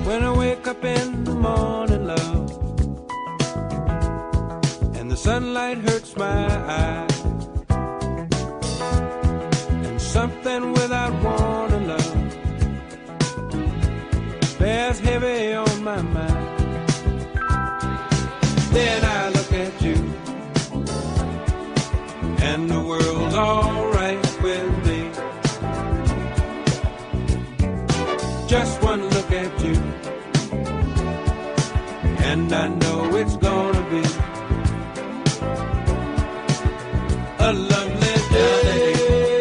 When I wake up in the morning, love, and the sunlight hurts my eyes, and something without warning, love, bears heavy on my mind. Then I look at you, and the world's alright with me. Just one look at you, and I know it's gonna be a lovely day.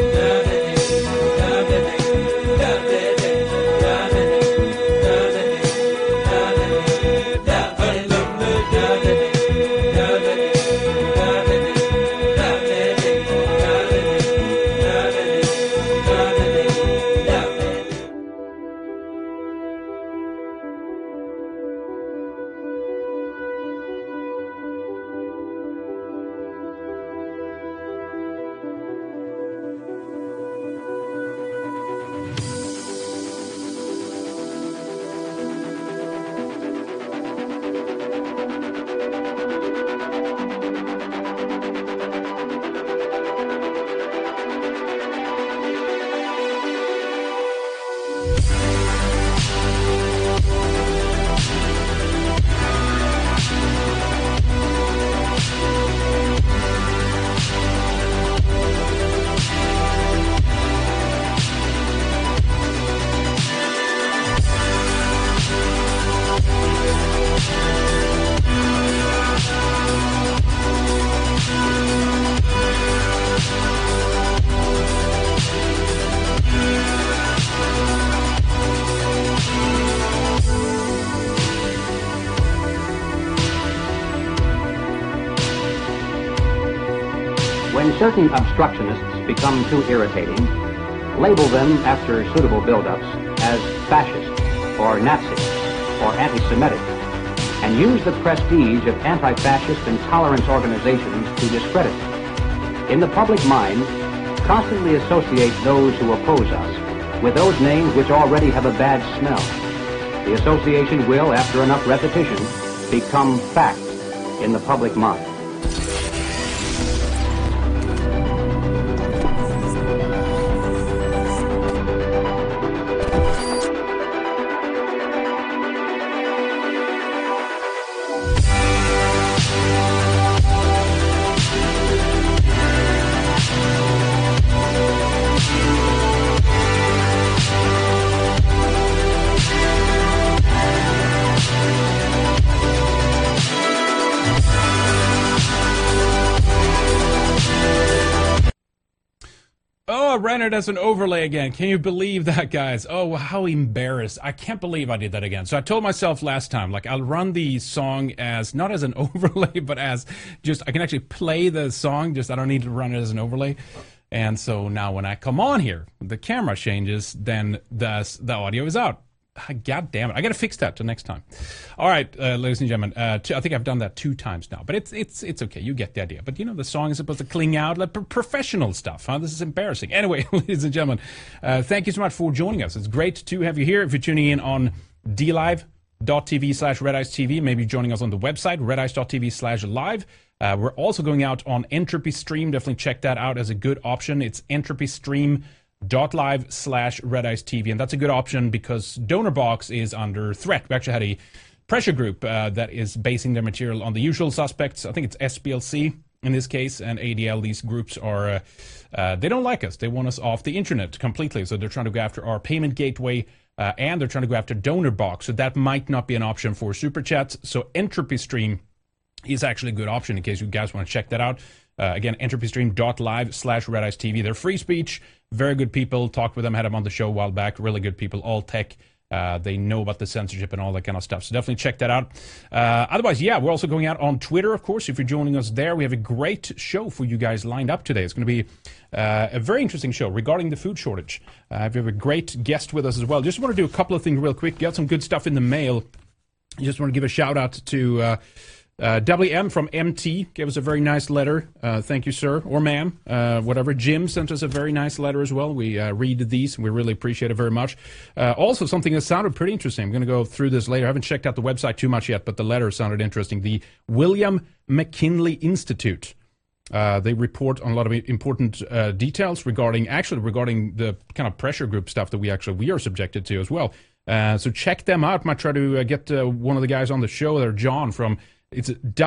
When certain obstructionists become too irritating, label them after suitable build-ups as fascist or Nazi or anti-Semitic, and use the prestige of anti-fascist and tolerance organizations to discredit them. In the public mind, constantly associate those who oppose us with those names which already have a bad smell. The association will, after enough repetition, become fact in the public mind. Ran it as an overlay again. Can you believe that, guys? Oh, how embarrassed. I can't believe I did that again. So I told myself last time, like, I'll run the song as, not as an overlay, but as just, I can actually play the song, just I don't need to run it as an overlay. And so now when I come on here, the camera changes, then the audio is out. God damn it. I got to fix that till next time. All right, ladies and gentlemen, I think I've done that 2 times now, but it's okay. You get the idea. But, you know, the song is supposed to cling out like professional stuff, huh? This is embarrassing. Anyway, ladies and gentlemen, thank you so much for joining us. It's great to have you here. If you're tuning in on dlive.tv/RedIceTV, maybe joining us on the website, redice.tv/live. We're also going out on Entropy Stream. Definitely check that out as a good option. It's entropystream.live/RedIceTV, and that's a good option because DonorBox is under threat. We actually had a pressure group that is basing their material on the usual suspects. I think it's SPLC in this case, and ADL. These groups are, they don't like us. They want us off the internet completely, so they're trying to go after our payment gateway, and they're trying to go after DonorBox, so that might not be an option for Super Chats. So Entropy Stream is actually a good option in case you guys want to check that out. Again, entropystream.live/RedIceTV. They're free speech, very good people. Talked with them, had them on the show a while back. Really good people, all tech. They know about the censorship and all that kind of stuff. So definitely check that out. Otherwise, yeah, we're also going out on Twitter, of course. If you're joining us there, we have a great show for you guys lined up today. It's going to be a very interesting show regarding the food shortage. We have a great guest with us as well. Just want to do a couple of things real quick. Got some good stuff in the mail. Just want to give a shout out to WM from MT gave us a very nice letter. Thank you, sir, or ma'am, whatever. Jim sent us a very nice letter as well. We read these, and we really appreciate it very much. Also, something that sounded pretty interesting. I'm going to go through this later. I haven't checked out the website too much yet, but the letter sounded interesting. The William McKinley Institute. They report on a lot of important details regarding the kind of pressure group stuff that we are subjected to as well. So check them out. Might try to get one of the guys on the show there, John from, it's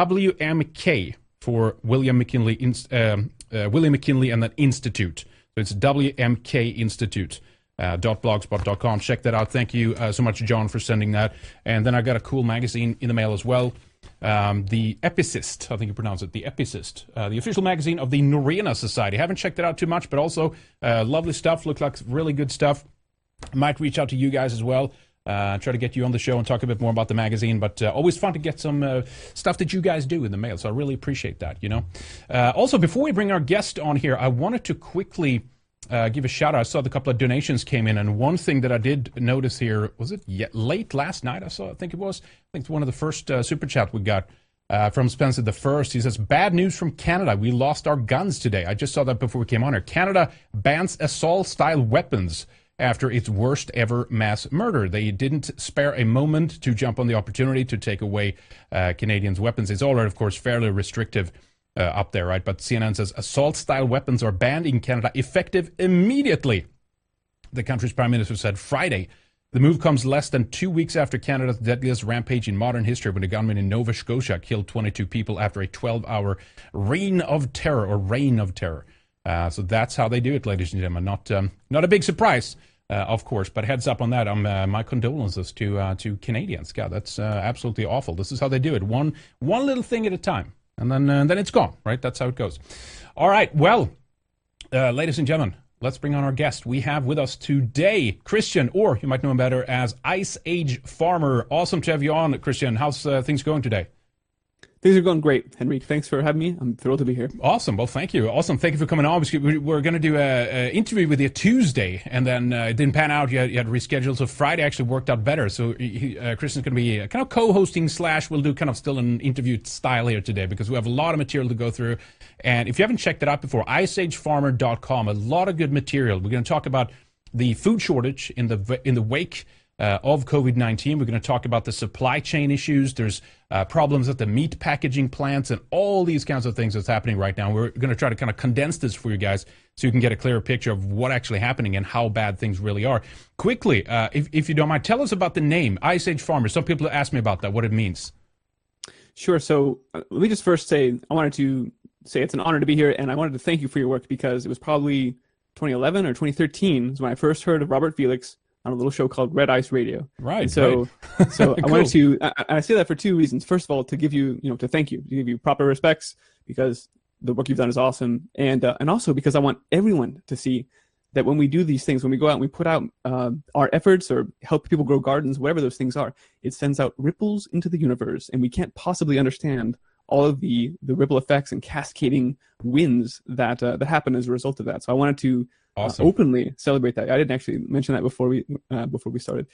WMK for William McKinley, William McKinley and that Institute. So it's WMK Institute. .blogspot.com. Check that out. Thank you so much, John, for sending that. And then I got a cool magazine in the mail as well. The Epicist, I think you pronounce it, the Epicist, the official magazine of the Norrena Society. Haven't checked it out too much, but also lovely stuff. Look like really good stuff. Might reach out to you guys as well. Try to get you on the show and talk a bit more about the magazine, but always fun to get some stuff that you guys do in the mail, so I really appreciate that, you know. Also, before we bring our guest on here, I wanted to quickly give a shout out. I saw the couple of donations came in, and one thing that I did notice here, was it late last night? I think it's one of the first super chat we got from Spencer the First. He says, bad news from Canada. We lost our guns today. I just saw that before we came on here. Canada bans assault-style weapons after its worst ever mass murder. They didn't spare a moment to jump on the opportunity to take away Canadians' weapons. It's already, of course, fairly restrictive up there, right? But CNN says assault-style weapons are banned in Canada, effective immediately. The country's prime minister said Friday. The move comes less than 2 weeks after Canada's deadliest rampage in modern history, when a gunman in Nova Scotia killed 22 people after a 12-hour reign of terror. So that's how they do it, ladies and gentlemen. Not a big surprise, of course, but heads up on that. My condolences to Canadians. God, that's absolutely awful. This is how they do it. One little thing at a time. And then it's gone, right? That's how it goes. All right, well, ladies and gentlemen, let's bring on our guest. We have with us today Christian, or you might know him better as Ice Age Farmer. Awesome to have you on, Christian. How's things going today? Things are going great, Henrik. Thanks for having me. I'm thrilled to be here. Awesome. Well, thank you. Awesome. Thank you for coming on. We're going to do an interview with you Tuesday, and then it didn't pan out. You had to reschedule, so Friday actually worked out better. So Christian's going to be kind of co-hosting / we'll do kind of still an interview style here today, because we have a lot of material to go through. And if you haven't checked it out before, iceagefarmer.com, a lot of good material. We're going to talk about the food shortage in the wake of COVID-19. We're going to talk about the supply chain issues. There's problems at the meat packaging plants and all these kinds of things that's happening right now. We're going to try to kind of condense this for you guys so you can get a clearer picture of what actually happening and how bad things really are. Quickly, if you don't mind, tell us about the name, Ice Age Farmer. Some people ask me about that, what it means. Sure. So let me just first say, I wanted to say it's an honor to be here, and I wanted to thank you for your work, because it was probably 2011 or 2013 is when I first heard of Robert Felix on a little show called Red Ice Radio. Right. And so Cool. I wanted to, I say that for two reasons. First of all, to give you, to thank you, to give you proper respects, because the work you've done is awesome. And also because I want everyone to see that when we do these things, when we go out and we put out our efforts or help people grow gardens, whatever those things are, it sends out ripples into the universe. And we can't possibly understand all of the ripple effects and cascading winds that happen as a result of that. So I wanted to Awesome. Openly celebrate that. I didn't actually mention that before we started.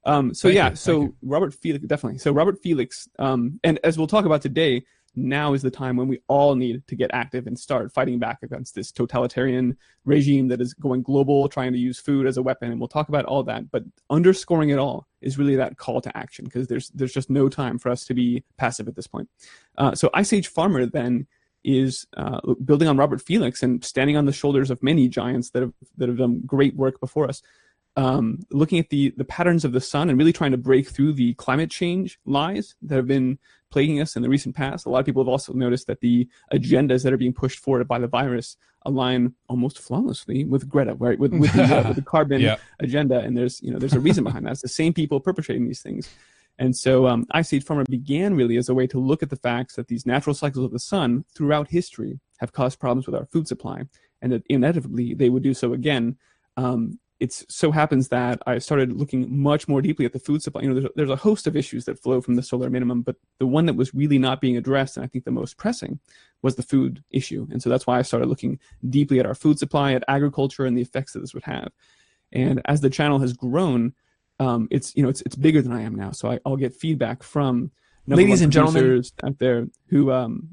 Robert Felix, definitely. So Robert Felix, and as we'll talk about today, now is the time when we all need to get active and start fighting back against this totalitarian regime that is going global, trying to use food as a weapon. And we'll talk about all that. But underscoring it all is really that call to action, because there's just no time for us to be passive at this point. So Ice Age Farmer then is building on Robert Felix and standing on the shoulders of many giants that have done great work before us, looking at the patterns of the sun and really trying to break through the climate change lies that have been plaguing us in the recent past. A lot of people have also noticed that the agendas that are being pushed forward by the virus align almost flawlessly with Greta, right? With the carbon agenda, and there's a reason behind that. It's the same people perpetrating these things. And so Ice Age Farmer began really as a way to look at the facts that these natural cycles of the sun throughout history have caused problems with our food supply, and that inevitably they would do so again. It so happens that I started looking much more deeply at the food supply. There's a host of issues that flow from the solar minimum, but the one that was really not being addressed, and I think the most pressing, was the food issue. And so that's why I started looking deeply at our food supply, at agriculture, and the effects that this would have. And as the channel has grown, it's bigger than I am now. So I'll get feedback from ladies and gentlemen out there who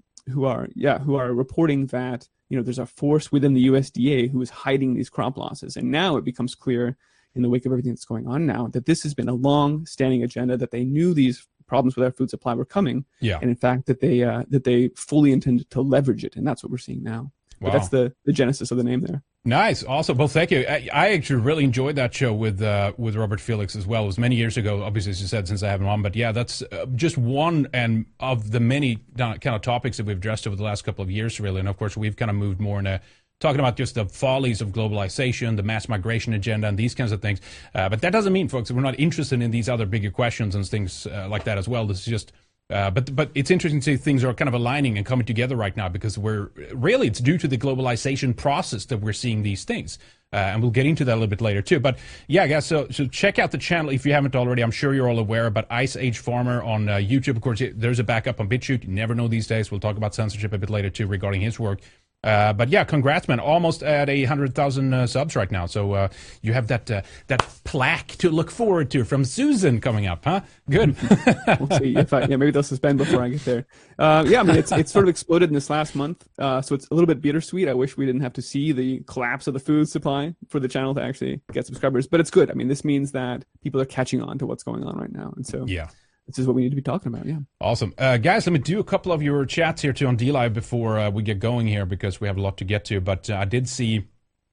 are reporting that there's a force within the USDA who is hiding these crop losses, and now it becomes clear in the wake of everything that's going on now that this has been a long-standing agenda, that they knew these problems with our food supply were coming, and in fact that they fully intended to leverage it, and that's what we're seeing now. Wow. But that's the genesis of the name there. Nice, awesome. Well, thank you. I actually really enjoyed that show with Robert Felix as well. It was many years ago, obviously, as you said, since I haven't on. But yeah, that's just one and of the many kind of topics that we've addressed over the last couple of years, really. And of course, we've kind of moved more into talking about just the follies of globalization, the mass migration agenda, and these kinds of things. But that doesn't mean, folks, that we're not interested in these other bigger questions and things like that as well. This is just. But it's interesting to see things are kind of aligning and coming together right now, because it's due to the globalization process that we're seeing these things. And we'll get into that a little bit later too. But yeah, guys, so check out the channel if you haven't already. I'm sure you're all aware about Ice Age Farmer on YouTube. Of course, there's a backup on BitChute. You never know these days. We'll talk about censorship a bit later too regarding his work. But yeah, congrats, man! Almost at 100,000 subs right now. So you have that plaque to look forward to from Susan coming up, huh? Good. We'll see if maybe they'll suspend before I get there. I mean, it's sort of exploded in this last month, so it's a little bit bittersweet. I wish we didn't have to see the collapse of the food supply for the channel to actually get subscribers, but it's good. I mean, this means that people are catching on to what's going on right now, and so yeah. This is what we need to be talking about, yeah. Awesome. Guys, let me do a couple of your chats here too on DLive before we get going here, because we have a lot to get to. But I did see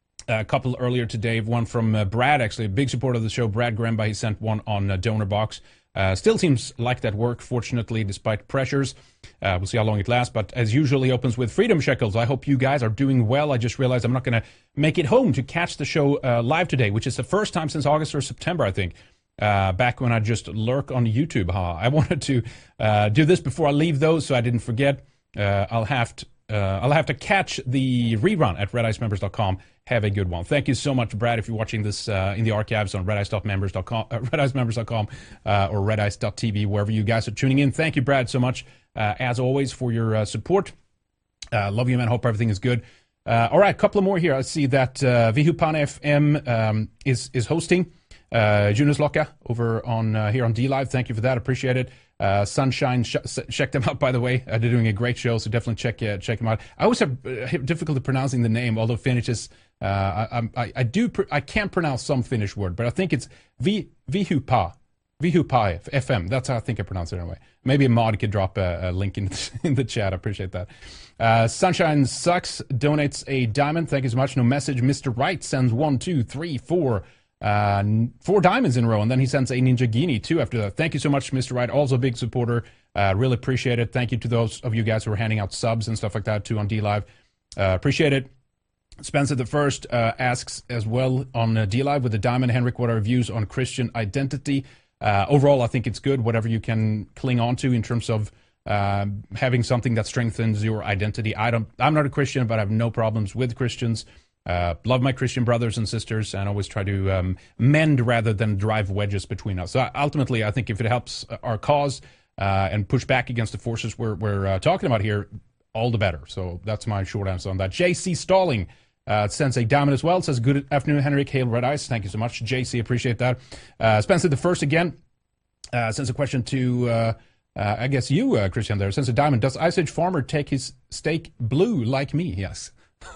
a couple earlier today, one from Brad, actually, a big supporter of the show, Brad Gremba. He sent one on DonorBox. Still seems like that work, fortunately, despite pressures. We'll see how long it lasts. But as usual, he opens with Freedom Shekels. I hope you guys are doing well. I just realized I'm not going to make it home to catch the show live today, which is the first time since August or September, I think. Back when I just lurk on YouTube. I wanted to do this before I leave, though, so I didn't forget. I'll have to catch the rerun at redicemembers.com. Have a good one. Thank you so much, Brad, if you're watching this in the archives on redicemembers.com, redicemembers.com or redice.tv, wherever you guys are tuning in. Thank you, Brad, so much, as always, for your support. Love you, man. Hope everything is good. All right, a couple of more here. I see that Vihupana FM is hosting. Jonas Locka over on here on DLive. Thank you for that. Appreciate it. Sunshine, check them out, by the way. They're doing a great show, so definitely check them out. I always have difficulty pronouncing the name, although Finnish is I can't pronounce some Finnish word, but I think it's Vihupa FM. That's how I think I pronounce it anyway. Maybe Maud could drop a link in the chat. I appreciate that. Sunshine Sucks donates a diamond. Thank you so much. No message. Mr. Wright sends 1, 2, 3, 4 diamonds in a row, and then he sends a Ninjaghini too after that. Thank you so much, Mr. Wright. Also a big supporter. Really appreciate it. Thank you to those of you guys who are handing out subs and stuff like that too on DLive. Appreciate it. Spencer the First asks as well on DLive with the diamond. Henrik, what are your views on Christian identity? Overall, I think it's good. Whatever you can cling on to in terms of having something that strengthens your identity. I'm not a Christian, but I have no problems with Christians. Love my Christian brothers and sisters, and always try to mend rather than drive wedges between us. So ultimately, I think if it helps our cause and push back against the forces we're talking about here, all the better. So that's my short answer on that. JC Stalling sends a diamond as well. Says, good afternoon, Henrik. Hail Red Ice. Thank you so much, JC. Appreciate that. Spencer the First again sends a question to, I guess you, Christian there. Sends a diamond. Does Ice Age Farmer take his steak blue like me? Yes.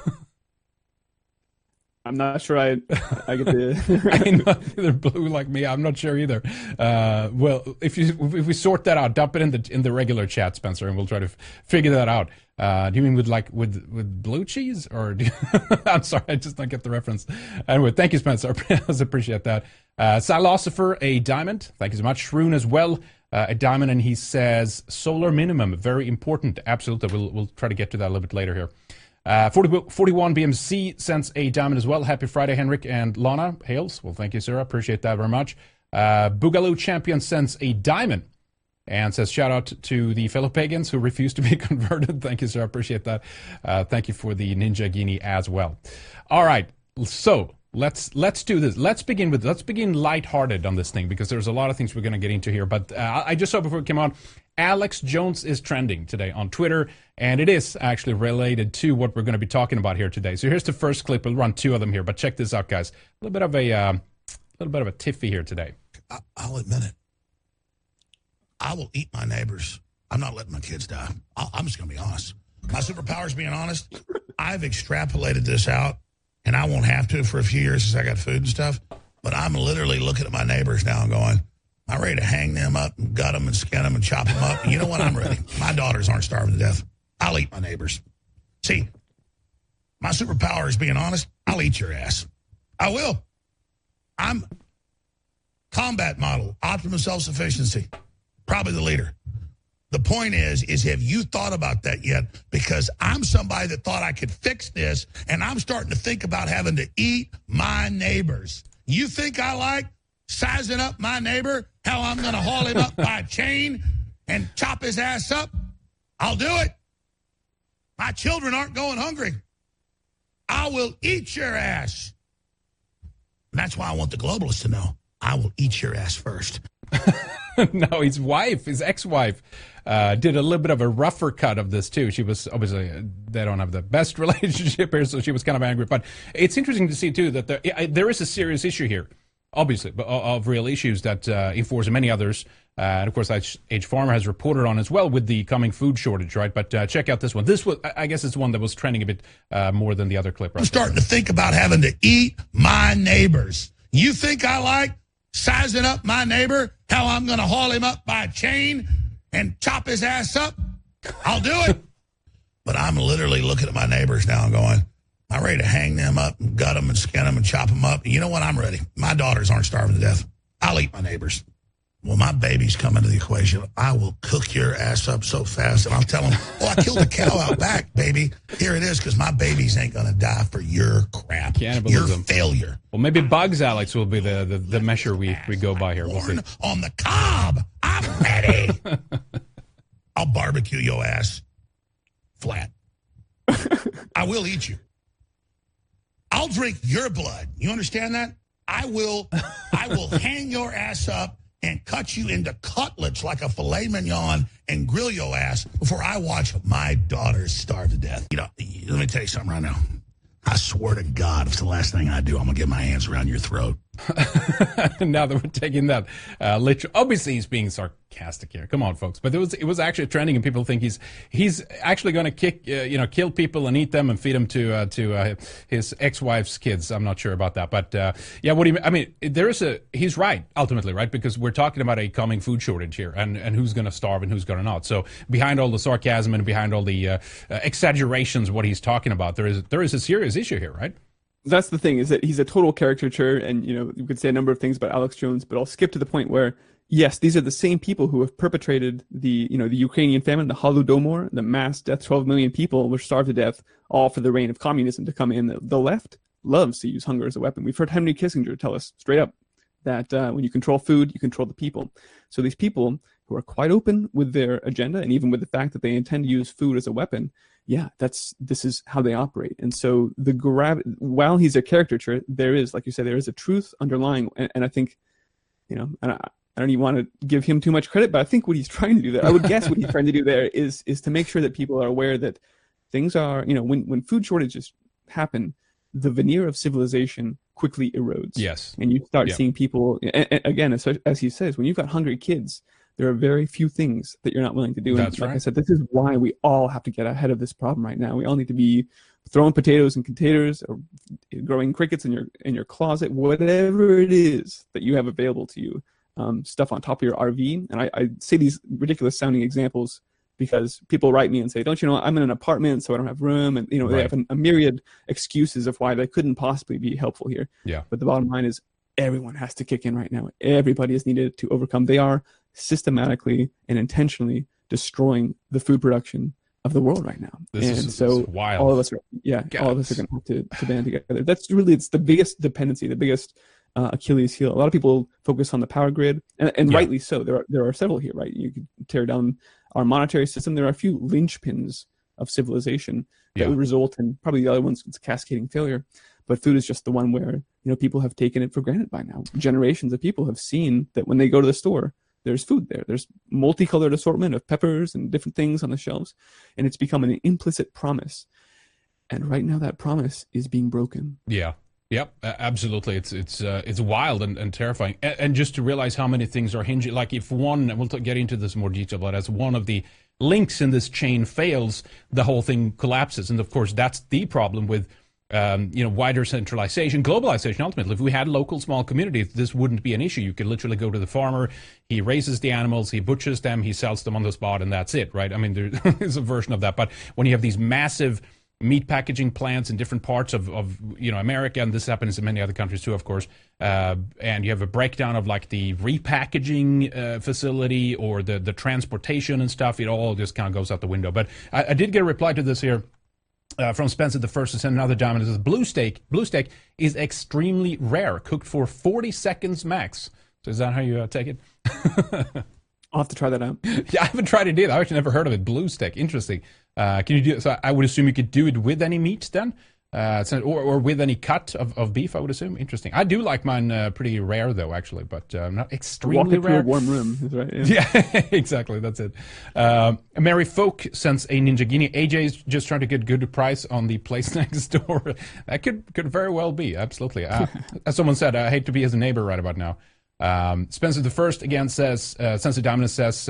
I'm not sure I get the. I'm not either blue like me. I'm not sure either. Well, if we sort that out, dump it in the regular chat, Spencer, and we'll try to figure that out. Do you mean with blue cheese, or I'm sorry, I just don't get the reference. Anyway, thank you, Spencer. I appreciate that. Philosopher, a diamond. Thank you so much. Shroon as well, a diamond, and he says solar minimum, very important. Absolutely, we'll try to get to that a little bit later here. 41 BMC sends a diamond as well. Happy Friday, Henrik and Lana. Hails. Well, thank you, sir. I appreciate that very much. Boogaloo Champion sends a diamond and says, shout out to the fellow pagans who refuse to be converted. Thank you, sir. I appreciate that. Thank you for the Ninjaghini as well. All right. So let's do this. Let's begin lighthearted on this thing, because there's a lot of things we're going to get into here. But I just saw before we came on, Alex Jones is trending today on Twitter, and it is actually related to what we're going to be talking about here today. So here's the first clip. We'll run 2 of them here, but check this out, guys. A little bit of a tiffy here today. I'll admit it. I will eat my neighbors. I'm not letting my kids die. I'm just going to be honest. My superpower is being honest. I've extrapolated this out, and I won't have to for a few years since I got food and stuff. But I'm literally looking at my neighbors now and going, I'm ready to hang them up and gut them and skin them and chop them up. And you know what? I'm ready. My daughters aren't starving to death. I'll eat my neighbors. See, my superpower is being honest. I'll eat your ass. I will. I'm combat model, optimum self-sufficiency, probably the leader. The point is have you thought about that yet? Because I'm somebody that thought I could fix this, and I'm starting to think about having to eat my neighbors. You think I like sizing up my neighbor, how I'm going to haul him up by a chain and chop his ass up? I'll do it. My children aren't going hungry. I will eat your ass. And that's why I want the globalists to know. I will eat your ass first. No, his ex-wife, did a little bit of a rougher cut of this too. She was obviously, they don't have the best relationship here, so she was kind of angry. But it's interesting to see too that there is a serious issue here, obviously, of real issues that Enforce and many others, and of course H Farmer has reported on as well with the coming food shortage, right? But check out this one. This was, I guess, it's one that was trending a bit more than the other clip. Right? I'm starting to think about having to eat my neighbors. You think I like sizing up my neighbor, how I'm going to haul him up by a chain and chop his ass up? I'll do it. But I'm literally looking at my neighbors now and going, I'm ready to hang them up and gut them and skin them and chop them up. And you know what? I'm ready. My daughters aren't starving to death. I'll eat my neighbors. When my babies come into the equation, I will cook your ass up so fast. And I'll tell them, I killed a cow out back, baby. Here it is, because my babies ain't going to die for your crap. Your failure. Well, maybe bugs, Alex, will be the measure we go by here. We'll see. On the cob. I'm ready. I'll barbecue your ass flat. I will eat you. I'll drink your blood. You understand that? I will hang your ass up and cut you into cutlets like a filet mignon and grill your ass before I watch my daughters starve to death. You know, let me tell you something right now. I swear to God, if it's the last thing I do, I'm going to get my hands around your throat. Now that we're taking that literal, obviously he's being sarcastic here. Come on, folks. But it was actually trending, and people think he's actually going to kill people and eat them and feed them to his ex-wife's kids. I'm not sure about that, but yeah. What do you mean? I mean, he's right ultimately, right? Because we're talking about a coming food shortage here, and who's going to starve and who's going to not. So behind all the sarcasm and behind all the exaggerations, what he's talking about, there is a serious issue here, right? That's the thing, is that he's a total caricature, and you could say a number of things about Alex Jones, but I'll skip to the point where, yes, these are the same people who have perpetrated the Ukrainian famine, the Holodomor, the mass death, 12 million people were starved to death, all for the reign of communism to come in. The left loves to use hunger as a weapon. We've heard Henry Kissinger tell us straight up that when you control food, you control the people. So these people who are quite open with their agenda, and even with the fact that they intend to use food as a weapon, yeah, this is how they operate. And so while he's a caricature, there is, like you said, there is a truth underlying. And I think, and I don't even want to give him too much credit, but I think what he's trying to do there, I would guess what he's trying to do there is to make sure that people are aware that things are, when food shortages happen, the veneer of civilization quickly erodes. Yes. And you start seeing people, and again, as he says, when you've got hungry kids, there are very few things that you're not willing to do. That's and like right. I said, this is why we all have to get ahead of this problem right now. We all need to be throwing potatoes in containers or growing crickets in your closet, whatever it is that you have available to you. Stuff on top of your RV. And I say these ridiculous sounding examples because people write me and say, don't you know, I'm in an apartment, so I don't have room. And, Right. they have a myriad excuses of why they couldn't possibly be helpful here. Yeah. But the bottom line is everyone has to kick in right now. Everybody is needed to overcome. They are systematically and intentionally destroying the food production of the world right now. This is wild. All of us are going to have to band together. It's the biggest dependency, the biggest Achilles heel. A lot of people focus on the power grid, and rightly so. There are several here, right? You could tear down our monetary system. There are a few linchpins of civilization that would result in probably the other ones. It's cascading failure. But food is just the one where people have taken it for granted by now. Generations of people have seen that when they go to the store, there's food there. There's multicolored assortment of peppers and different things on the shelves, and it's become an implicit promise. And right now, that promise is being broken. Yeah. Yep, absolutely. It's wild and terrifying. And just to realize how many things are hinging, like if one, and we'll get into this in more detail, but as one of the links in this chain fails, the whole thing collapses. And of course, that's the problem with wider centralization, globalization. Ultimately, if we had local small communities, this wouldn't be an issue. You could literally go to the farmer, he raises the animals, he butchers them, he sells them on the spot, and that's it, right? I mean, there is a version of that. But when you have these massive meat packaging plants in different parts of America, and this happens in many other countries too, of course, and you have a breakdown of like the repackaging facility or the transportation and stuff, it all just kind of goes out the window. But I did get a reply to this here. From Spencer the First to send another diamond. It says blue steak is extremely rare, cooked for 40 seconds max. So is that how you take it? I'll have to try that out. Yeah, I haven't tried it either. I've actually never heard of it. Blue steak, interesting. Can you do it? So I would assume you could do it with any meat then, or with any cut of beef. I would assume. Interesting. I do like mine pretty rare though, actually, but not extremely rare. A warm room, is right. Yeah, exactly. That's it. Mary Folk sends a Ninja Guinea. AJ's just trying to get good price on the place next door. That could very well be. Absolutely. As someone said, I hate to be his neighbor right about now. Spencer the First again says, Sensei Dominus says,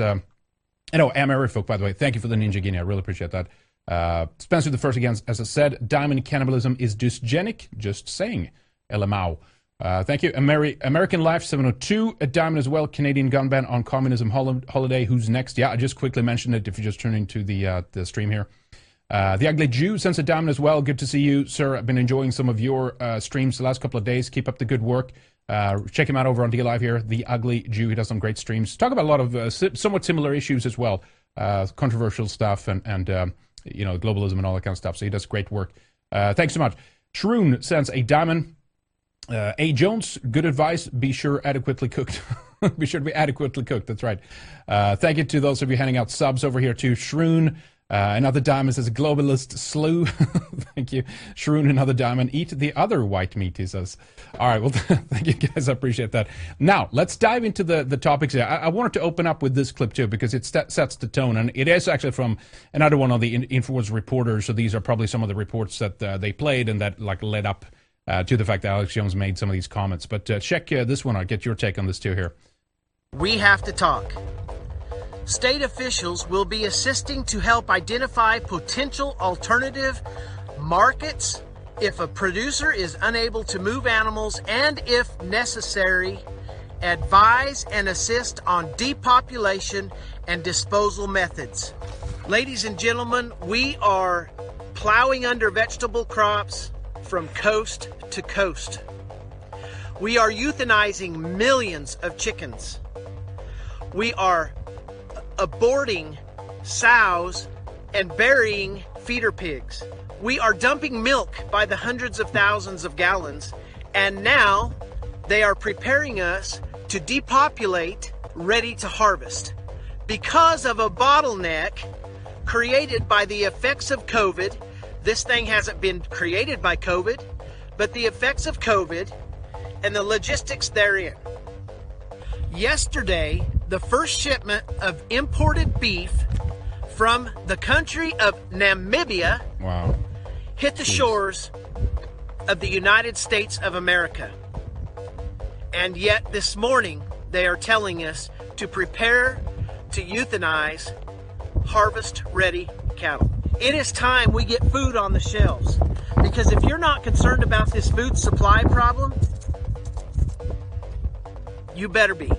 Mary Folk, by the way, thank you for the Ninja Guinea. I really appreciate that. Spencer the First again, as I said, diamond cannibalism is dysgenic. Just saying. Elamau. Thank you. American Life 702, a diamond as well. Canadian gun ban on communism holiday. Who's next? Yeah, I just quickly mentioned it if you're just turning to the stream here. The Ugly Jew sends a diamond as well. Good to see you, sir. I've been enjoying some of your streams the last couple of days. Keep up the good work. Check him out over on DLive here. The Ugly Jew. He does some great streams. Talk about a lot of somewhat similar issues as well. Controversial stuff and globalism and all that kind of stuff. So he does great work. Thanks so much. Shroon sends a diamond. A. Jones, good advice. Be sure adequately cooked. Be sure to be adequately cooked. That's right. Thank you to those of you handing out subs over here too. Shroon. Another diamond says globalist slew. Thank you. Shroon, another diamond. Eat the other white meat, he says. All right, well, thank you guys. I appreciate that. Now, let's dive into the topics here. I wanted to open up with this clip, too, because it sets the tone. And it is actually from another one of the InfoWars reporters. So these are probably some of the reports that they played and that led up to the fact that Alex Jones made some of these comments. But check this one out. Get your take on this, too, here. We have to talk. State officials will be assisting to help identify potential alternative markets if a producer is unable to move animals, and if necessary, advise and assist on depopulation and disposal methods. Ladies and gentlemen, we are plowing under vegetable crops from coast to coast. We are euthanizing millions of chickens. We are aborting sows and burying feeder pigs. We are dumping milk by the hundreds of thousands of gallons, and now they are preparing us to depopulate, ready to harvest. Because of a bottleneck created by the effects of COVID, this thing hasn't been created by COVID, but the effects of COVID and the logistics therein. Yesterday, the first shipment of imported beef from the country of Namibia hit the shores of the United States of America. And yet this morning, they are telling us to prepare to euthanize harvest-ready cattle. It is time we get food on the shelves, because if you're not concerned about this food supply problem, you better be.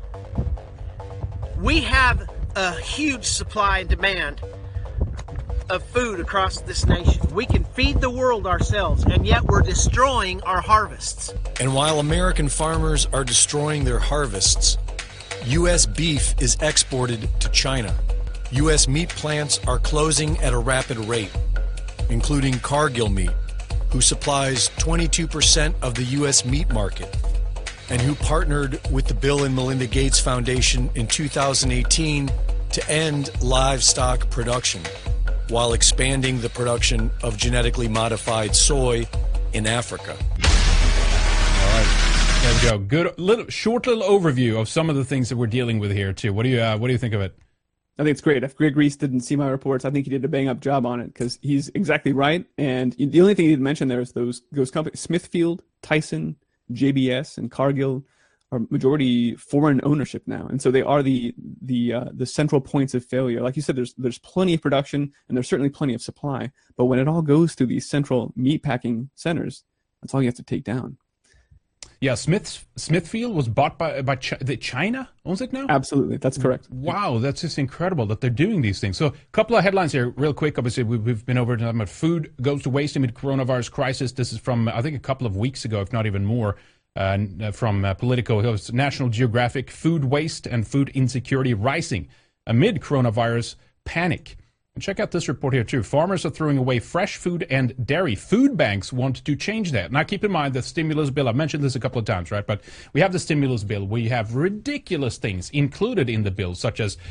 We have a huge supply and demand of food across this nation. We can feed the world ourselves, and yet we're destroying our harvests. And while American farmers are destroying their harvests, U.S. beef is exported to China. U.S. meat plants are closing at a rapid rate, including Cargill Meat, who supplies 22% of the U.S. meat market, and who partnered with the Bill and Melinda Gates Foundation in 2018 to end livestock production, while expanding the production of genetically modified soy in Africa. All right, there we go. Good, short little overview of some of the things that we're dealing with here too. What do you think of it? I think it's great. If Greg Reese didn't see my reports, I think he did a bang-up job on it because he's exactly right. And the only thing he didn't mention there is those companies, Smithfield, Tyson, JBS, and Cargill, are majority foreign ownership now, and so they are the central points of failure. Like you said, there's plenty of production and there's certainly plenty of supply, but when it all goes through these central meat packing centers, that's all you have to take down. Yeah, Smithfield was bought by China, owns it now? Absolutely, that's correct. Wow, that's just incredible that they're doing these things. So a couple of headlines here real quick. Obviously, we've been over to food goes to waste amid coronavirus crisis. This is from, I think, a couple of weeks ago, if not even more. From Politico, it was National Geographic, food waste and food insecurity rising amid coronavirus panic. And check out this report here, too. Farmers are throwing away fresh food and dairy. Food banks want to change that. Now, keep in mind the stimulus bill. I've mentioned this a couple of times, right? But we have the stimulus bill. We have ridiculous things included in the bill, such as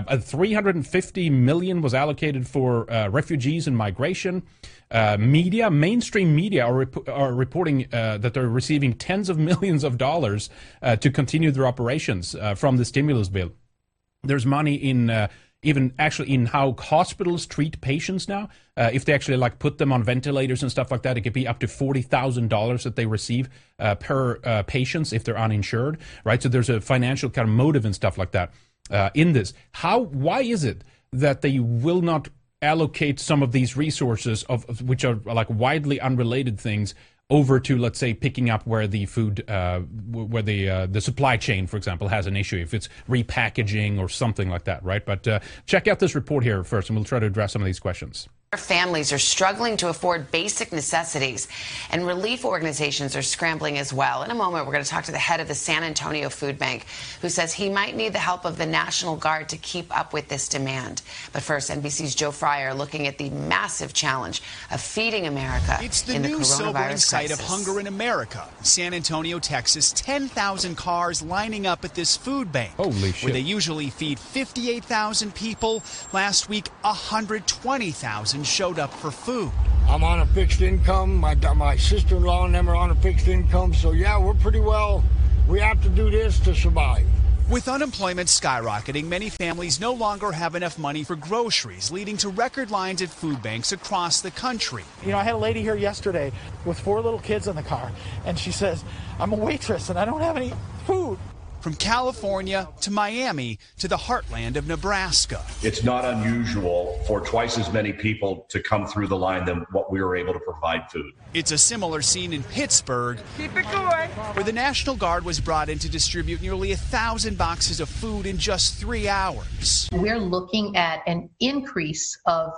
$350 million was allocated for refugees and migration. Mainstream media are reporting that they're receiving tens of millions of dollars to continue their operations from the stimulus bill. There's money in even actually in how hospitals treat patients now. If they actually put them on ventilators and stuff like that, it could be up to $40,000 that they receive per patients if they're uninsured, right? So there's a financial kind of motive and stuff like that in this. Why is it that they will not allocate some of these resources which are widely unrelated things over to, let's say, picking up where the food, where the supply chain, for example, has an issue, if it's repackaging or something like that, right? But check out this report here first, and we'll try to address some of these questions. Families are struggling to afford basic necessities, and relief organizations are scrambling as well. In a moment, we're going to talk to the head of the San Antonio Food Bank, who says he might need the help of the National Guard to keep up with this demand. But first, NBC's Joe Fryer looking at the massive challenge of feeding America it's the in the new sobering coronavirus sight crisis. of hunger in America. San Antonio, Texas, 10,000 cars lining up at this food bank. Holy shit. Where they usually feed 58,000 people. Last week, 120,000 showed up for food. I'm on a fixed income. My sister-in-law and them are on a fixed income. So, yeah, we're pretty well. We have to do this to survive. With unemployment skyrocketing, many families no longer have enough money for groceries, leading to record lines at food banks across the country. You know, I had a lady here yesterday with 4 little kids in the car, and she says, I'm a waitress and I don't have any food. From California to Miami to the heartland of Nebraska. It's not unusual for twice as many people to come through the line than what we were able to provide food. It's a similar scene in Pittsburgh. Keep it going. Where the National Guard was brought in to distribute nearly 1,000 boxes of food in just 3 hours. We're looking at an increase of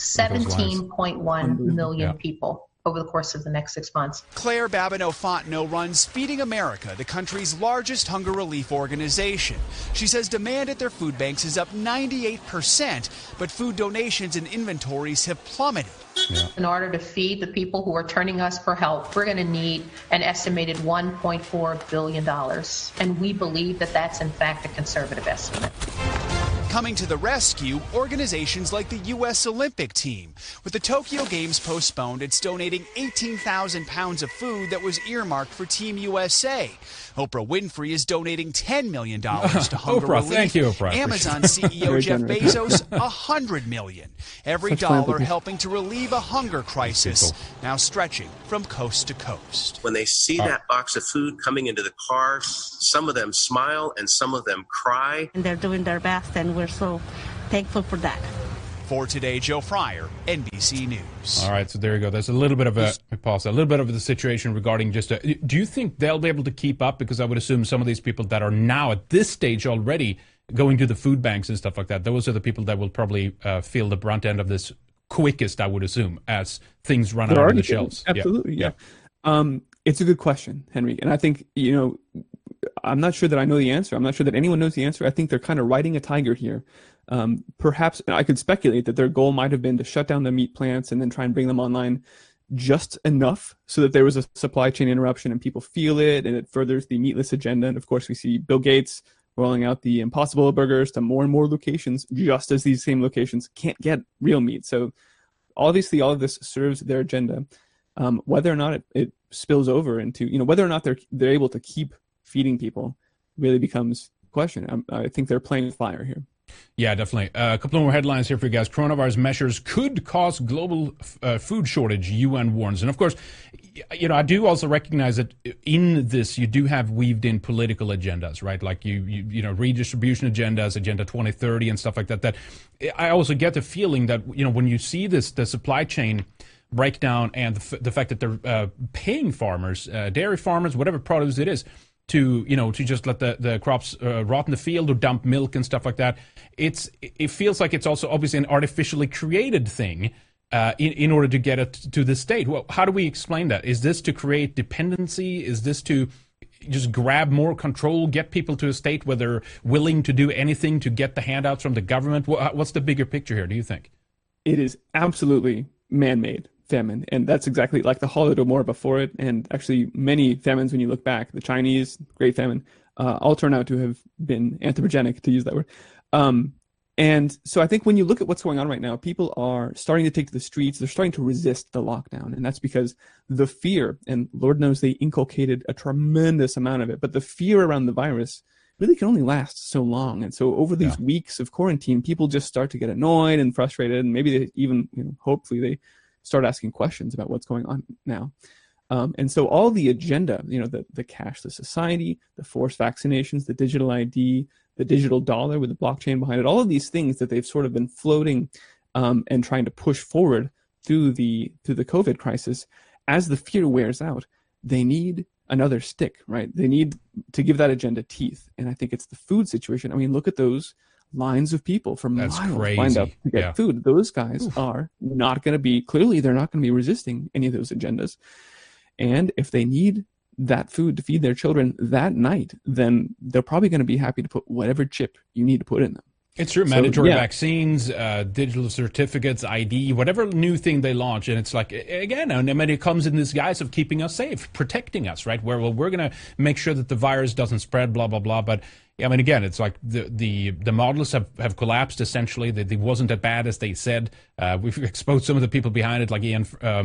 17.1 million people over the course of the next 6 months. Claire Babineau-Fontenot runs Feeding America, the country's largest hunger relief organization. She says demand at their food banks is up 98%, but food donations and inventories have plummeted. Yeah. In order to feed the people who are turning us for help, we're going to need an estimated $1.4 billion. And we believe that that's, in fact, a conservative estimate. Coming to the rescue, organizations like the U.S. Olympic team. With the Tokyo Games postponed, it's donating 18,000 pounds of food that was earmarked for Team USA. Oprah Winfrey is donating $10 million to hunger relief. Thank you, Oprah. Amazon CEO Jeff Bezos, $100 million. Every dollar helping to relieve a hunger crisis, now stretching from coast to coast. When they see that box of food coming into the car, some of them smile and some of them cry. And they're doing their best, and we're so thankful for that. For today, Joe Fryer, NBC News. All right, so there you go. There's a little bit of the situation regarding just. Do you think they'll be able to keep up? Because I would assume some of these people that are now at this stage already going to the food banks and stuff like that, those are the people that will probably feel the brunt end of this quickest, I would assume, as things run out of the shelves. Absolutely, yeah. It's a good question, Henry, and I think I'm not sure that I know the answer. I'm not sure that anyone knows the answer. I think they're kind of riding a tiger here. Perhaps I could speculate that their goal might have been to shut down the meat plants and then try and bring them online just enough so that there was a supply chain interruption and people feel it and it furthers the meatless agenda. And of course, we see Bill Gates rolling out the Impossible Burgers to more and more locations, just as these same locations can't get real meat. So obviously all of this serves their agenda. Whether or not it spills over into, whether or not they're able to keep feeding people really becomes a question. I think they're playing with fire here. Yeah, definitely. A couple more headlines here for you guys. Coronavirus measures could cause global food shortage, UN warns. And of course, I do also recognize that in this, you do have weaved in political agendas, right? Like redistribution agendas, Agenda 2030 and stuff like that. That I also get the feeling that, when you see the supply chain breakdown and the fact that they're paying farmers, dairy farmers, whatever produce it is, to just let the crops rot in the field or dump milk and stuff like that. It feels like it's also obviously an artificially created thing in order to get it to the state. Well, how do we explain that? Is this to create dependency? Is this to just grab more control, get people to a state where they're willing to do anything to get the handouts from the government? What's the bigger picture here, do you think? It is absolutely man-made famine, and that's exactly like the Holodomor before it, and actually many famines when you look back, the Chinese Great Famine, all turn out to have been anthropogenic, to use that word. And so I think when you look at what's going on right now, people are starting to take to the streets, they're starting to resist the lockdown, and that's because the fear, and Lord knows they inculcated a tremendous amount of it, but the fear around the virus really can only last so long. And so over these weeks of quarantine, people just start to get annoyed and frustrated, and maybe they even, hopefully they start asking questions about what's going on now. And so all the agenda, the cashless society, the forced vaccinations, the digital ID, the digital dollar with the blockchain behind it, all of these things that they've sort of been floating and trying to push forward through the COVID crisis, as the fear wears out, they need another stick, right? They need to give that agenda teeth. And I think it's the food situation. I mean, look at those lines of people from miles lined up to get food. Those guys are not going to be, clearly they're not going to be resisting any of those agendas. And if they need that food to feed their children that night, then they're probably going to be happy to put whatever chip you need to put in them. It's true. Mandatory vaccines, digital certificates, ID, whatever new thing they launch. And it's like, again, it comes in this guise of keeping us safe, protecting us, right? Where, we're going to make sure that the virus doesn't spread, blah, blah, blah. But again, it's like the models have collapsed, essentially. They wasn't as bad as they said. We've exposed some of the people behind it, like Neil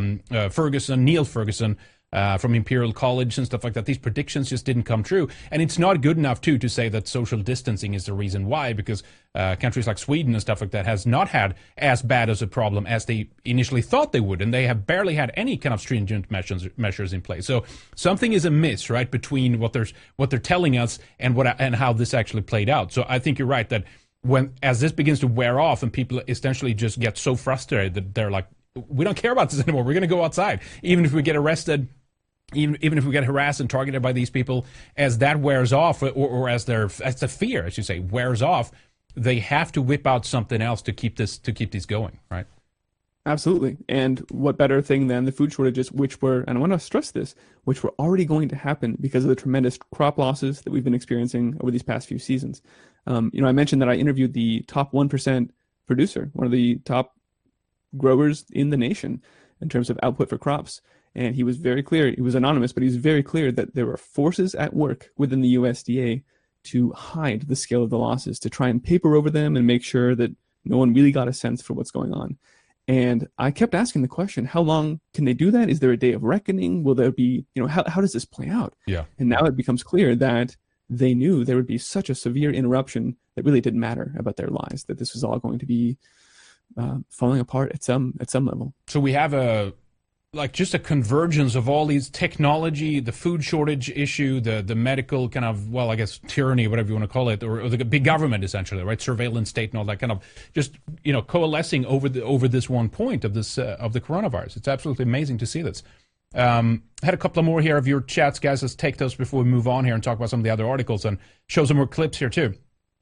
Ferguson, from Imperial College and stuff like that. These predictions just didn't come true. And it's not good enough, too, to say that social distancing is the reason why, because countries like Sweden and stuff like that has not had as bad as a problem as they initially thought they would, and they have barely had any kind of stringent measures in place. So something is amiss, right, between what they're telling us and how this actually played out. So I think you're right that as this begins to wear off and people essentially just get so frustrated that they're like, we don't care about this anymore. We're going to go outside, even if we get arrested. Even if we get harassed and targeted by these people, as that wears off, or as the fear, I should say, wears off, they have to whip out something else to keep these going, right? Absolutely. And what better thing than the food shortages, which were, and I want to stress this, which were already going to happen because of the tremendous crop losses that we've been experiencing over these past few seasons. I mentioned that I interviewed the top 1% producer, one of the top growers in the nation in terms of output for crops. And he was very clear, he was anonymous, but he was very clear that there were forces at work within the USDA to hide the scale of the losses, to try and paper over them and make sure that no one really got a sense for what's going on. And I kept asking the question, how long can they do that? Is there a day of reckoning? Will there be, how does this play out? Yeah. And now it becomes clear that they knew there would be such a severe interruption that really didn't matter about their lives, that this was all going to be falling apart at some level. So we have just a convergence of all these technology, the food shortage issue, the medical kind of, well, I guess tyranny, whatever you want to call it, or the big government essentially, right? Surveillance state and all that kind of just, coalescing over this one point of this, of the coronavirus. It's absolutely amazing to see this. Had a couple of more here of your chats, guys. Let's take those before we move on here and talk about some of the other articles and show some more clips here too.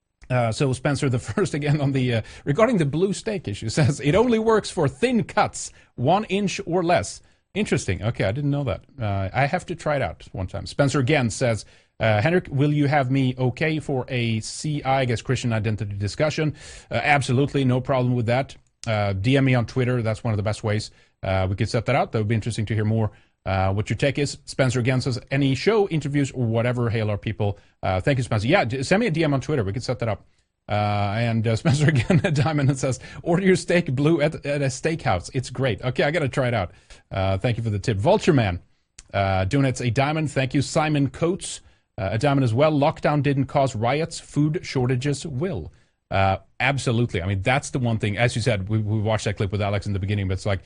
So Spencer, the first again on the regarding the blue steak issue, says it only works for thin cuts, 1 inch or less. Interesting. Okay, I didn't know that. I have to try it out one time. Spencer again says, Henrik, will you have me okay for a CI, I guess Christian identity discussion? Absolutely, no problem with that. DM me on Twitter. That's one of the best ways. We could set that out. That would be interesting to hear more what your take is. Spencer again says, any show, interviews, or whatever, hail our people. Thank you, Spencer. Yeah, send me a DM on Twitter. We could set that up. And Spencer again at Diamond says, order your steak blue at a steakhouse. It's great. Okay, I got to try it out. Thank you for the tip. Vulture Man donates a diamond. Thank you. Simon Coates, a diamond as well. Lockdown didn't cause riots. Food shortages will. Absolutely. I mean, that's the one thing. As you said, we watched that clip with Alex in the beginning, but it's like,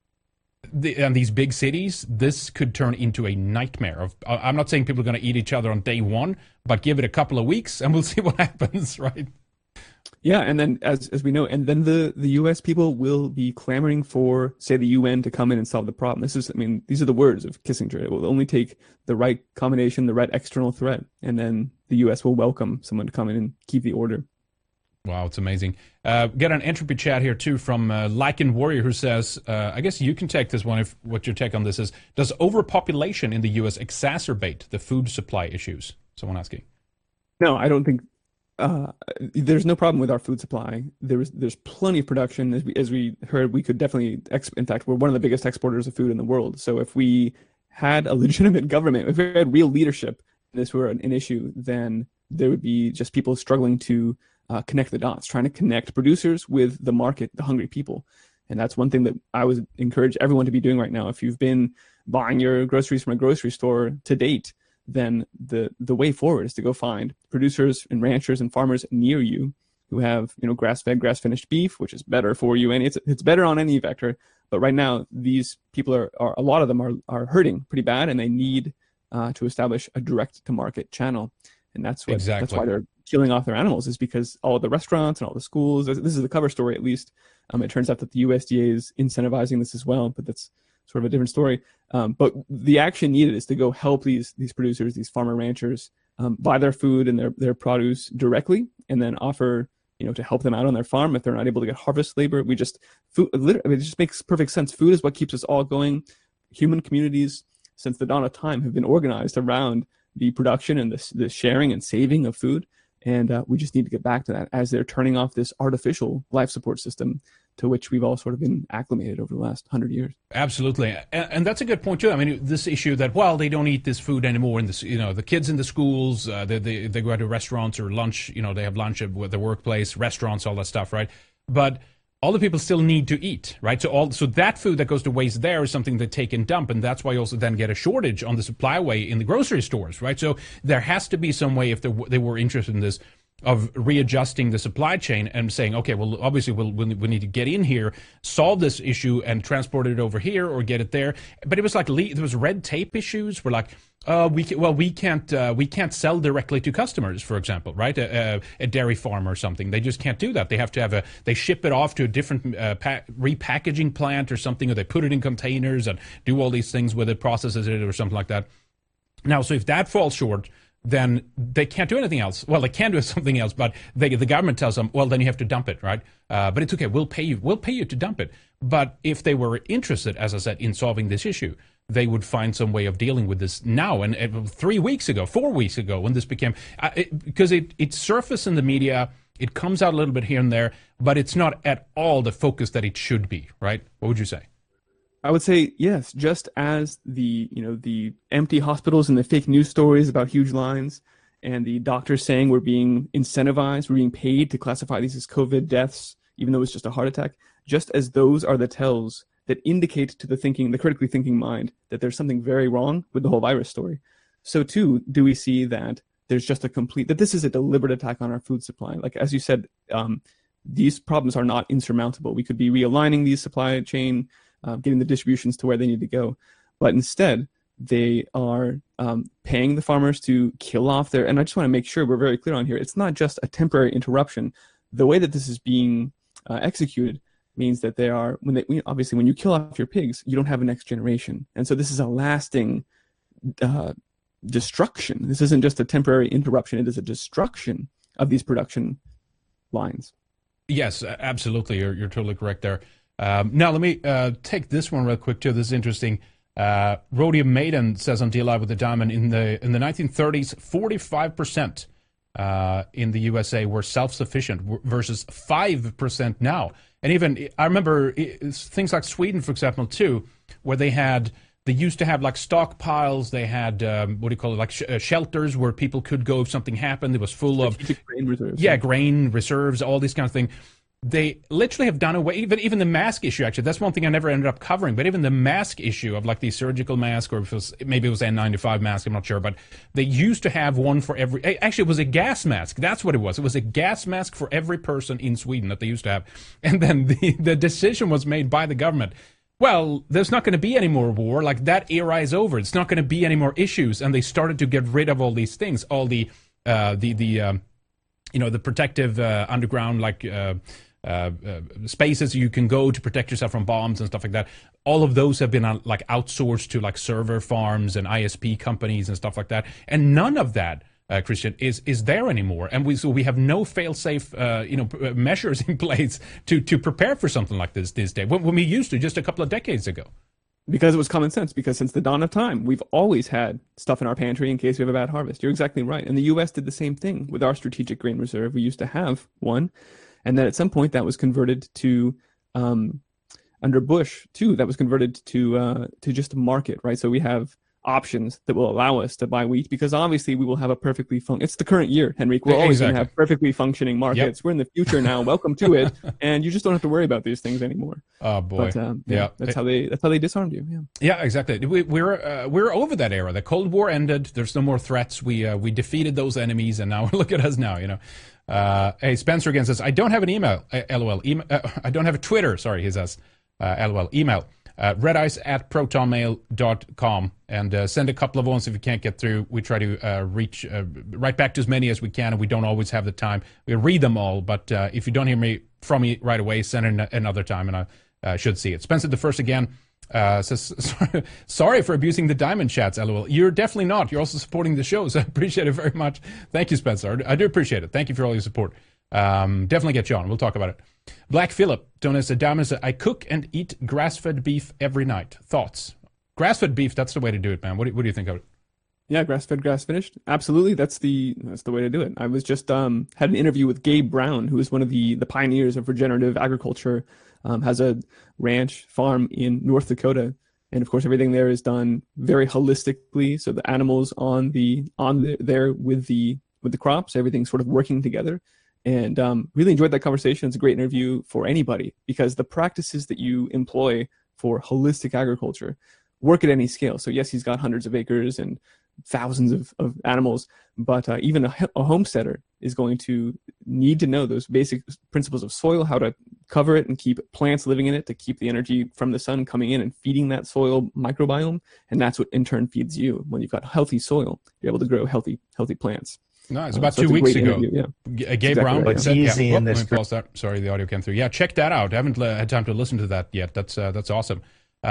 and these big cities, this could turn into a nightmare. I'm not saying people are going to eat each other on day one, but give it a couple of weeks and we'll see what happens, right? Yeah, and then as we know, and then the U.S. people will be clamoring for, say, the UN to come in and solve the problem. These are the words of Kissinger. It will only take the right combination, the right external threat, and then the U.S. will welcome someone to come in and keep the order. Wow, it's amazing. Get an entropy chat here, too, from Lycan Warrior, who says, I guess you can take this one if what your take on this is. Does overpopulation in the U.S. exacerbate the food supply issues? Someone asking. No, I don't think. There's no problem with our food supply. There's plenty of production. As we heard, we could definitely, in fact, we're one of the biggest exporters of food in the world. So if we had a legitimate government, if we had real leadership, and this were an issue, then there would be just people struggling to connect the dots, trying to connect producers with the market, the hungry people. And that's one thing that I would encourage everyone to be doing right now. If you've been buying your groceries from a grocery store to date, then the way forward is to go find producers and ranchers and farmers near you who have, grass-fed, grass-finished beef, which is better for you, and it's better on any vector. But right now, these people are a lot of them are hurting pretty bad, and they need to establish a direct-to-market channel, and that's why they're killing off their animals, is because all the restaurants and all the schools. This is the cover story, at least. It turns out that the USDA is incentivizing this as well, but that's sort of a different story. But the action needed is to go help these producers, these farmer ranchers, buy their food and their produce directly, and then offer, to help them out on their farm if they're not able to get harvest labor. It just makes perfect sense. Food is what keeps us all going. Human communities, since the dawn of time, have been organized around the production and the sharing and saving of food. And we just need to get back to that as they're turning off this artificial life support system to which we've all sort of been acclimated over the last 100 years. Absolutely. And that's a good point, too. I mean, this issue that, they don't eat this food anymore. In this, the kids in the schools, they go to restaurants or lunch, they have lunch at the workplace, restaurants, all that stuff, right? But all the people still need to eat, right? So that food that goes to waste there is something they take and dump, and that's why you also then get a shortage on the supply way in the grocery stores, right? So there has to be some way, if they were interested in this, of readjusting the supply chain and saying, okay, well, obviously we need to get in here, solve this issue, and transport it over here or get it there. But it was like there was red tape issues. We're like, we can't sell directly to customers, for example, right? A dairy farm or something. They just can't do that. They have to they ship it off to a different repackaging plant or something, or they put it in containers and do all these things with it, processes it or something like that. Now, so if that falls short, then they can't do anything else. Well, they can do something else, but the government tells them, well, then you have to dump it, right? But it's okay. We'll pay you to dump it. But if they were interested, as I said, in solving this issue, they would find some way of dealing with this now. And 4 weeks ago, when this became, because it surfaced in the media, it comes out a little bit here and there, but it's not at all the focus that it should be, right? What would you say? I would say yes, just as the empty hospitals and the fake news stories about huge lines and the doctors saying we're being incentivized, we're being paid to classify these as COVID deaths, even though it's just a heart attack, just as those are the tells that indicate to the critically thinking mind that there's something very wrong with the whole virus story. So too, do we see that there's just that this is a deliberate attack on our food supply. Like, as you said, these problems are not insurmountable. We could be realigning these supply chain, getting the distributions to where they need to go. But instead, they are paying the farmers to kill off and I just want to make sure we're very clear on here, it's not just a temporary interruption. The way that this is being executed means that obviously when you kill off your pigs, you don't have a next generation. And so this is a lasting destruction. This isn't just a temporary interruption. It is a destruction of these production lines. Yes, absolutely. You're totally correct there. Now, let me take this one real quick, too. This is interesting. Rhodium Maiden says on DLive with the Diamond, in the 1930s, 45% in the USA were self-sufficient versus 5% now. And even, I remember things like Sweden, for example, too, where they used to have like stockpiles. They had, shelters where people could go if something happened. It was full of grain reserves. Yeah, grain reserves, all these kind of things. they literally have done away, even the mask issue, actually. That's one thing I never ended up covering, but even the mask issue of like the surgical mask, or if maybe it was N95 mask, I'm not sure, but they used to have one for every, actually it was a gas mask. That's what it was. It was a gas mask for every person in Sweden that they used to have. And then the decision was made by the government. Well, there's not going to be any more war. Like, that era is over. It's not going to be any more issues. And they started to get rid of all these things, all the protective underground, like, spaces you can go to protect yourself from bombs and stuff like that. All of those have been outsourced to like server farms and ISP companies and stuff like that. And none of that, Christian, is there anymore. And we have no fail-safe measures in place to prepare for something like this day when we used to just a couple of decades ago. Because it was common sense, because since the dawn of time, we've always had stuff in our pantry in case we have a bad harvest. You're exactly right. And the U.S. did the same thing with our strategic grain reserve. We used to have one. And then at some point that was converted to, under Bush too, that was converted to just a market, right? So we have options that will allow us to buy wheat, because obviously we will have a perfectly it's the current year, Henrik. We're always going to have perfectly functioning markets. Yep. We're in the future now. Welcome to it. And you just don't have to worry about these things anymore. Oh boy. But, that's how they disarmed you. Yeah. Yeah, exactly. We're over that era. The Cold War ended. There's no more threats. We defeated those enemies, and now look at us now, Hey, Spencer again says, I don't have an email. LOL. I don't have a Twitter. Sorry, he says. LOL. Email. redice@protonmail.com, and send a couple of ones if you can't get through. We try to write back to as many as we can, and we don't always have the time. We read them all, but if you don't hear from me right away, send it another time, and I should see it. Spencer the First again says, sorry for abusing the diamond chats, LOL. You're definitely not. You're also supporting the show, so I appreciate it very much. Thank you, Spencer. I do appreciate it. Thank you for all your support. Definitely get you on. We'll talk about it. Black Phillip donates a diamond. Says, I cook and eat grass-fed beef every night. Thoughts? Grass-fed beef, that's the way to do it, man. What do you think of it? Yeah, grass-fed, grass-finished. Absolutely, that's the way to do it. I was just had an interview with Gabe Brown, who is one of the pioneers of regenerative agriculture. Has a ranch farm in North Dakota, and of course everything there is done very holistically. So the animals there with the crops, everything's sort of working together. And really enjoyed that conversation. It's a great interview for anybody, because the practices that you employ for holistic agriculture work at any scale. So yes, he's got hundreds of acres and thousands of animals, but even a homesteader is going to need to know those basic principles of soil, how to cover it and keep plants living in it, to keep the energy from the sun coming in and feeding that soil microbiome. And that's what in turn feeds you. When you've got healthy soil, you're able to grow healthy plants. No, it's about 2 weeks ago. Yeah. Gabe Brown. It's easy in this. Sorry, the audio came through. Yeah, check that out. I haven't had time to listen to that yet. That's awesome.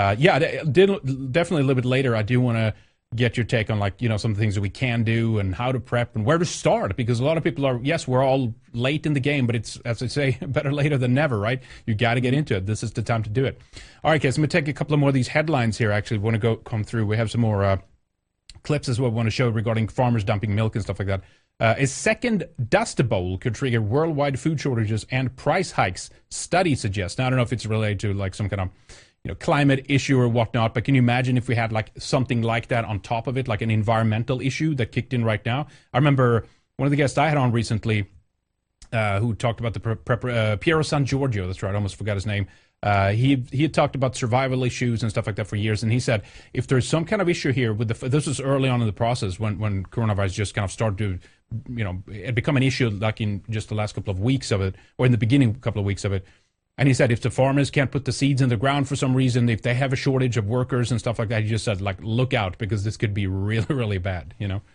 Definitely a little bit later, I do want to get your take on some of the things that we can do and how to prep and where to start, because a lot of people we're all late in the game, but it's, as I say, better later than never, right? You got to get into it. This is the time to do it. All right, guys, I'm going to take a couple of more of these headlines here. Actually, want to come through. We have some more clips as well we want to show regarding farmers dumping milk and stuff like that. A second Dust Bowl could trigger worldwide food shortages and price hikes, study suggests. Now, I don't know if it's related to some kind of climate issue or whatnot, but can you imagine if we had something like that on top of it, like an environmental issue that kicked in right now? I remember one of the guests I had on recently who talked about the Piero San Giorgio, that's right, I almost forgot his name. He had talked about survival issues and stuff like that for years, and he said if there's some kind of issue here with this was early on in the process when coronavirus just kind of started to it become an issue like in just the last couple of weeks of it, or in the beginning couple of weeks of it. And he said if the farmers can't put the seeds in the ground for some reason, if they have a shortage of workers and stuff like that, he just said look out, because this could be really, really bad,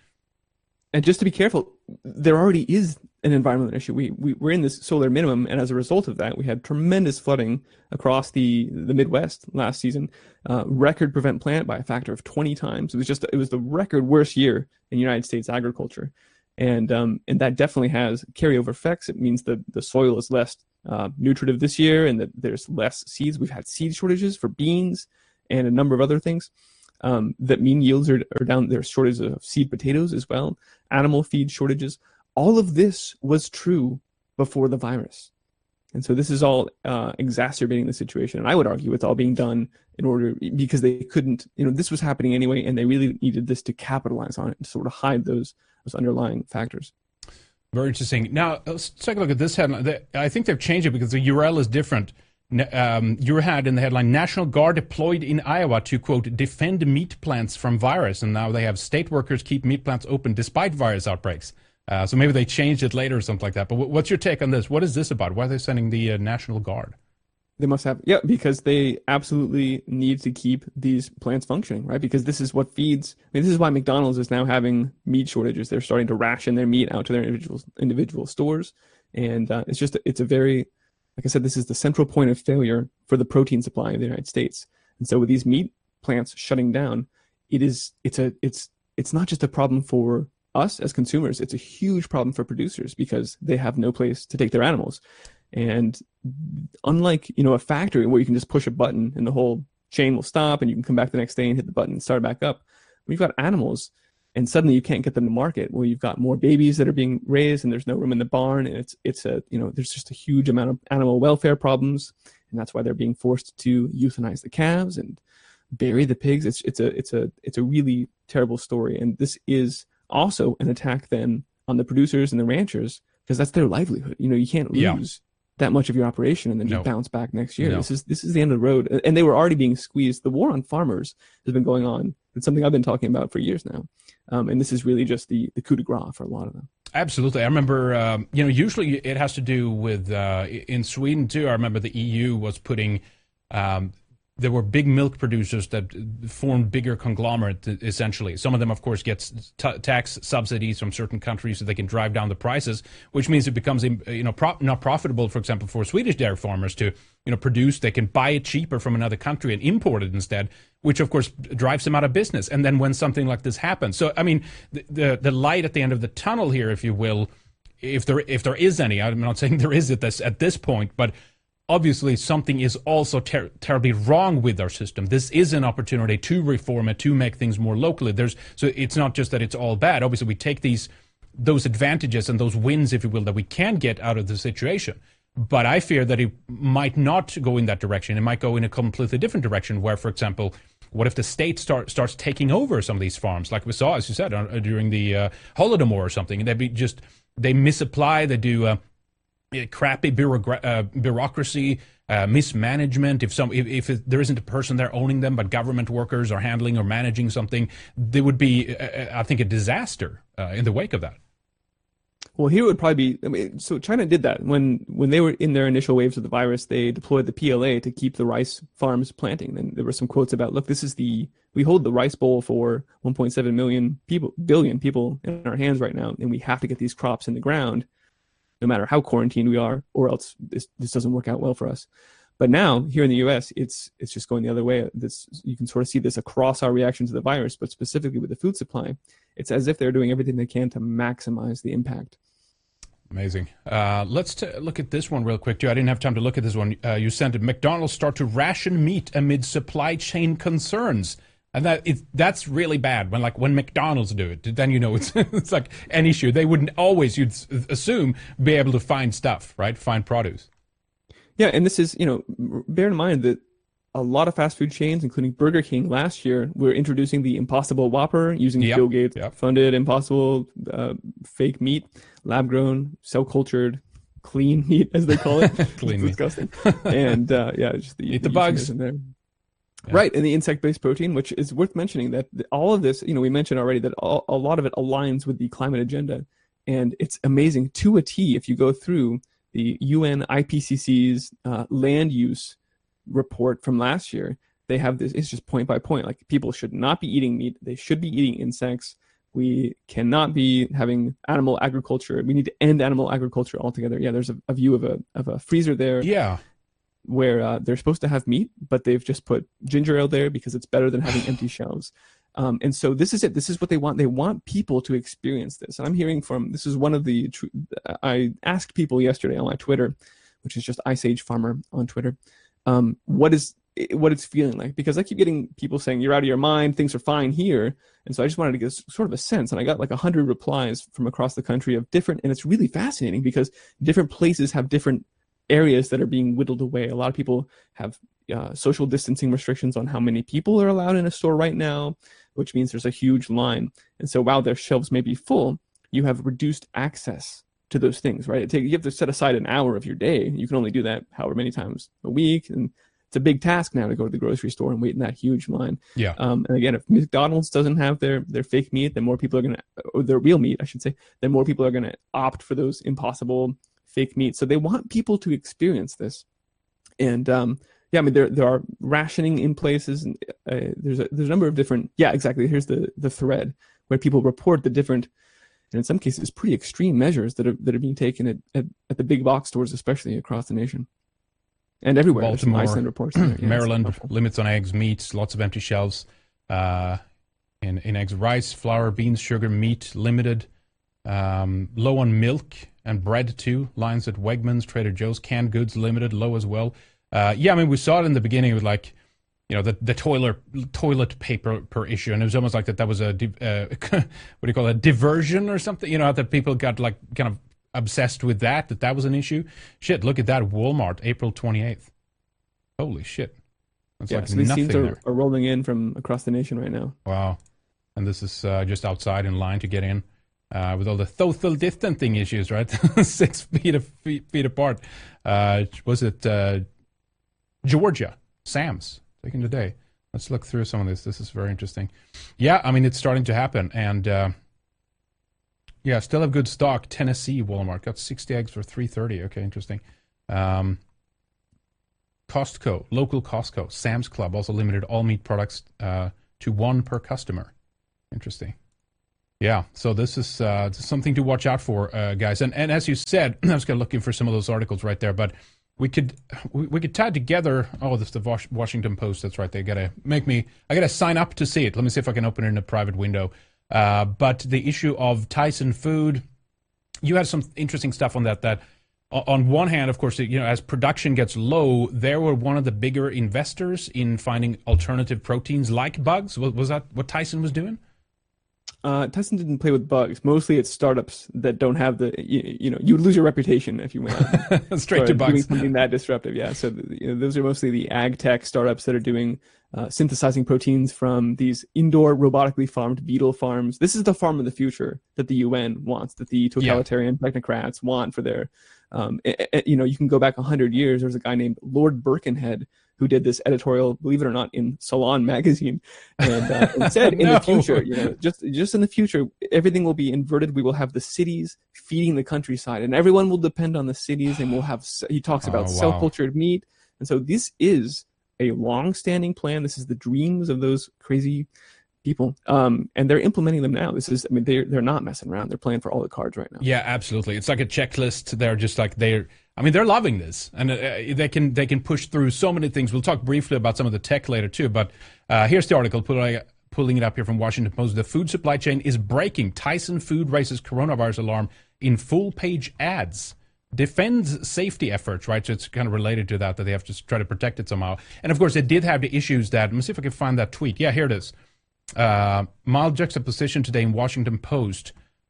And just to be careful, there already is an environmental issue. We're in this solar minimum, and as a result of that, we had tremendous flooding across the Midwest last season. Record prevent plant by a factor of 20 times. It was the record worst year in United States agriculture, and that definitely has carryover effects. It means the soil is less nutritive this year, and that there's less seeds. We've had seed shortages for beans and a number of other things. That mean yields are down. There's shortages of seed potatoes as well, animal feed shortages. All of this was true before the virus. And so this is all exacerbating the situation. And I would argue it's all being done because they couldn't, this was happening anyway, and they really needed this to capitalize on it and sort of hide those underlying factors. Very interesting. Now, let's take a look at this headline. I think they've changed it because the URL is different. You had in the headline, National Guard deployed in Iowa to, quote, defend meat plants from virus. And now they have state workers keep meat plants open despite virus outbreaks. So maybe they changed it later or something like that. But what's your take on this? What is this about? Why are they sending the National Guard? They must have, yeah, because they absolutely need to keep these plants functioning, right? Because this is what feeds. I mean, this is why McDonald's is now having meat shortages. They're starting to ration their meat out to their individual stores, and it's a very, like I said, this is the central point of failure for the protein supply of the United States. And so with these meat plants shutting down, it's not just a problem for us as consumers. It's a huge problem for producers because they have no place to take their animals. And unlike, a factory where you can just push a button and the whole chain will stop and you can come back the next day and hit the button and start back up, when you've got animals and suddenly you can't get them to market, well, you've got more babies that are being raised and there's no room in the barn, and there's just a huge amount of animal welfare problems, and that's why they're being forced to euthanize the calves and bury the pigs. It's a really terrible story, and this is also an attack then on the producers and the ranchers because that's their livelihood. You can't lose that much of your operation and then just bounce back next year. No. This is the end of the road. And they were already being squeezed. The war on farmers has been going on. It's something I've been talking about for years now. And this is really just the coup de grace for a lot of them. Absolutely. I remember, usually it has to do with, in Sweden too, I remember the EU was putting, there were big milk producers that formed bigger conglomerates, essentially. Some of them, of course, get tax subsidies from certain countries so they can drive down the prices, which means it becomes not profitable, for example, for Swedish dairy farmers to produce. They can buy it cheaper from another country and import it instead, which, of course, drives them out of business. And then when something like this happens. So, I mean, the light at the end of the tunnel here, if you will, if there is any, I'm not saying there is at this point, but obviously, something is also terribly wrong with our system. This is an opportunity to reform it, to make things more locally. So it's not just that it's all bad. Obviously, we take those advantages and those wins, if you will, that we can get out of the situation. But I fear that it might not go in that direction. It might go in a completely different direction where, for example, what if the state starts taking over some of these farms, like we saw, as you said, during the Holodomor or something, and they misapply, they do crappy bureaucracy, mismanagement. If there isn't a person there owning them, but government workers are handling or managing something, there would be, I think, a disaster in the wake of that. Well, here would probably be. So China did that when they were in their initial waves of the virus. They deployed the PLA to keep the rice farms planting. And there were some quotes about, look, we hold the rice bowl for 1.7 billion people in our hands right now, and we have to get these crops in the ground, no matter how quarantined we are, or else this doesn't work out well for us. But now, here in the U.S., it's just going the other way. You can sort of see this across our reaction to the virus, but specifically with the food supply. It's as if they're doing everything they can to maximize the impact. Amazing. Let's look at this one real quick, too. I didn't have time to look at this one. You sent it. McDonald's start to ration meat amid supply chain concerns. And that's really bad when McDonald's do it. Then it's like an issue. They wouldn't always, you'd assume, be able to find stuff, right? Find produce. Yeah, and this is, bear in mind that a lot of fast food chains, including Burger King last year, were introducing the Impossible Whopper using Bill Gates funded Impossible fake meat, lab-grown, cell-cultured, clean meat, as they call it. Clean meat. Disgusting. And just eat the bugs. In there. Yeah. Right, and the insect-based protein, which is worth mentioning that all of this, we mentioned already that a lot of it aligns with the climate agenda. And it's amazing to a T if you go through the UN IPCC's land use report from last year. They have this, it's just point by point, like people should not be eating meat. They should be eating insects. We cannot be having animal agriculture. We need to end animal agriculture altogether. Yeah, there's a view of a freezer there. Yeah. Where they're supposed to have meat, but they've just put ginger ale there because it's better than having empty shelves. And so this is it. This is what they want. They want people to experience this. And I'm hearing this is one of the, I asked people yesterday on my Twitter, which is just Ice Age Farmer on Twitter, what it's feeling like. Because I keep getting people saying, you're out of your mind, things are fine here. And so I just wanted to get sort of a sense. And I got like 100 replies from across the country of different, and it's really fascinating because different places have different areas that are being whittled away. A lot of people have social distancing restrictions on how many people are allowed in a store right now, which means there's a huge line. And so while their shelves may be full, you have reduced access to those things, right? You have to set aside an hour of your day. You can only do that however many times a week, and it's a big task now to go to the grocery store and wait in that huge line. Yeah. And again, if McDonald's doesn't have their fake meat, then more people are going to, or their real meat, I should say, then more people are going to opt for those impossible fake meat. So they want people to experience this. And yeah, I mean, there are rationing in places. And, there's a number of different. Yeah, exactly. Here's the thread where people report the different, and in some cases, pretty extreme measures that are being taken at the big box stores, especially across the nation and everywhere. Baltimore, Iceland reports there. Yeah, Maryland, limits on eggs, meats, lots of empty shelves. In eggs, rice, flour, beans, sugar, meat, limited. Low on milk and bread too. Lines at Wegmans, Trader Joe's, canned goods limited, low as well. Yeah, I mean, we saw it in the beginning with like, you know, the toilet paper per issue, and it was almost like that was a what do you call it, a diversion or something, you know, that people got like kind of obsessed with that was an issue. Shit, look at that, Walmart, April 28th. Holy shit. That's yeah, like so these nothing scenes there. are rolling in from across the nation right now. Wow. And this is just outside in line to get in with all the social distancing issues, right? 6 feet apart. Was it Georgia? Sam's. Taken today. Let's look through some of this. This is very interesting. Yeah, I mean, it's starting to happen. And yeah, still have good stock. Tennessee Walmart got 60 eggs for $3.30. Okay, interesting. Costco, local Costco. Sam's Club also limited all meat products to 1 per customer. Interesting. Yeah, so this is something to watch out for, guys. And as you said, I was kind of looking for some of those articles right there, but we could tie together. Oh, this is the Washington Post. That's right. I gotta sign up to see it. Let me see if I can open it in a private window. But the issue of Tyson Food, you had some interesting stuff on that on one hand, of course, you know, as production gets low, they were one of the bigger investors in finding alternative proteins like bugs. Was that what Tyson was doing? Tyson didn't play with bugs. Mostly it's startups that don't have the, you know, you would lose your reputation if you went straight to bugs. Doing something that disruptive. Yeah. So, you know, those are mostly the ag tech startups that are doing synthesizing proteins from these indoor robotically farmed beetle farms. This is the farm of the future that the UN wants, that the totalitarian technocrats want for their, you know, you can go back 100 years. There's a guy named Lord Birkenhead who did this editorial, believe it or not, in Salon magazine, and said in the future, you know, just in the future, everything will be inverted. We will have the cities feeding the countryside, and everyone will depend on the cities, and we'll have. He talks about cell-cultured meat, and so this is a long-standing plan. This is the dreams of those crazy people, and they're implementing them now. This is, I mean, they're not messing around. They're playing for all the cards right now. Yeah, absolutely. It's like a checklist. They're just like they're loving this, and they can push through so many things. We'll talk briefly about some of the tech later too. But here's the article, pulling it up here from Washington Post. The food supply chain is breaking. Tyson Food raises coronavirus alarm in full-page ads. Defends safety efforts, right? So it's kind of related to that they have to try to protect it somehow. And of course, it did have the issues that. Let me see if I can find that tweet. Yeah, here it is. Mild juxtaposition today in Washington Post.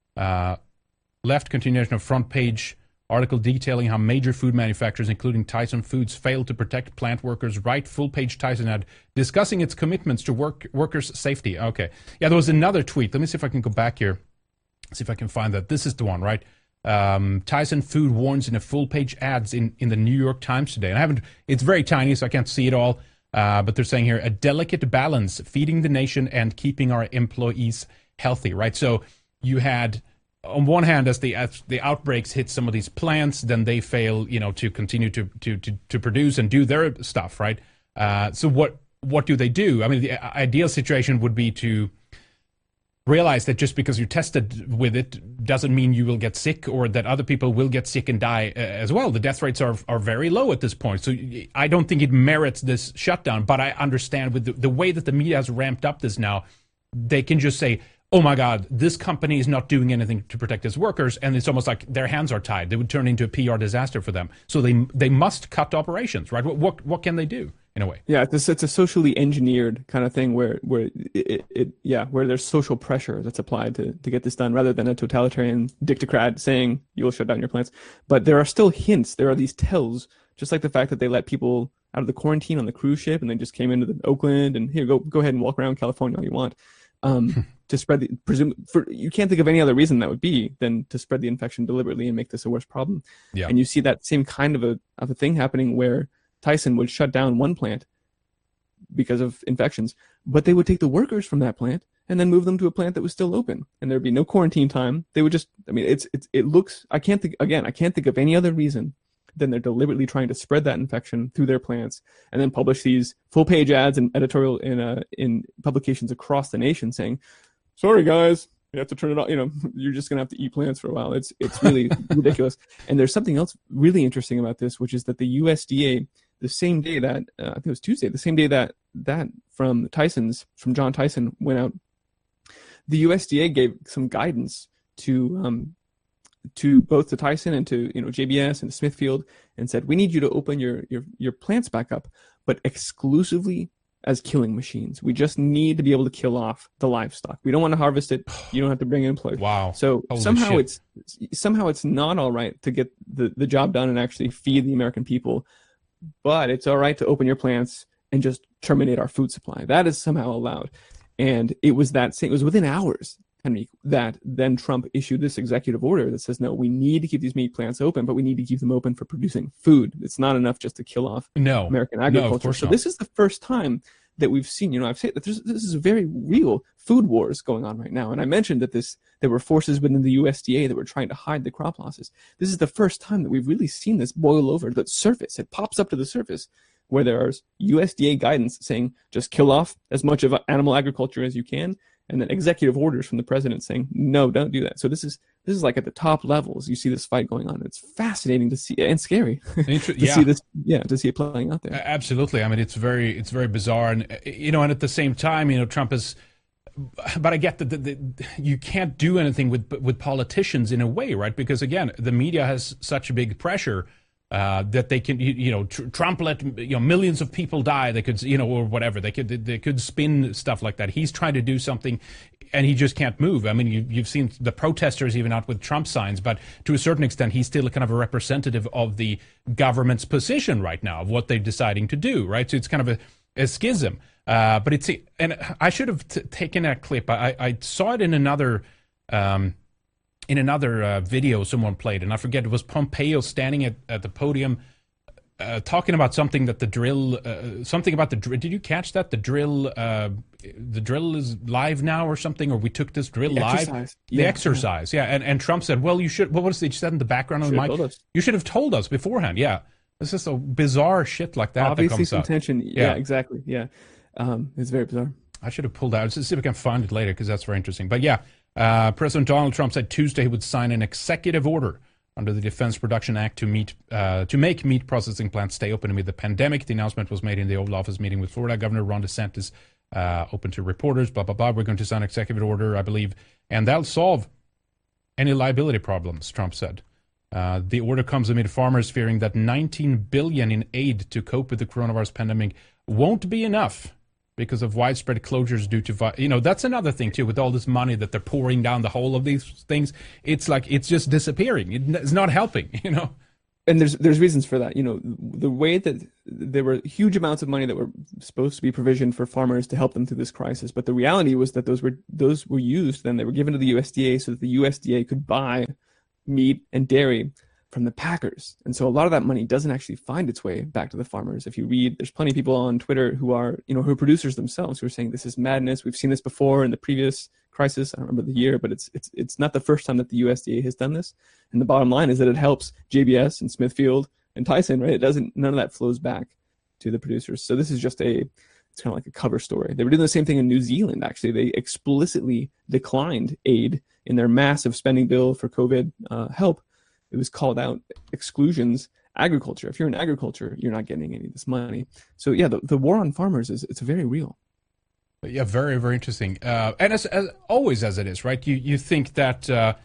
Left continuation of front page article detailing how major food manufacturers, including Tyson Foods, failed to protect plant workers. Right, full page Tyson ad discussing its commitments to workers' safety. Okay, yeah, there was another tweet. Let me see if I can go back here. See if I can find that. This is the one, right? Tyson Food warns in a full page ads in the New York Times today. And it's very tiny, so I can't see it all. But they're saying here, a delicate balance, feeding the nation and keeping our employees healthy, right? So you had, on one hand, as the outbreaks hit some of these plants, then they fail, you know, to continue to produce and do their stuff, right? So what do they do? I mean, the ideal situation would be to realize that just because you tested with it doesn't mean you will get sick, or that other people will get sick and die as well. The death rates are very low at this point. So I don't think it merits this shutdown, but I understand with the way that the media has ramped up this now, they can just say, oh my God, this company is not doing anything to protect its workers, and it's almost like their hands are tied. They would turn into a PR disaster for them. So they must cut operations, right? What can they do in a way? Yeah, it's a socially engineered kind of thing where there's social pressure that's applied to get this done, rather than a totalitarian dictocrat saying you'll shut down your plants. But there are still hints. There are these tells, just like the fact that they let people out of the quarantine on the cruise ship and they just came into Oakland and here, go ahead and walk around California all you want. to spread you can't think of any other reason that would be than to spread the infection deliberately and make this a worse problem. Yeah. And you see that same kind of a thing happening where Tyson would shut down one plant because of infections, but they would take the workers from that plant and then move them to a plant that was still open, and there'd be no quarantine time. They would just, I mean, it looks, I can't think of any other reason than they're deliberately trying to spread that infection through their plants and then publish these full page ads and editorial in publications across the nation saying, sorry guys, you have to turn it off. You know, you're just going to have to eat plants for a while. It's really ridiculous. And there's something else really interesting about this, which is that the USDA, the same day that, I think it was Tuesday, the same day that from John Tyson went out, the USDA gave some guidance to both to Tyson and to JBS and Smithfield, and said, we need you to open your plants back up, but exclusively as killing machines. We just need to be able to kill off the livestock. We don't want to harvest it. You don't have to bring in employees. Wow. So Holy somehow shit. it's not all right to get the job done and actually feed the American people, but it's all right to open your plants and just terminate our food supply. That is somehow allowed. And it was within hours, Henry, that then Trump issued this executive order that says, no, we need to keep these meat plants open, but we need to keep them open for producing food. It's not enough just to kill off American agriculture. No, of course so not. This is the first time that we've seen, I've said that this is a very real food wars going on right now. And I mentioned that there were forces within the USDA that were trying to hide the crop losses. This is the first time that we've really seen this boil over the surface. It pops up to the surface, where there's USDA guidance saying just kill off as much of animal agriculture as you can, and then executive orders from the president saying no, don't do that. So this is like at the top levels. You see this fight going on. It's fascinating to see and scary to see this. Yeah, to see it playing out there. Absolutely. I mean, it's very bizarre, and and at the same time, Trump is. But I get that you can't do anything with politicians in a way, right? Because again, the media has such a big pressure. That they can, Trump let millions of people die. They could, or whatever. They could spin stuff like that. He's trying to do something, and he just can't move. I mean, you've seen the protesters even out with Trump signs, but to a certain extent, he's still kind of a representative of the government's position right now of what they're deciding to do, right? So it's kind of a schism. But and I should have taken that clip. I saw it in another. In another video someone played, and I forget, it was Pompeo standing at the podium talking about something that the drill, something about the drill. Did you catch that? The drill is live now or something, or we took this drill live. Exercise. The exercise, yeah. And Trump said, well, you should, what was it you said in the background of the mic? You should have told us beforehand, yeah. It's just a bizarre shit like that Obviously that comes some up. tension, yeah, exactly, yeah. It's very bizarre. I should have pulled out. Let's see if I can find it later, because that's very interesting. But yeah, President Donald Trump said Tuesday he would sign an executive order under the Defense Production Act to make meat processing plants stay open amid the pandemic. The announcement was made in the Oval Office meeting with Florida Governor Ron DeSantis, open to reporters, blah, blah, blah. We're going to sign an executive order, I believe, and that'll solve any liability problems, Trump said. The order comes amid farmers fearing that $19 billion in aid to cope with the coronavirus pandemic won't be enough because of widespread closures due to, that's another thing too, with all this money that they're pouring down the hole of these things. It's like, it's just disappearing. It's not helping, And there's reasons for that. The way that there were huge amounts of money that were supposed to be provisioned for farmers to help them through this crisis. But the reality was that those were used, then they were given to the USDA so that the USDA could buy meat and dairy from the packers. And so a lot of that money doesn't actually find its way back to the farmers. If you read, there's plenty of people on Twitter who are producers themselves who are saying this is madness. We've seen this before in the previous crisis. I don't remember the year, but it's not the first time that the USDA has done this. And the bottom line is that it helps JBS and Smithfield and Tyson, right? None of that flows back to the producers. So this is just it's kind of like a cover story. They were doing the same thing in New Zealand, actually. They explicitly declined aid in their massive spending bill for COVID help. It was called out exclusions, agriculture. If you're in agriculture, you're not getting any of this money. So yeah, the war on farmers it's very real. Yeah, very, very interesting. And as always as it is, right? You think that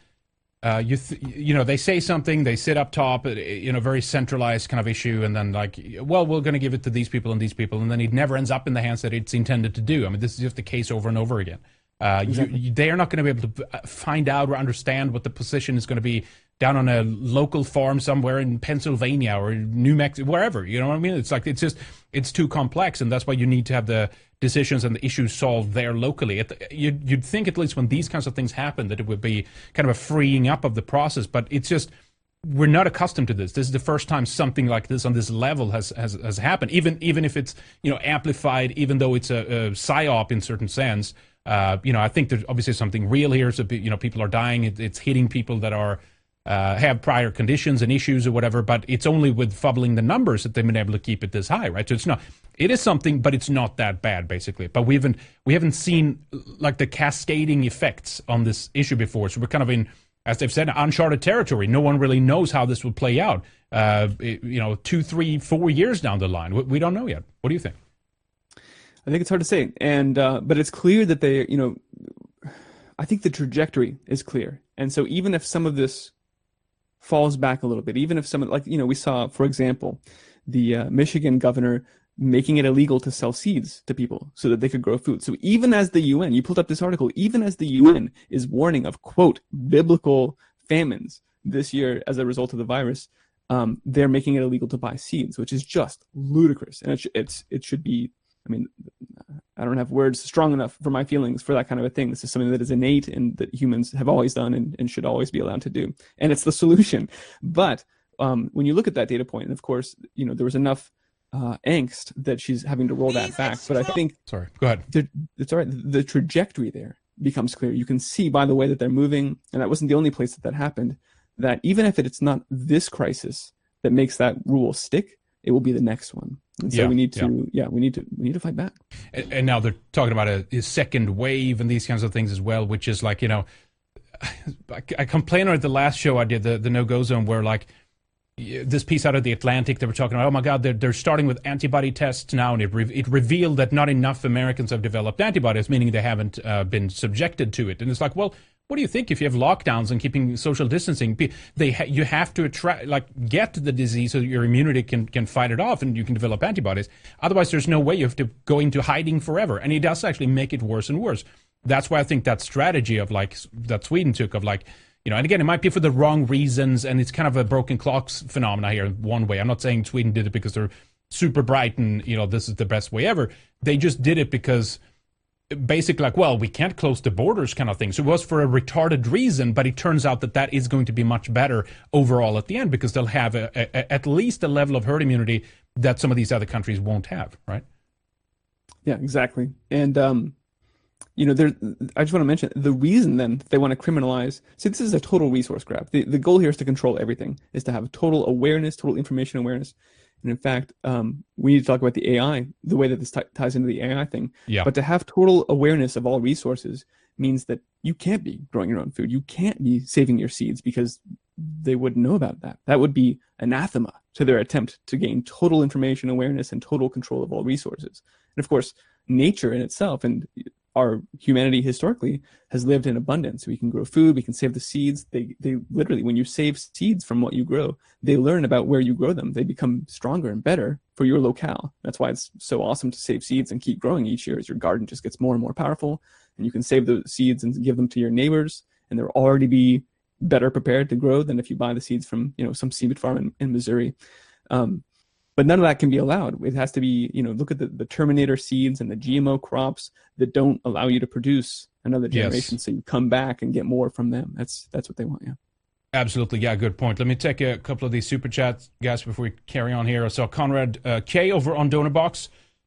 they say something, they sit up top, very centralized kind of issue, and then we're going to give it to these people, and then it never ends up in the hands that it's intended to do. I mean, this is just the case over and over again. Exactly. They are not going to be able to find out or understand what the position is going to be down on a local farm somewhere in Pennsylvania or New Mexico, wherever. You know what I mean? It's too complex, and that's why you need to have the decisions and the issues solved there locally. You'd think at least when these kinds of things happen that it would be kind of a freeing up of the process, but it's just we're not accustomed to this. This is the first time something like this on this level has happened, even if it's amplified, even though it's a psyop in certain sense. I think there's obviously something real here. So people are dying. It's hitting people that are have prior conditions and issues or whatever. But it's only with fubbling the numbers that they've been able to keep it this high, right? So it's not. It is something, but it's not that bad, basically. But we haven't seen like the cascading effects on this issue before. So we're kind of in, as they've said, uncharted territory. No one really knows how this will play out. 2, 3, 4 years down the line, we don't know yet. What do you think? I think it's hard to say, and but it's clear that they, I think the trajectory is clear, and so even if some of this falls back a little bit, even if some, we saw, for example, the Michigan governor making it illegal to sell seeds to people so that they could grow food. So even as the UN, you pulled up this article, even as the UN is warning of, quote, biblical famines this year as a result of the virus, they're making it illegal to buy seeds, which is just ludicrous. And it should be, I don't have words strong enough for my feelings for that kind of a thing. This is something that is innate and that humans have always done and should always be allowed to do. And it's the solution. But when you look at that data point, and of course, there was enough angst that she's having to roll that back. But I think, sorry, go ahead. It's all right. The trajectory there becomes clear. You can see by the way that they're moving, and that wasn't the only place that happened, that even if it's not this crisis that makes that rule stick, it will be the next one. And so we need to fight back. And now they're talking about a second wave and these kinds of things as well, which is like, I complained at the last show I did, the no-go zone, where like this piece out of the Atlantic, they were talking about, oh my God, they're starting with antibody tests now, and it revealed that not enough Americans have developed antibodies, meaning they haven't been subjected to it. And it's like, well, what do you think if you have lockdowns and keeping social distancing? You have to get the disease so that your immunity can fight it off and you can develop antibodies. Otherwise, there's no way. You have to go into hiding forever, and it does actually make it worse and worse. That's why I think that strategy of that Sweden took of and again, it might be for the wrong reasons, and it's kind of a broken clocks phenomena here in one way. I'm not saying Sweden did it because they're super bright and this is the best way ever. They just did it because basically we can't close the borders kind of thing. So it was for a retarded reason, but it turns out that is going to be much better overall at the end, because they'll have at least a level of herd immunity that some of these other countries won't have, right? Yeah, exactly. And I just want to mention the reason then that they want to criminalize. See, this is a total resource grab. The goal here is to control everything, is to have total awareness, total information awareness. And in fact, we need to talk about the AI, the way that this ties into the AI thing. Yeah. But to have total awareness of all resources means that you can't be growing your own food. You can't be saving your seeds because they wouldn't know about that. That would be anathema to their attempt to gain total information awareness and total control of all resources. And of course, nature in itself and our humanity historically has lived in abundance. We can grow food, we can save the seeds. They literally, when you save seeds from what you grow, they learn about where you grow them. They become stronger and better for your locale. That's why it's so awesome to save seeds and keep growing each year, as your garden just gets more and more powerful, and you can save those seeds and give them to your neighbors, and they'll already be better prepared to grow than if you buy the seeds from some seed farm in Missouri. But none of that can be allowed. It has to be, look at the Terminator seeds and the GMO crops that don't allow you to produce another generation. Yes. So you come back and get more from them. That's what they want, yeah. Absolutely, yeah, good point. Let me take a couple of these super chats, guys, before we carry on here. So Conrad K over on DonorBox,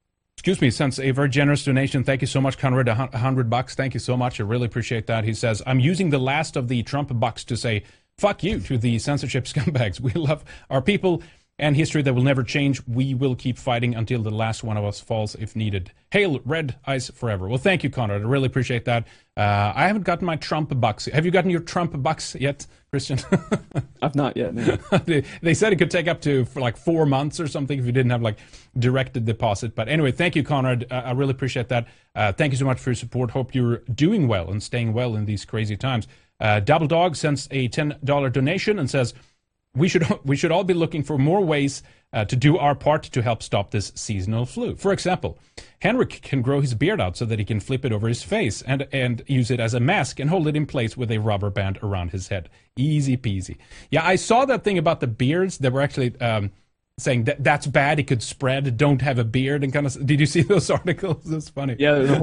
sends a very generous donation. Thank you so much, Conrad, $100. Thank you so much. I really appreciate that. He says, I'm using the last of the Trump bucks to say, fuck you to the censorship scumbags. We love our people and history that will never change. We will keep fighting until the last one of us falls if needed. Hail Red Ice forever. Well, thank you, Conrad. I really appreciate that. I haven't gotten my Trump bucks. Have you gotten your Trump bucks yet, Christian? I've not yet, no. They said it could take up to for 4 months or something if you didn't have directed deposit. But anyway, thank you, Conrad. I really appreciate that. Thank you so much for your support. Hope you're doing well and staying well in these crazy times. Double Dog sends a $10 donation and says, we should all be looking for more ways to do our part to help stop this seasonal flu. For example, Henrik can grow his beard out so that he can flip it over his face and use it as a mask and hold it in place with a rubber band around his head. Easy peasy. Yeah, I saw that thing about the beards. There were actually saying that's bad. It could spread. Don't have a beard and kind of. Did you see those articles? It's funny. Yeah, the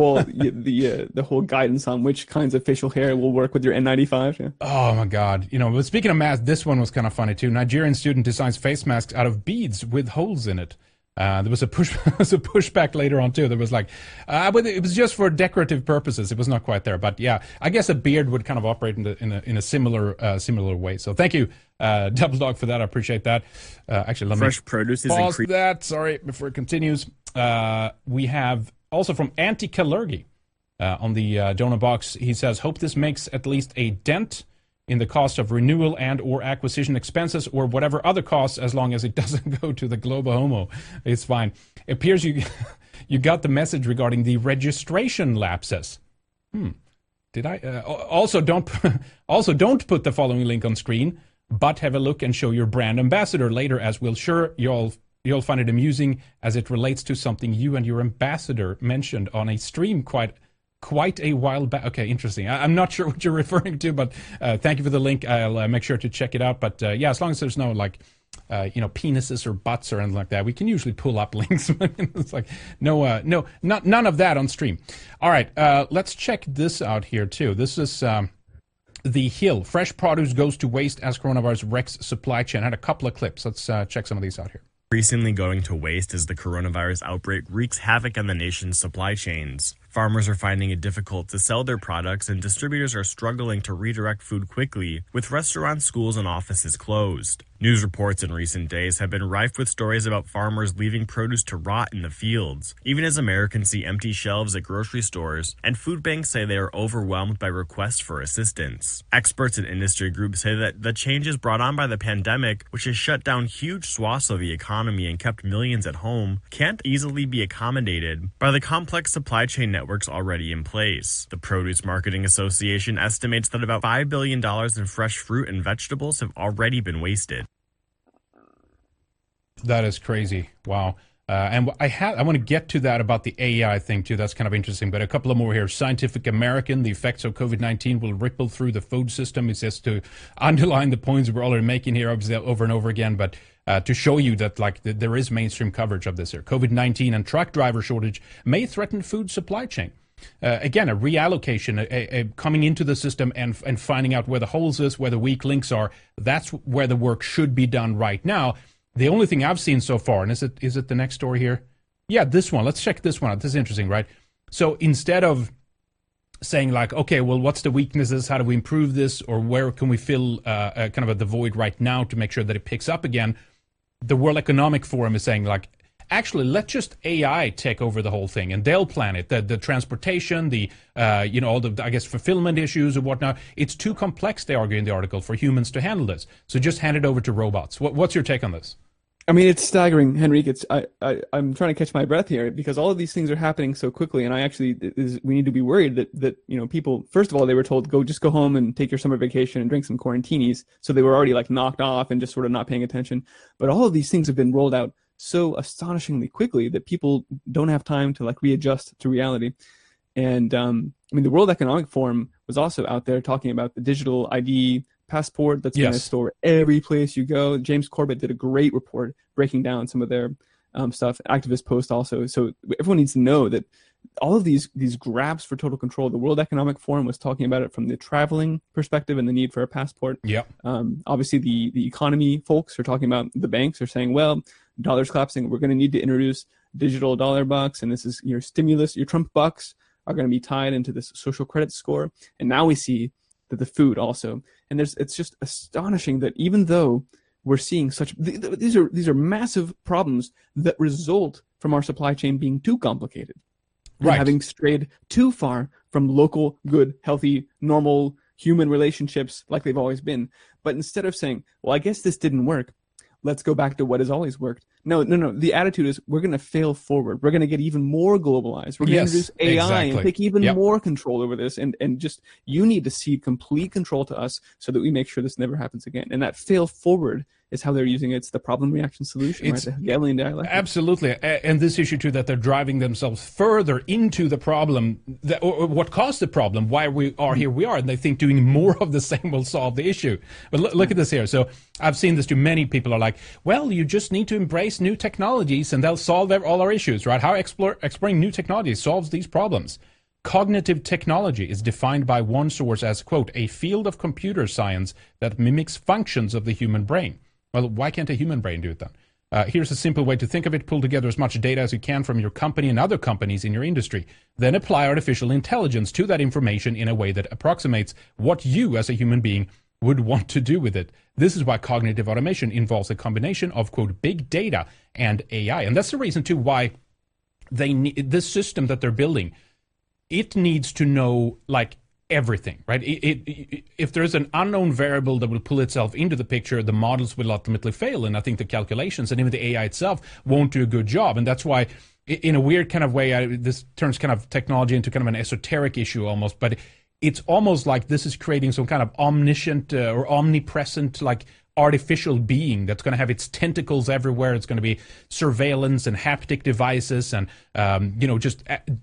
whole guidance on which kinds of facial hair will work with your N95. Yeah. Oh my God! But speaking of masks, this one was kind of funny too. Nigerian student designs face masks out of beads with holes in it. There was a pushback later on too. There was like, but it was just for decorative purposes. It was not quite there, but yeah, I guess a beard would kind of operate in a similar way. So thank you, Double Dog, for that. I appreciate that. Actually, let Fresh me produce is pause that. Sorry, before it continues. We have also from Anti-Calurgy on the donor box. He says, hope this makes at least a dent in the cost of renewal and or acquisition expenses or whatever other costs, as long as it doesn't go to the Globo Homo. It's fine. It appears you got the message regarding the registration lapses. Did I? Also, don't put the following link on screen, but have a look and show your brand ambassador later, as we'll sure you'll find it amusing as it relates to something you and your ambassador mentioned on a stream quite a while back. Okay, interesting. I'm not sure what you're referring to, but thank you for the link. I'll make sure to check it out. But yeah, as long as there's no penises or butts or anything like that, we can usually pull up links. It's like none of that on stream. All right, let's check this out here too. This is The Hill. Fresh produce goes to waste as coronavirus wrecks supply chain. I had a couple of clips. Let's check some of these out here. Recently going to waste as the coronavirus outbreak wreaks havoc on the nation's supply chains. Farmers are finding it difficult to sell their products, and distributors are struggling to redirect food quickly, with restaurants, schools, and offices closed. News reports in recent days have been rife with stories about farmers leaving produce to rot in the fields, even as Americans see empty shelves at grocery stores, and food banks say they are overwhelmed by requests for assistance. Experts and industry groups say that the changes brought on by the pandemic, which has shut down huge swaths of the economy and kept millions at home, can't easily be accommodated by the complex supply chain networks already in place. The Produce Marketing Association estimates that about $5 billion in fresh fruit and vegetables have already been wasted. That is crazy. Wow. And I want to get to that about the AI thing too. That's kind of interesting. But a couple of more here. Scientific American, the effects of COVID-19 will ripple through the food system. It's just to underline the points we're already making here, obviously, over and over again. But to show you that there is mainstream coverage of this here. COVID-19 and truck driver shortage may threaten food supply chain. Again, a reallocation, a coming into the system and finding out where the holes is, where the weak links are. That's where the work should be done right now. The only thing I've seen so far, and is it the next story here? Yeah, this one. Let's check this one out. This is interesting, right? So instead of saying like, okay, well, what's the weaknesses? How do we improve this? Or where can we fill kind of the void right now to make sure that it picks up again? The World Economic Forum is saying like, actually, let just AI take over the whole thing, and they'll plan it. The transportation, all the, I guess, fulfillment issues and whatnot. It's too complex, they argue in the article, for humans to handle this. So just hand it over to robots. What's your take on this? I mean, it's staggering, Henrique. I'm trying to catch my breath here because all of these things are happening so quickly, and we need to be worried that people, first of all, they were told just go home and take your summer vacation and drink some Quarantinis, so they were already like knocked off and just sort of not paying attention. But all of these things have been rolled out so astonishingly quickly that people don't have time to like readjust to reality. And I mean, the World Economic Forum was also out there talking about the digital ID passport that's going to store every place you go. James Corbett did a great report breaking down some of their stuff. Activist Post also. So everyone needs to know that all of these grabs for total control. The World Economic Forum was talking about it from the traveling perspective and the need for a passport. Yeah. Obviously, the economy folks are talking about, the banks are saying, well, dollar's collapsing. We're going to need to introduce digital dollar bucks, and this is your stimulus. Your Trump bucks are going to be tied into this social credit score. And now we see that the food also. And it's just astonishing that even though we're seeing such these are massive problems that result from our supply chain being too complicated, right, having strayed too far from local, good, healthy, normal human relationships like they've always been. But instead of saying, well, I guess this didn't work, let's go back to what has always worked. No. The attitude is we're going to fail forward. We're going to get even more globalized. We're going to introduce AI and take even more control over this. And just, you need to cede complete control to us so that we make sure this never happens again. And that fail forward is how they're using it. It's the problem reaction solution, right? The Hegelian dialectic. Absolutely. And this issue too, that they're driving themselves further into the problem, or what caused the problem, why we are here we are, and they think doing more of the same will solve the issue. But look at this here. So I've seen this too. Many people are like, well, you just need to embrace new technologies and they'll solve all our issues, right? How exploring new technologies solves these problems. Cognitive technology is defined by one source as, quote, a field of computer science that mimics functions of the human brain. Well, why can't a human brain do it then? Here's a simple way to think of it. Pull together as much data as you can from your company and other companies in your industry. Then apply artificial intelligence to that information in a way that approximates what you as a human being would want to do with it. This is why cognitive automation involves a combination of, quote, big data and AI. And that's the reason, too, why they need this system that they're building. It needs to know, like, everything, right? If there's an unknown variable that will pull itself into the picture, the models will ultimately fail. And I think the calculations and even the AI itself won't do a good job. And that's why, in a weird kind of way, this turns kind of technology into kind of an esoteric issue almost. But it's almost like this is creating some kind of omniscient or omnipresent, like, artificial being that's going to have its tentacles everywhere. It's going to be surveillance and haptic devices and, just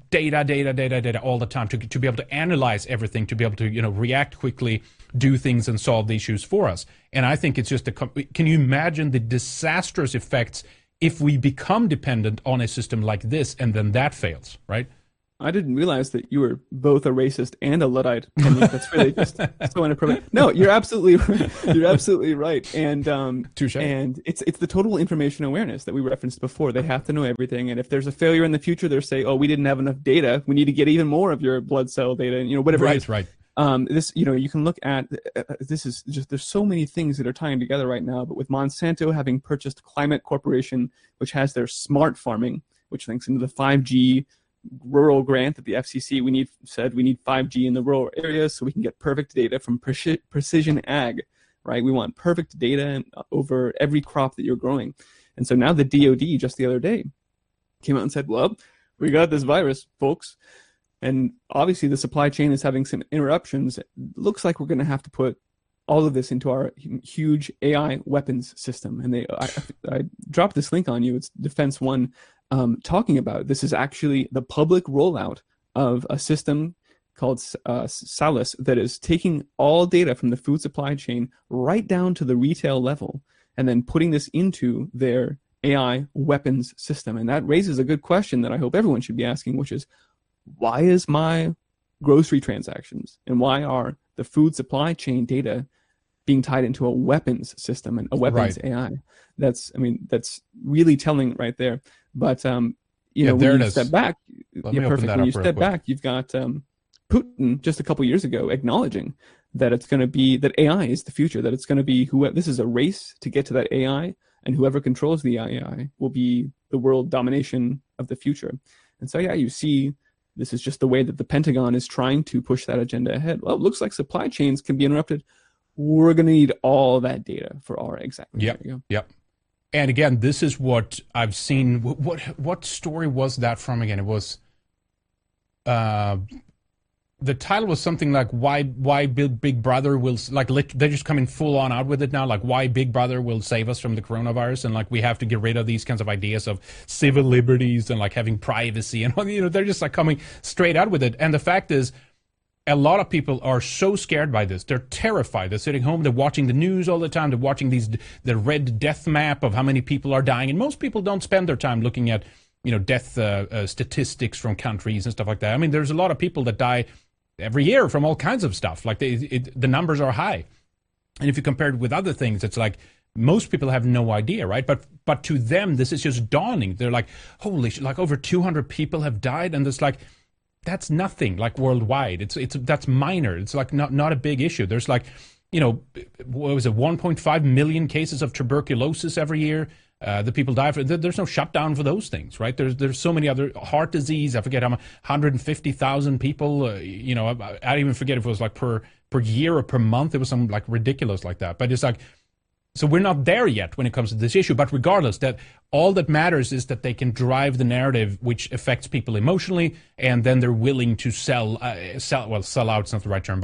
data all the time to be able to analyze everything, to be able to, react quickly, do things and solve the issues for us. And I think it's just can you imagine the disastrous effects if we become dependent on a system like this and then that fails, right? I didn't realize that you were both a racist and a Luddite. I mean, that's really just so inappropriate. No, you're absolutely right. You're absolutely right. And touche. And it's the total information awareness that we referenced before. They have to know everything. And if there's a failure in the future, they'll say, "Oh, we didn't have enough data. We need to get even more of your blood cell data." And whatever. Right, right. This, you can look at this is just there's so many things that are tying together right now. But with Monsanto having purchased Climate Corporation, which has their smart farming, which links into the 5G rural grant that the FCC we need 5G in the rural areas so we can get perfect data from precision ag, right? We want perfect data over every crop that you're growing. And so now the DOD just the other day came out and said, well, we got this virus, folks. And obviously the supply chain is having some interruptions. It looks like we're going to have to put all of this into our huge AI weapons system. And I dropped this link on you. It's Defense One. Talking about this is actually the public rollout of a system called Salus that is taking all data from the food supply chain right down to the retail level and then putting this into their AI weapons system. And that raises a good question that I hope everyone should be asking, which is, why is my grocery transactions and why are the food supply chain data being tied into a weapons system and a weapons AI? That's really telling right there. But when you step back, When you step back, you've got Putin just a couple years ago acknowledging that it's going to be that AI is the future. That it's going to be this is a race to get to that AI, and whoever controls the AI will be the world domination of the future. And so, you see, this is just the way that the Pentagon is trying to push that agenda ahead. Well, it looks like supply chains can be interrupted. We're going to need all that data for our exactly. Yep. And again, this is what I've seen. What story was that from again? It was the title was something like why Big Brother will, like, they're just coming full on out with it now, like why Big Brother will save us from the coronavirus, and like we have to get rid of these kinds of ideas of civil liberties and like having privacy, and they're just like coming straight out with it. And the fact is, a lot of people are so scared by this. They're terrified. They're sitting home. They're watching the news all the time. They're watching the red death map of how many people are dying. And most people don't spend their time looking at, death statistics from countries and stuff like that. I mean, there's a lot of people that die every year from all kinds of stuff. Like the numbers are high. And if you compare it with other things, it's like most people have no idea, right? But to them, this is just dawning. They're like, holy shit, like over 200 people have died. And it's like, that's nothing, like worldwide. That's minor. It's like not a big issue. There's like, what was it, 1.5 million cases of tuberculosis every year. The people die there's no shutdown for those things, right? There's so many other, heart disease. I forget how much, 150,000 people. I even forget if it was like per year or per month. It was some like ridiculous like that. But it's like, so we're not there yet when it comes to this issue. But regardless, that all that matters is that they can drive the narrative, which affects people emotionally, and then they're willing to sell out's not the right term, but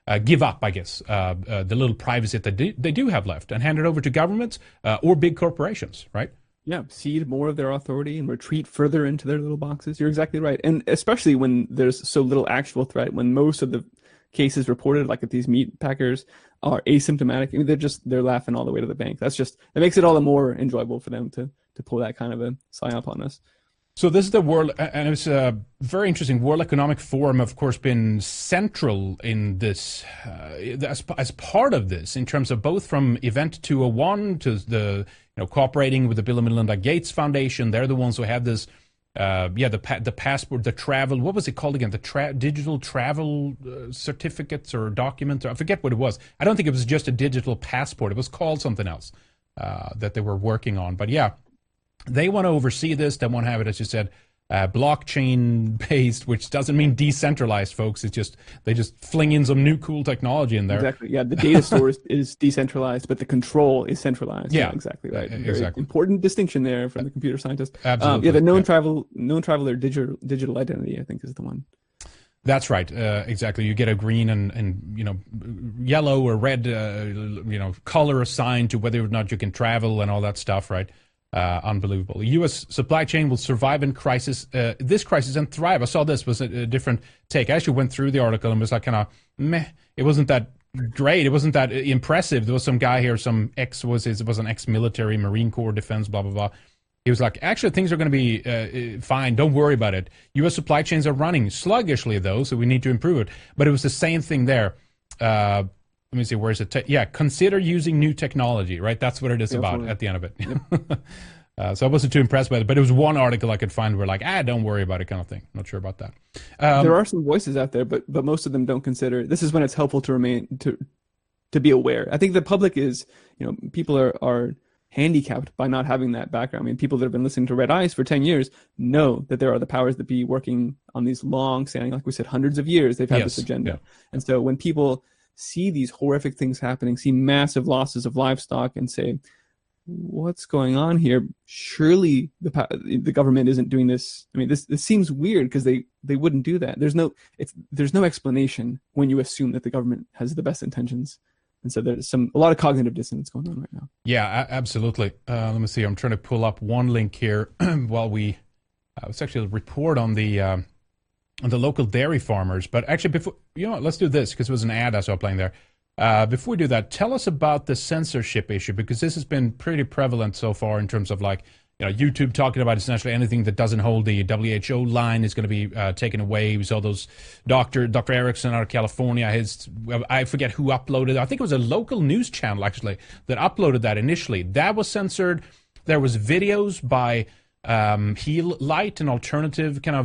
give up, I guess, the little privacy that they do have left and hand it over to governments or big corporations, right? Yeah, cede more of their authority and retreat further into their little boxes. You're exactly right. And especially when there's so little actual threat, when most of the cases reported, like at these meat packers, are asymptomatic. I mean, they're laughing all the way to the bank. That makes it all the more enjoyable for them to pull that kind of a psyop on us. So this is the World, and it's a very interesting. World Economic Forum, of course, been central in this, as part of this, in terms of both from Event 201 to the, cooperating with the Bill and Melinda Gates Foundation. They're the ones who had this, the passport, the travel, what was it called again? The digital travel certificates or documents, or I forget what it was. I don't think it was just a digital passport. It was called something else that they were working on. But yeah. They want to oversee this. They want to have it, as you said, blockchain-based, which doesn't mean decentralized, folks. It's just they just fling in some new cool technology in there. Exactly. Yeah, the data source is decentralized, but the control is centralized. Yeah, exactly right. Exactly. Important distinction there from the computer scientist. Absolutely. The known traveler digital identity, I think, is the one. That's right. Exactly. You get a green and yellow or red color assigned to whether or not you can travel and all that stuff, right? Unbelievable. The U.S. supply chain will survive in this crisis and thrive. I saw this was a different take. I actually went through the article and was like kind of meh. It wasn't that great. It wasn't that impressive. There was some guy here, it was an ex-military, Marine Corps defense, blah, blah, blah. He was like, actually, things are going to be fine. Don't worry about it. U.S. supply chains are running sluggishly, though, so we need to improve it. But it was the same thing there. Let me see, where is it? Consider using new technology, right? That's what it is about at the end of it. Yep. So I wasn't too impressed by it, but it was one article I could find where like, don't worry about it kind of thing. Not sure about that. There are some voices out there, but most of them don't consider. This is when it's helpful to be aware. I think the public is, people are handicapped by not having that background. I mean, people that have been listening to Red Ice for 10 years know that there are the powers that be working on these long-standing, like we said, hundreds of years. They've had this agenda. Yeah. And so when people see these horrific things happening, see massive losses of livestock, and say, what's going on here? Surely the government isn't doing this. I mean, this seems weird because they wouldn't do that. There's no explanation when you assume that the government has the best intentions. And so there's a lot of cognitive dissonance going on right now. Yeah, absolutely. Let me see. I'm trying to pull up one link here while it's actually a report on the local dairy farmers. But actually, before let's do this because it was an ad I saw playing there. Before we do that, tell us about the censorship issue, because this has been pretty prevalent so far in terms of YouTube talking about essentially anything that doesn't hold the WHO line is going to be taken away. We saw those Dr. Erickson out of California. I forget who uploaded it. I think it was a local news channel actually that uploaded that initially. That was censored. There was videos by Heal Light, an alternative kind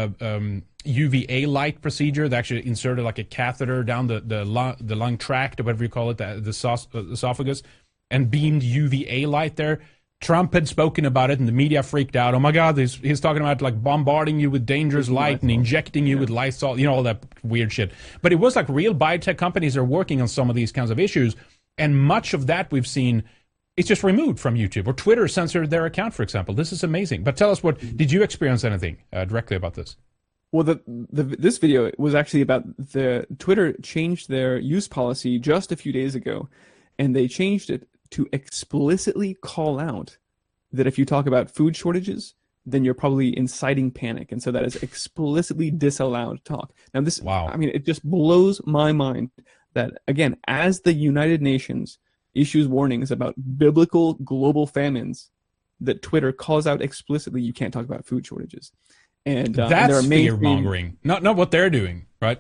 of UVA light procedure that actually inserted like a catheter down the lung tract or whatever you call it, the esophagus, and beamed UVA light there. Trump had spoken about it and the media freaked out. Oh my God, he's talking about like bombarding you with dangerous light and injecting you with Lysol, all that weird shit. But it was like real biotech companies are working on some of these kinds of issues, and much of that we've seen it's just removed from YouTube, or Twitter censored their account, for example. This is amazing. But tell us, did you experience anything directly about this? Well, this video was actually about the Twitter changed their use policy just a few days ago, and they changed it to explicitly call out that if you talk about food shortages, then you're probably inciting panic, and so that is explicitly disallowed talk. Now, I mean, it just blows my mind that, again, as the United Nations issues warnings about biblical global famines, that Twitter calls out explicitly you can't talk about food shortages. And that's fear-mongering, not what they're doing, right?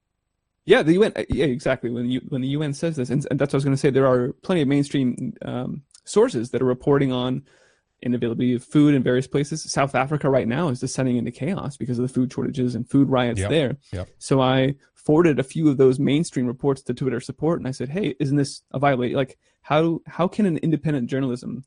Yeah, the UN. Yeah, exactly. When the UN says this, and that's what I was going to say. There are plenty of mainstream sources that are reporting on inavailability of food in various places. South Africa right now is descending into chaos because of the food shortages and food riots there. Yep. So I forwarded a few of those mainstream reports to Twitter support, and I said, "Hey, isn't this a violation? Like, how can an independent journalism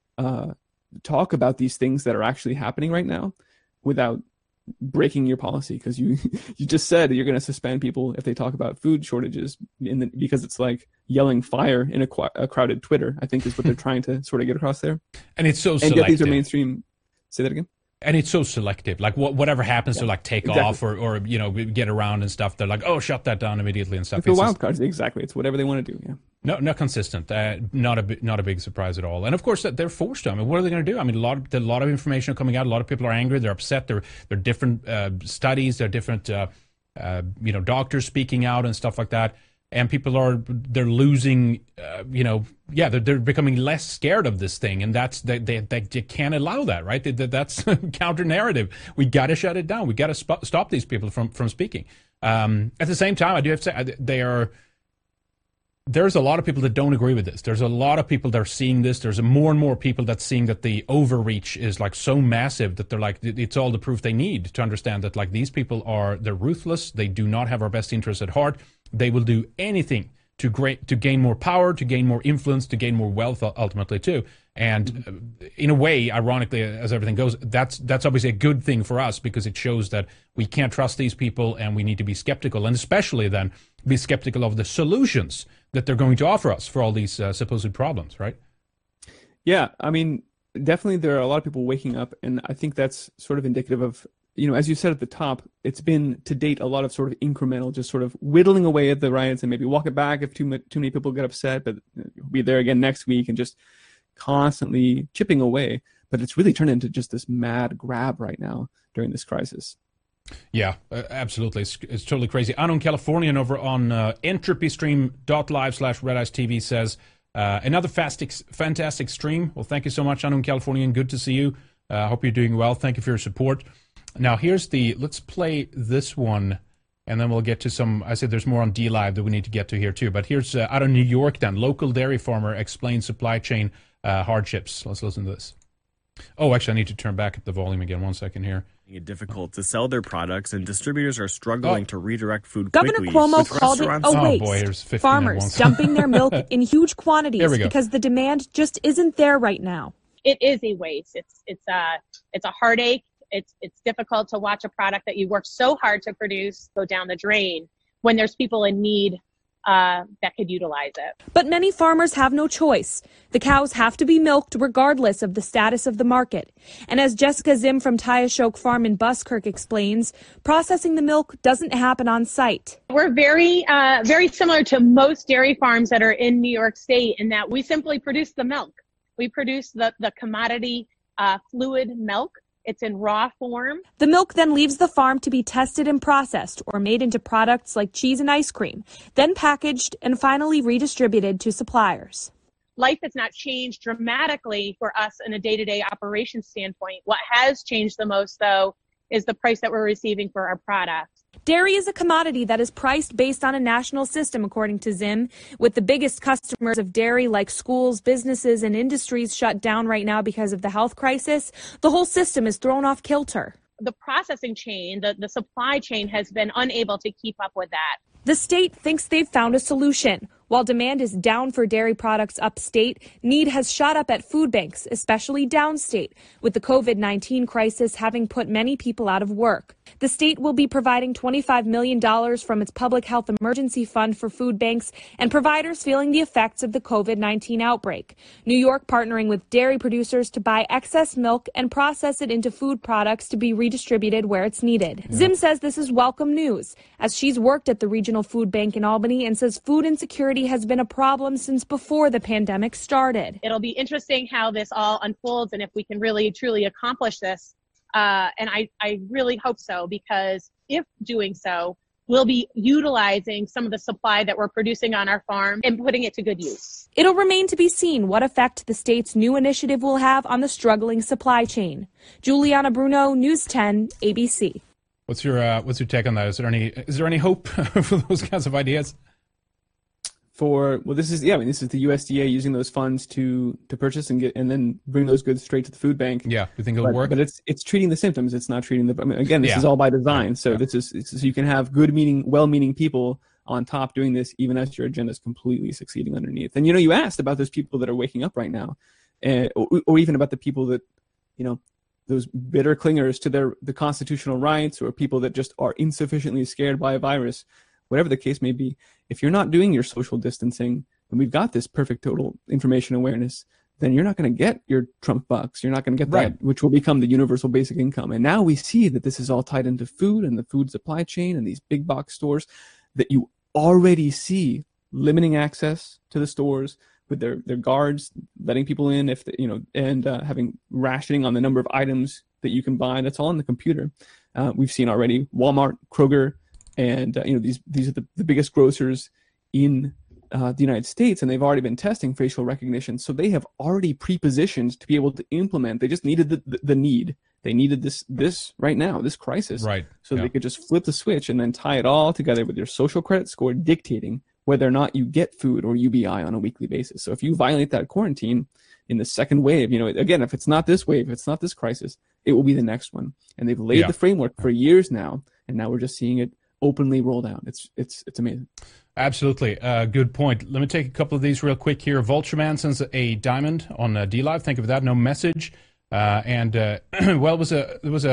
talk about these things that are actually happening right now without breaking your policy? Because you just said you're going to suspend people if they talk about food shortages because it's like yelling fire in a crowded Twitter, I think is what they're trying to sort of get across there. And it's so and selective. yet these are mainstream. Say that again. And it's so selective. Like whatever happens to like take off or get around and stuff, they're like, oh, shut that down immediately and stuff. It's the wild cards, exactly. It's whatever they want to do. Yeah. No, not consistent. Not a big surprise at all. And of course, they're forced to. I mean, what are they going to do? I mean, a lot of information coming out. A lot of people are angry. They're upset. There are different studies. There are different doctors speaking out and stuff like that. And people they're losing. They're becoming less scared of this thing, and that's they can't allow that, right? That's counter narrative. We got to shut it down. We got to stop these people from speaking. At the same time, I do have to say there's a lot of people that don't agree with this. There's a lot of people that are seeing this. There's more and more people that's seeing that the overreach is like so massive that they're like, it's all the proof they need to understand that like these people they're ruthless. They do not have our best interests at heart. They will do anything to gain more power, to gain more influence, to gain more wealth ultimately too. And in a way, ironically, as everything goes, that's obviously a good thing for us because it shows that we can't trust these people and we need to be skeptical, and especially then be skeptical of the solutions that they're going to offer us for all these supposed problems, right? Yeah, I mean, definitely there are a lot of people waking up, and I think that's sort of indicative of, as you said at the top, it's been to date a lot of sort of incremental, just sort of whittling away at the riots and maybe walk it back if too many people get upset, but we'll be there again next week and just constantly chipping away. But it's really turned into just this mad grab right now during this crisis. Yeah, absolutely. It's totally crazy. Unknown Californian over on entropystream.live/RedEyeTV says, another fantastic stream. Well, thank you so much, Unknown Californian. Good to see you. I hope you're doing well. Thank you for your support. Now, let's play this one, and then we'll get to some, I said there's more on DLive that we need to get to here too, but here's out of New York then, local dairy farmer explains supply chain hardships. Let's listen to this. Oh, actually, I need to turn back up the volume again. 1 second here. It difficult to sell their products, and distributors are struggling to redirect food Governor quickly. Cuomo called it a waste. Farmers dumping their milk in huge quantities because the demand just isn't there right now. It is a waste. It's a heartache. It's difficult to watch a product that you worked so hard to produce go down the drain when there's people in need that could utilize it. But many farmers have no choice. The cows have to be milked regardless of the status of the market. And as Jessica Zim from Tyashok Farm in Buskirk explains, processing the milk doesn't happen on site. We're very similar to most dairy farms that are in New York State in that we simply produce the milk. We produce the commodity fluid milk. It's in raw form. The milk then leaves the farm to be tested and processed or made into products like cheese and ice cream, then packaged and finally redistributed to suppliers. Life has not changed dramatically for us in a day-to-day operations standpoint. What has changed the most, though, is the price that we're receiving for our product. Dairy is a commodity that is priced based on a national system, according to Zim. With the biggest customers of dairy like schools, businesses, and industries shut down right now because of the health crisis, the whole system is thrown off kilter. The processing chain, the supply chain has been unable to keep up with that. The state thinks they've found a solution. While demand is down for dairy products upstate, need has shot up at food banks, especially downstate, with the COVID-19 crisis having put many people out of work. The state will be providing $25 million from its public health emergency fund for food banks and providers feeling the effects of the COVID-19 outbreak. New York partnering with dairy producers to buy excess milk and process it into food products to be redistributed where it's needed. Yeah. Zim says this is welcome news, as she's worked at the regional food bank in Albany and says food insecurity has been a problem since before the pandemic started. It'll be interesting how this all unfolds and if we can really, truly accomplish this. And I really hope so, because if doing so, we'll be utilizing some of the supply that we're producing on our farm and putting it to good use. It'll remain to be seen what effect the state's new initiative will have on the struggling supply chain. Juliana Bruno, News 10, ABC. What's your take on that? Is there any hope for those kinds of ideas? This is the USDA using those funds to purchase and then bring those goods straight to the food bank. Yeah, you think it'll work? But it's treating the symptoms. It's not treating this is all by design. So this is so you can have well-meaning people on top doing this, even as your agenda is completely succeeding underneath. And you asked about those people that are waking up right now, or even about the people that those bitter clingers to the constitutional rights, or people that just are insufficiently scared by a virus. Whatever the case may be, if you're not doing your social distancing, and we've got this perfect total information awareness, then you're not going to get your Trump bucks. You're not going to get that, Right. which will become the universal basic income. And now we see that this is all tied into food and the food supply chain and these big box stores that you already see limiting access to the stores with their guards letting people in if they, and having rationing on the number of items that you can buy. That's all on the computer. We've seen already Walmart, Kroger, and these are the biggest grocers in the United States, and they've already been testing facial recognition. So they have already pre-positioned to be able to implement. They just needed the need. They needed this right now, this crisis. Right. So they could just flip the switch and then tie it all together with your social credit score dictating whether or not you get food or UBI on a weekly basis. So if you violate that quarantine in the second wave, again, if it's not this wave, if it's not this crisis, it will be the next one. And they've laid the framework for years now, and now we're just seeing it openly rolled out. It's amazing. Absolutely. Good point. Let me take a couple of these real quick here. Vultureman sends a diamond on DLive. Thank you for that. No message. Well, there was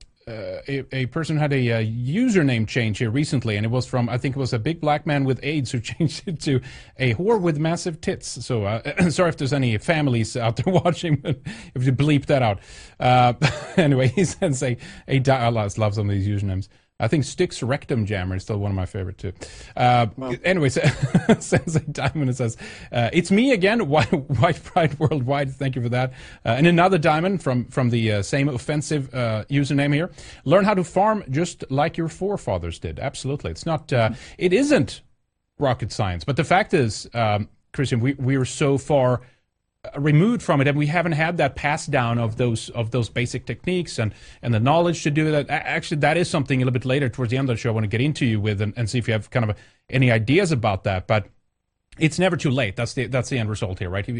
a person who had a username change here recently, and it was from, I think it was a big black man with AIDS who changed it to a whore with massive tits. So sorry if there's any families out there watching, but if you bleep that out. Anyway, he sends I love some of these usernames. I think Styx Rectum Jammer is still one of my favorite too. Anyway, sends a diamond and says, "It's me again, White Pride Worldwide." Thank you for that. And another diamond from the same offensive username here. Learn how to farm just like your forefathers did. Absolutely, it's not. It isn't rocket science, but the fact is, Christian, we are so far removed from it, and we haven't had that pass down of those basic techniques and the knowledge to do that. Actually, that is something a little bit later towards the end of the show I want to get into you with and see if you have kind of any ideas about that. But it's never too late. That's the end result here, right?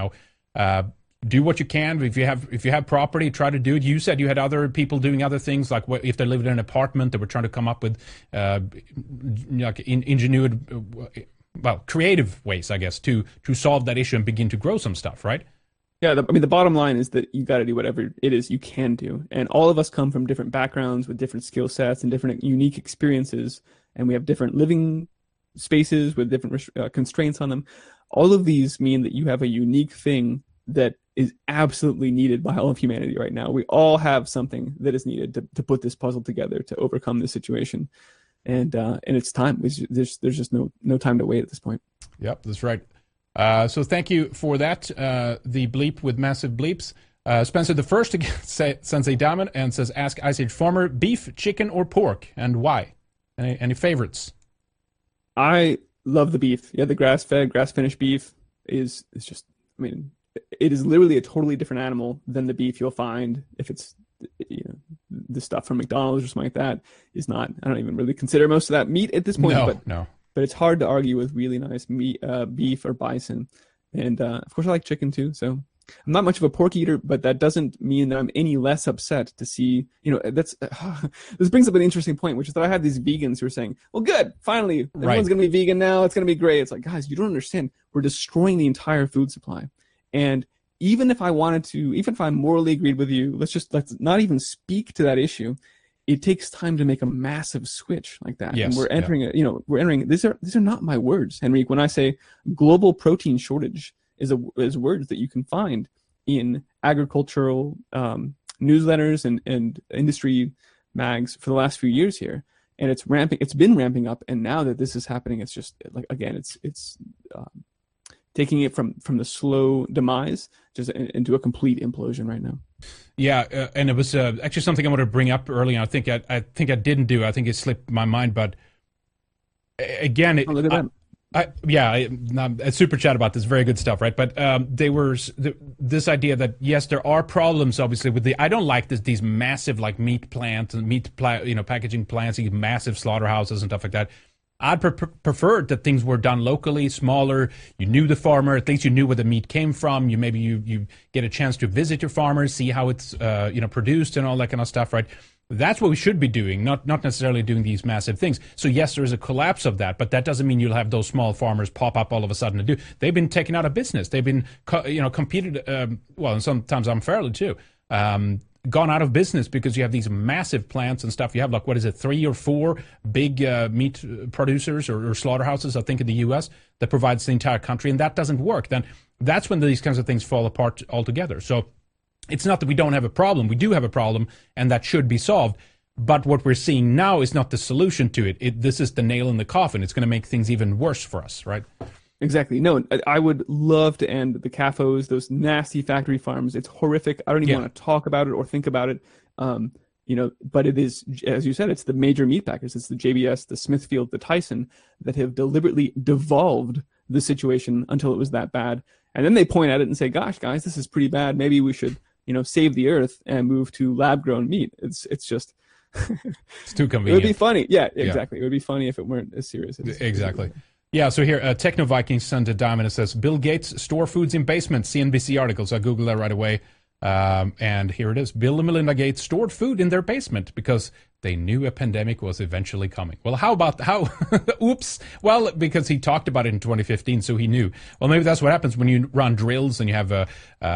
Do what you can. If you have property, try to do it. You said you had other people doing other things, like if they lived in an apartment, they were trying to come up with ingenuity. Creative ways, I guess, to solve that issue and begin to grow some stuff, right? Yeah, the bottom line is that you got to do whatever it is you can do. And all of us come from different backgrounds with different skill sets and different unique experiences. And we have different living spaces with different constraints on them. All of these mean that you have a unique thing that is absolutely needed by all of humanity right now. We all have something that is needed to put this puzzle together to overcome this situation. And it's time. There's just no time to wait at this point. Yep, that's right. So thank you for that. The bleep with massive bleeps. Spencer the First sends a diamond and says, "Ask Ice Age Farmer, beef, chicken, or pork, and why? Any favorites?" I love the beef. Yeah, the grass-fed, grass-finished beef is just. I mean, it is literally a totally different animal than the beef you'll find if it's the stuff from McDonald's or something like that. Is not. I don't even really consider most of that meat at this point. No. But it's hard to argue with really nice meat, beef or bison, and of course I like chicken too. So I'm not much of a pork eater, but that doesn't mean that I'm any less upset to see. That's this brings up an interesting point, which is that I have these vegans who are saying, "Well, good, finally, everyone's going to be vegan now. It's going to be great." It's like, guys, you don't understand. We're destroying the entire food supply, and even if I wanted to, even if I morally agreed with you, let's not even speak to that issue. It takes time to make a massive switch like that. Yes, and we're entering, these are not my words, Henrique. When I say global protein shortage is words that you can find in agricultural newsletters and industry mags for the last few years here. And it's been ramping up. And now that this is happening, it's just like, again, it's taking it from the slow demise just into a complete implosion right now. Yeah, and it was actually something I wanted to bring up earlier. I think I didn't do. I think it slipped my mind. But again, look at that. A super chat about this, very good stuff, right? But they were this idea that yes, there are problems obviously with I don't like these massive like meat plants and packaging plants, these massive slaughterhouses and stuff like that. I'd prefer that things were done locally, smaller. You knew the farmer, at least you knew where the meat came from. You get a chance to visit your farmers, see how it's produced and all that kind of stuff, right? That's what we should be doing, not necessarily doing these massive things. So yes, there is a collapse of that, but that doesn't mean you'll have those small farmers pop up all of a sudden and do. They've been taken out of business. They've been competed, and sometimes unfairly too. gone out of business because you have these massive plants and stuff. You have, like, what is it, 3 or 4 big meat producers or slaughterhouses, I think, in the U.S. that provides the entire country, and that doesn't work. Then that's when these kinds of things fall apart altogether. So it's not that we don't have a problem. We do have a problem, and that should be solved. But what we're seeing now is not the solution to it. This is the nail in the coffin. It's going to make things even worse for us, right? Exactly. No, I would love to end the CAFOs, those nasty factory farms. It's horrific. I don't even want to talk about it or think about it. But it is, as you said, it's the major meat packers. It's the JBS, the Smithfield, the Tyson that have deliberately devolved the situation until it was that bad. And then they point at it and say, gosh, guys, this is pretty bad. Maybe we should, save the earth and move to lab-grown meat. It's just... it's too convenient. It would be funny. Yeah, exactly. It would be funny if it weren't as serious. Exactly. Yeah, so here, Techno Vikings sent a diamond and says, Bill Gates store foods in basement, CNBC article. So I Googled that right away. And here it is. Bill and Melinda Gates stored food in their basement because they knew a pandemic was eventually coming. Well, oops. Well, because he talked about it in 2015, so he knew. Well, maybe that's what happens when you run drills and you have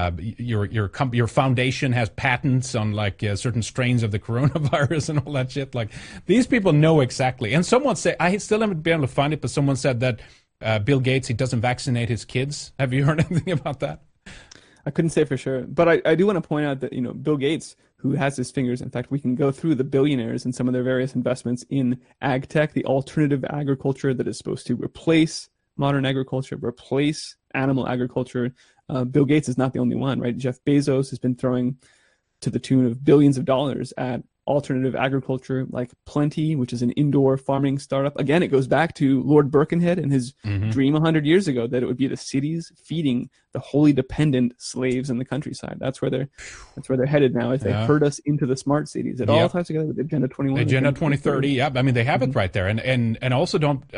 your foundation has patents on like certain strains of the coronavirus and all that shit. Like, these people know exactly. And someone said, I still haven't been able to find it, but someone said that Bill Gates, he doesn't vaccinate his kids. Have you heard anything about that? I couldn't say for sure, but I do want to point out that, Bill Gates, who has his fingers, in fact, we can go through the billionaires and some of their various investments in ag tech, the alternative agriculture that is supposed to replace modern agriculture, replace animal agriculture. Bill Gates is not the only one, right? Jeff Bezos has been throwing to the tune of billions of dollars at alternative agriculture like Plenty, which is an indoor farming startup. Again, it goes back to Lord Birkenhead and his dream 100 years ago that it would be the cities feeding the wholly dependent slaves in the countryside. That's where they're headed now, as they herd us into the smart cities. It all ties together with Agenda 21. Agenda 2030, yeah. I mean, they have it right there. And also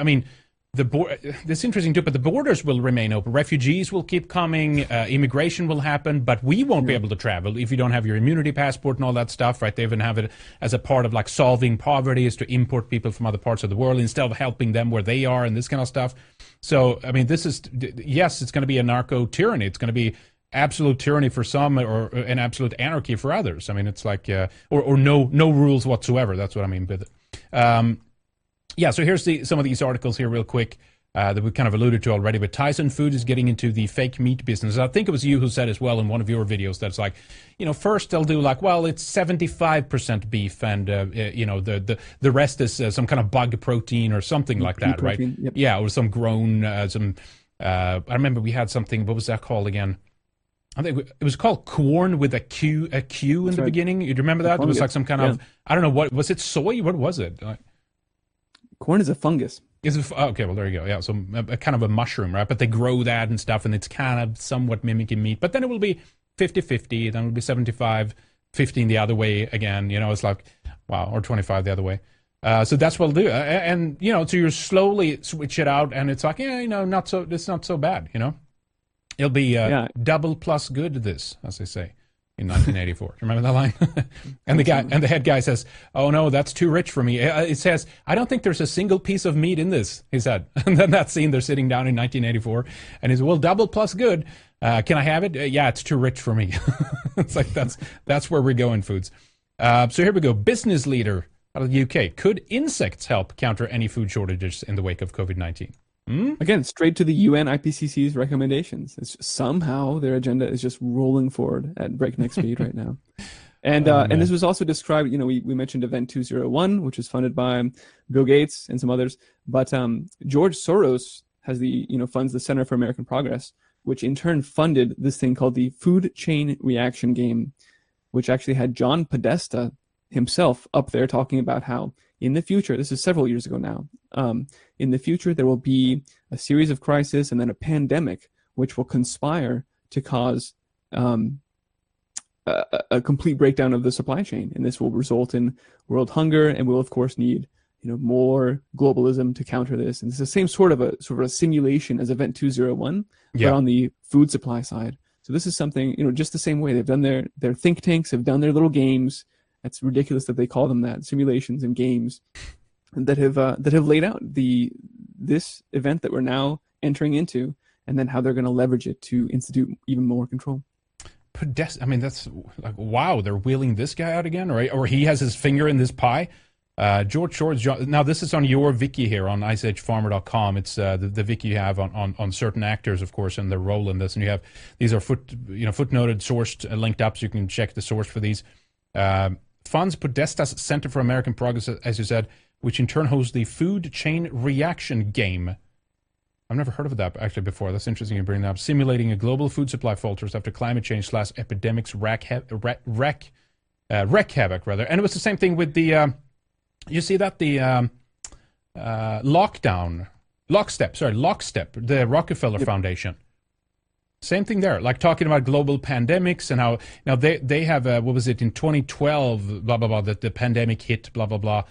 this interesting too, but the borders will remain open. Refugees will keep coming. Immigration will happen, but we won't be able to travel if you don't have your immunity passport and all that stuff, right? They even have it as a part of like solving poverty is to import people from other parts of the world instead of helping them where they are and this kind of stuff. So, I mean, it's going to be a narco tyranny. It's going to be absolute tyranny for some or an absolute anarchy for others. I mean, it's like, or no rules whatsoever. That's what I mean with it. Yeah, so here's some of these articles here real quick that we kind of alluded to already. But Tyson Foods is getting into the fake meat business. I think it was you who said as well in one of your videos that it's like, first they'll do like, well, it's 75% beef and, the rest is some kind of bug protein or something like that, protein, right? Yep. Yeah, or some grown, I remember we had something, what was that called again? I think it was called corn with a Q in the beginning. You remember that? It was like some kind of, I don't know, what was it, soy? What was it? Corn is a fungus. Okay, well, there you go. Yeah, so a kind of a mushroom, right? But they grow that and stuff, and it's kind of somewhat mimicking meat. But then it will be 50-50, then it will be 75-15 the other way again. It's like, wow, or 25 the other way. So that's what we'll do. And, so you slowly switch it out, and it's like, it's not so bad, It'll be double plus good, this, as they say. In 1984. Remember that line? And the head guy says, "Oh no, that's too rich for me." It says, "I don't think there's a single piece of meat in this," he said. And then that scene, they're sitting down in 1984, and he's, "Well, double plus good. Can I have it?" Yeah, it's too rich for me. It's like that's where we're going, foods. So here we go. Business leader out of the UK. Could insects help counter any food shortages in the wake of COVID-19? Again, straight to the UN IPCC's recommendations. It's just, somehow their agenda is just rolling forward at breakneck speed right now. And this was also described, we mentioned Event 201, which was funded by Bill Gates and some others. But George Soros has funds the Center for American Progress, which in turn funded this thing called the Food Chain Reaction Game, which actually had John Podesta himself up there talking about how in the future, this is several years ago now, in the future there will be a series of crises and then a pandemic which will conspire to cause a complete breakdown of the supply chain. And this will result in world hunger, and we'll of course need more globalism to counter this. And it's the same sort of a simulation as Event 201, but on the food supply side. So this is something, just the same way they've done their think tanks, have done their little games. It's ridiculous that they call them that, simulations and games that have laid out this event that we're now entering into, and then how they're going to leverage it to institute even more control. I mean, that's like, wow, they're wheeling this guy out again, or he has his finger in this pie. George Shores. Now, this is on your wiki here on iceagefarmer.com. It's the wiki you have on certain actors, of course, and their role in this. And you have these are footnoted, sourced, linked up, so you can check the source for these. Funds Podesta's Center for American Progress, as you said, which in turn hosts the Food Chain Reaction Game. I've never heard of that actually before. That's interesting you bring that up. Simulating a global food supply falters after climate change / epidemics wreak havoc, rather. And it was the same thing with the, you see that, the Lockstep, the Rockefeller Foundation. Same thing there, like talking about global pandemics and how now they have what was it in 2012, blah blah blah, that the pandemic hit, blah blah blah.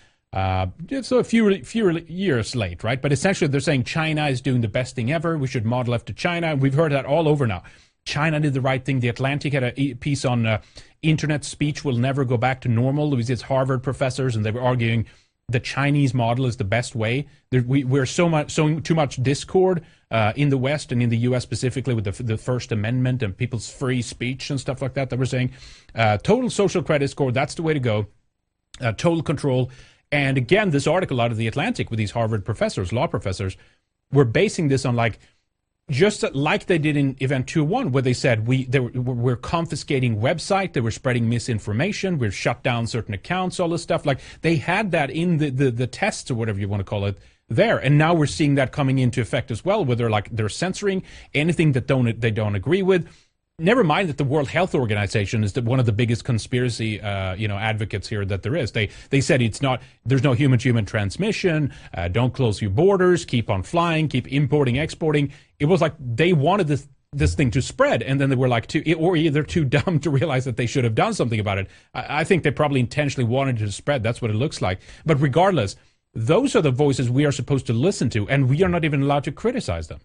So a few years late, right? But essentially, they're saying China is doing the best thing ever. We should model after China. We've heard that all over now. China did the right thing. The Atlantic had a piece on internet speech will never go back to normal. It was its Harvard professors, and they were arguing the Chinese model is the best way. We're sowing too much discord in the West and in the U.S. specifically with the First Amendment and people's free speech and stuff like that. That we're saying total social credit score, that's the way to go. Total control. And again, this article out of the Atlantic with these Harvard professors, law professors, were basing this on just like they did in Event 2.1, where they said we're confiscating website, they were spreading misinformation, we've shut down certain accounts, all this stuff. Like they had that in the tests or whatever you want to call it there, and now we're seeing that coming into effect as well, where they're censoring anything that they don't agree with. Never mind that the World Health Organization is one of the biggest conspiracy, advocates here that there is. They said there's no human-to-human transmission. Don't close your borders. Keep on flying. Keep importing, exporting. It was like they wanted this thing to spread, and then they were like either too dumb to realize that they should have done something about it. I think they probably intentionally wanted it to spread. That's what it looks like. But regardless, those are the voices we are supposed to listen to, and we are not even allowed to criticize them.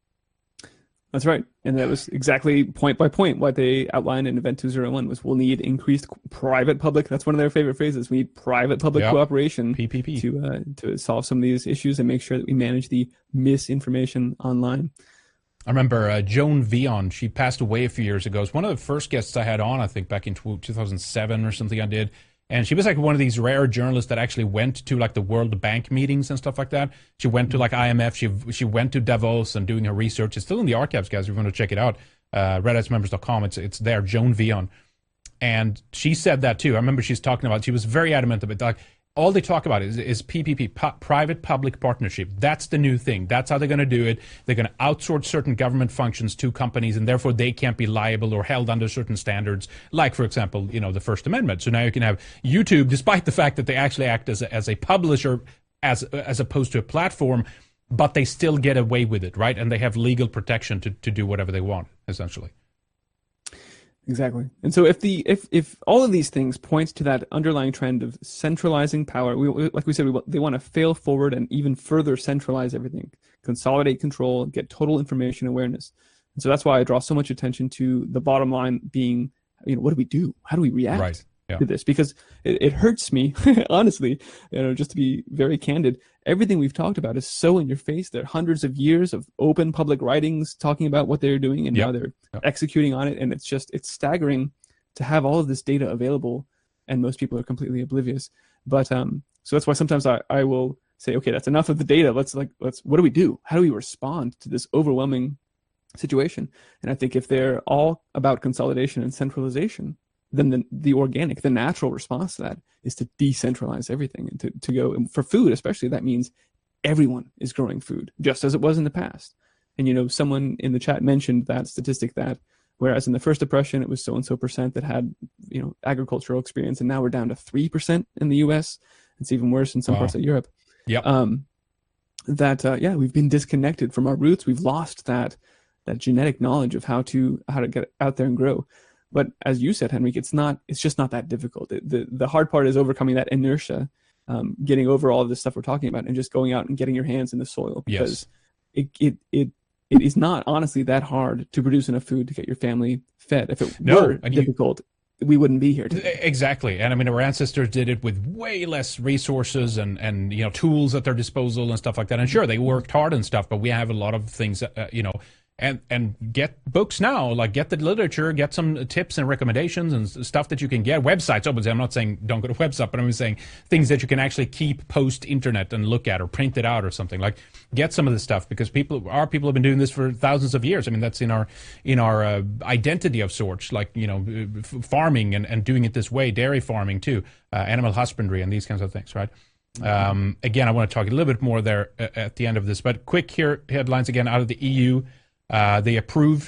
That's right. And that was exactly point by point what they outlined in Event 201 was we'll need increased private-public. That's one of their favorite phrases. We need private-public cooperation PPP to solve some of these issues and make sure that we manage the misinformation online. I remember Joan Vion. She passed away a few years ago. It was one of the first guests I had on, I think, back in 2007 or something I did. And she was like one of these rare journalists that actually went to like the World Bank meetings and stuff like that. She went to like IMF. She went to Davos and doing her research. It's still in the archives, guys. If you want to check it out, redicemembers.com. It's there. Joan Vion, and she said that too. I remember she's talking about. She was very adamant about like all they talk about is PPP, private-public partnership. That's the new thing. That's how they're going to do it. They're going to outsource certain government functions to companies, and therefore they can't be liable or held under certain standards, like, for example, the First Amendment. So now you can have YouTube, despite the fact that they actually act as a publisher as opposed to a platform, but they still get away with it, right? And they have legal protection to do whatever they want, essentially. Exactly. And so if all of these things points to that underlying trend of centralizing power, like we said, they want to fail forward and even further centralize everything, consolidate control, get total information awareness. And so that's why I draw so much attention to the bottom line being, what do we do? How do we react to this? Because it hurts me, honestly, just to be very candid. Everything we've talked about is so in your face. There are hundreds of years of open public writings talking about what they're doing and how they're executing on it. And it's staggering to have all of this data available, and most people are completely oblivious. But so that's why sometimes I will say, okay, that's enough of the data. Let's what do we do? How do we respond to this overwhelming situation? And I think if they're all about consolidation and centralization, then the natural response to that is to decentralize everything and to go, and for food especially, that means everyone is growing food, just as it was in the past. And, someone in the chat mentioned that statistic that whereas in the First Depression, it was so-and-so percent that had, agricultural experience, and now we're down to 3% in the U.S. It's even worse in some parts of Europe. We've been disconnected from our roots. We've lost that genetic knowledge of how to get out there and grow. But as you said, Henrik, it's just not that difficult. The hard part is overcoming that inertia, getting over all of this stuff we're talking about, and just going out and getting your hands in the soil, because it is not honestly that hard to produce enough food to get your family fed. If it were difficult, we wouldn't be here today. Exactly. And I mean, our ancestors did it with way less resources and tools at their disposal and stuff like that. And sure, they worked hard and stuff, but we have a lot of things, and get books now, like get the literature, get some tips and recommendations and stuff that you can get. Websites, obviously, I'm not saying don't go to website, but I'm saying things that you can actually keep post-internet and look at or print it out or something. Like get some of this stuff, because our people have been doing this for thousands of years. I mean, that's in our identity of sorts, like, you know, farming and doing it this way, dairy farming too, animal husbandry and these kinds of things, right? Again, I want to talk a little bit more there at the end of this, but quick here, headlines again out of the EU. They approved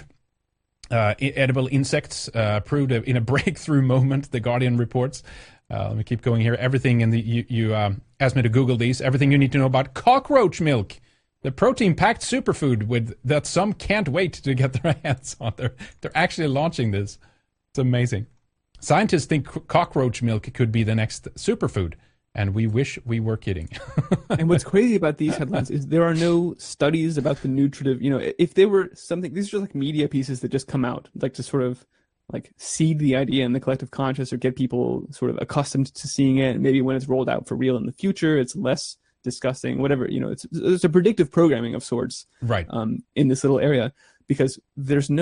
edible insects, approved in a breakthrough moment, The Guardian reports. Let me keep going here. Everything in the, you asked me to Google these. Everything you need to know about cockroach milk, the protein-packed superfood that some can't wait to get their hands on. They're actually launching this. It's amazing. Scientists think cockroach milk could be the next superfood. And we wish we were kidding. And what's crazy about these headlines is there are no studies about the nutritive, you know, if they were something, these are like media pieces that just come out, like to sort of like seed the idea in the collective conscious or get people sort of accustomed to seeing it. And maybe when it's rolled out for real in the future, it's less disgusting, whatever, you know, it's a predictive programming of sorts, right? In this little area. Because there was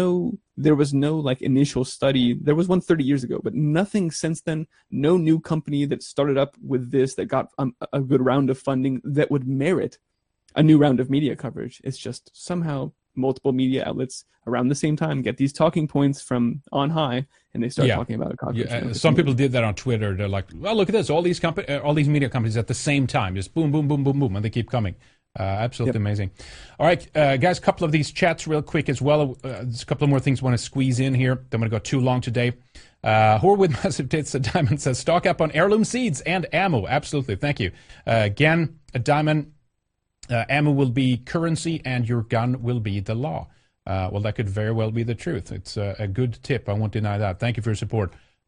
no like initial study. There was one 30 years ago, but nothing since then. No new company that started up with this that got a good round of funding that would merit a new round of media coverage. It's just somehow multiple media outlets around the same time get these talking points from on high, and they start talking about cockroach. Some people did that on Twitter. They're like, "Well, look at this! All these media companies at the same time, just boom, boom, boom, boom, boom, and they keep coming." Absolutely amazing. All right, guys, a couple of these chats real quick as well. There's a couple of more things I want to squeeze in here. Don't want to go too long today. Whore with Massive Tits, a Diamond says, stock up on heirloom seeds and ammo. Absolutely, thank you. Again, a Diamond, ammo will be currency and your gun will be the law. Well, that could very well be the truth. It's a good tip. I won't deny that. Thank you for your support.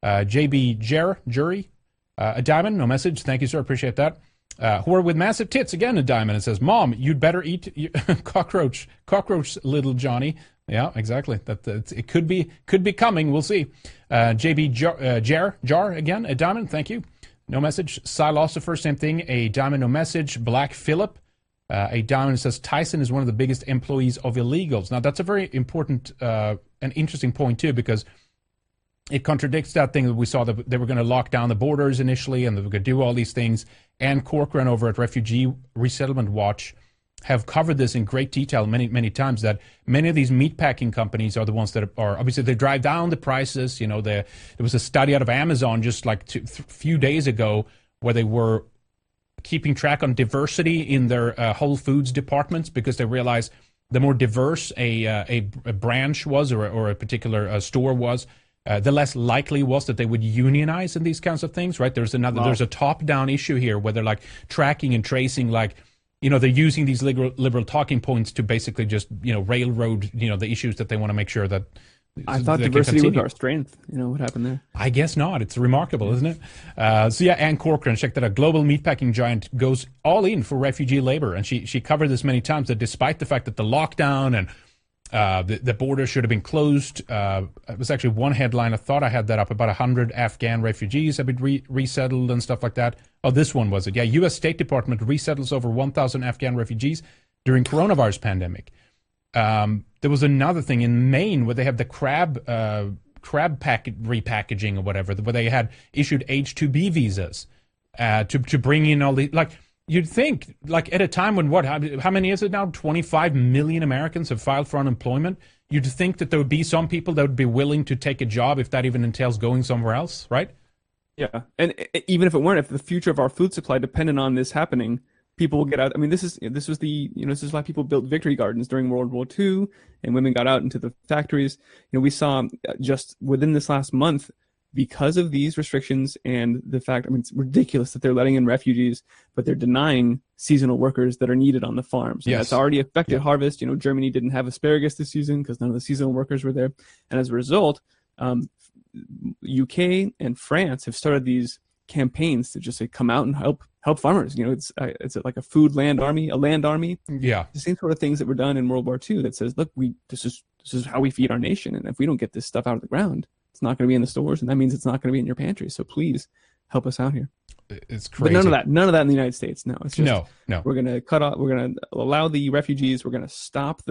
JB Jury, a Diamond, no message. Thank you, sir. Appreciate that. Whore with Massive Tits, again a Diamond, and says, Mom, you'd better eat cockroach, little Johnny. Yeah, exactly. It could be coming. We'll see. JB Jar, again, a Diamond. Thank you. No message. Silosopher, same thing. A Diamond, no message. Black Phillip, a Diamond, says Tyson is one of the biggest employees of illegals. Now, that's a very important and interesting point, too, because it contradicts that thing that we saw, that they were going to lock down the borders initially and they were going to do all these things. And Corcoran over at Refugee Resettlement Watch have covered this in great detail many, many times, that many of these meatpacking companies are the ones that are obviously, they drive down the prices. You know, there was a study out of Amazon just like a few days ago where they were keeping track on diversity in their Whole Foods departments, because they realized the more diverse a branch was or a particular store was, the less likely was that they would unionize in these kinds of things, right? There's a top-down issue here where they're like tracking and tracing, like, you know, they're using these liberal talking points to basically just, you know, railroad, you know, the issues that they want to make sure that. I thought diversity was our strength. You know, what happened there? I guess not. It's remarkable, isn't it? So yeah, Ann Corcoran, check that out. Global meatpacking giant goes all in for refugee labor. And she covered this many times, that despite the fact that the lockdown and the border should have been closed. It was actually one headline. I thought I had that up. About 100 Afghan refugees have been resettled and stuff like that. Oh, this one was it. Yeah, U.S. State Department resettles over 1,000 Afghan refugees during coronavirus pandemic. There was another thing in Maine where they have the crab repackaging or whatever, where they had issued H-2B visas to bring in all the, like, you'd think, like, at a time when how many is it now? 25 million Americans have filed for unemployment. You'd think that there would be some people that would be willing to take a job if that even entails going somewhere else, right? Yeah, and even if it weren't, if the future of our food supply depended on this happening, people will get out. I mean, this is why people built victory gardens during World War II, and women got out into the factories. You know, we saw just within this last month, because of these restrictions and the fact, I mean, it's ridiculous that they're letting in refugees, but they're denying seasonal workers that are needed on the farms. Yes. That's already affected harvest. You know, Germany didn't have asparagus this season because none of the seasonal workers were there. And as a result, UK and France have started these campaigns to just come out and help farmers. You know, it's like a land army. Yeah. The same sort of things that were done in World War II that says, look, this is how we feed our nation. And if we don't get this stuff out of the ground, it's not going to be in the stores, and that means it's not going to be in your pantry. So please help us out here. It's crazy. But none of that in the United States. No, it's just no. We're going to cut off. We're going to allow the refugees. We're going to stop the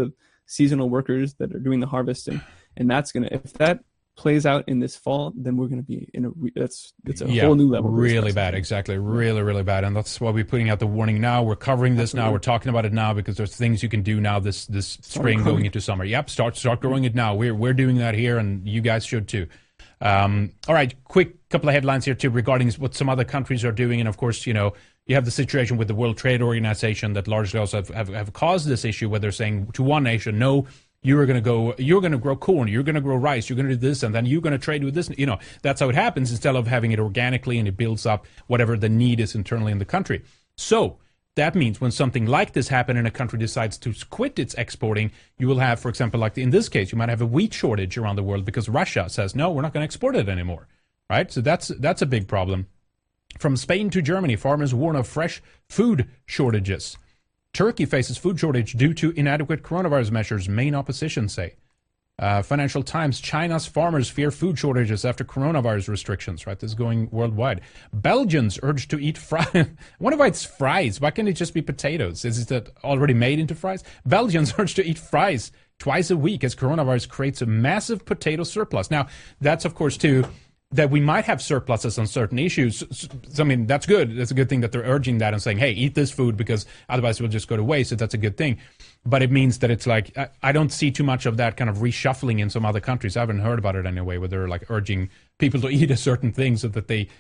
seasonal workers that are doing the harvest, and that's gonna, if that plays out in this fall, then we're going to be in it's a whole new level. Really bad, exactly, really bad, and that's why we're putting out the warning now. We're covering this now. We're talking about it now because there's things you can do now this spring going into summer. Yep, start growing it now. We're doing that here, and you guys should too. All right, quick couple of headlines here too regarding what some other countries are doing, and of course, you have the situation with the World Trade Organization that largely also have caused this issue, where they're saying to one nation, no, you're going to grow corn, you're going to grow rice, you're going to do this, and then you're going to trade with this. That's how it happens, instead of having it organically, and it builds up whatever the need is internally in the country. So that means when something like this happens and a country decides to quit its exporting, you will have, for example, like in this case, you might have a wheat shortage around the world because Russia says, no, we're not going to export it anymore, right? So that's a big problem. From Spain to Germany, farmers warn of fresh food shortages. Turkey faces food shortage due to inadequate coronavirus measures, main opposition say. Financial Times, China's farmers fear food shortages after coronavirus restrictions, right? This is going worldwide. Belgians urged to eat fries. I wonder why it's fries. Why can't it just be potatoes? Is it already made into fries? Belgians urged to eat fries twice a week as coronavirus creates a massive potato surplus. Now, that's, of course, too, that we might have surpluses on certain issues. So, I mean, that's good. That's a good thing that they're urging that and saying, hey, eat this food because otherwise it will just go to waste. So that's a good thing. But it means that it's like, I don't see too much of that kind of reshuffling in some other countries. I haven't heard about it anyway, where they're like urging people to eat a certain thing so that they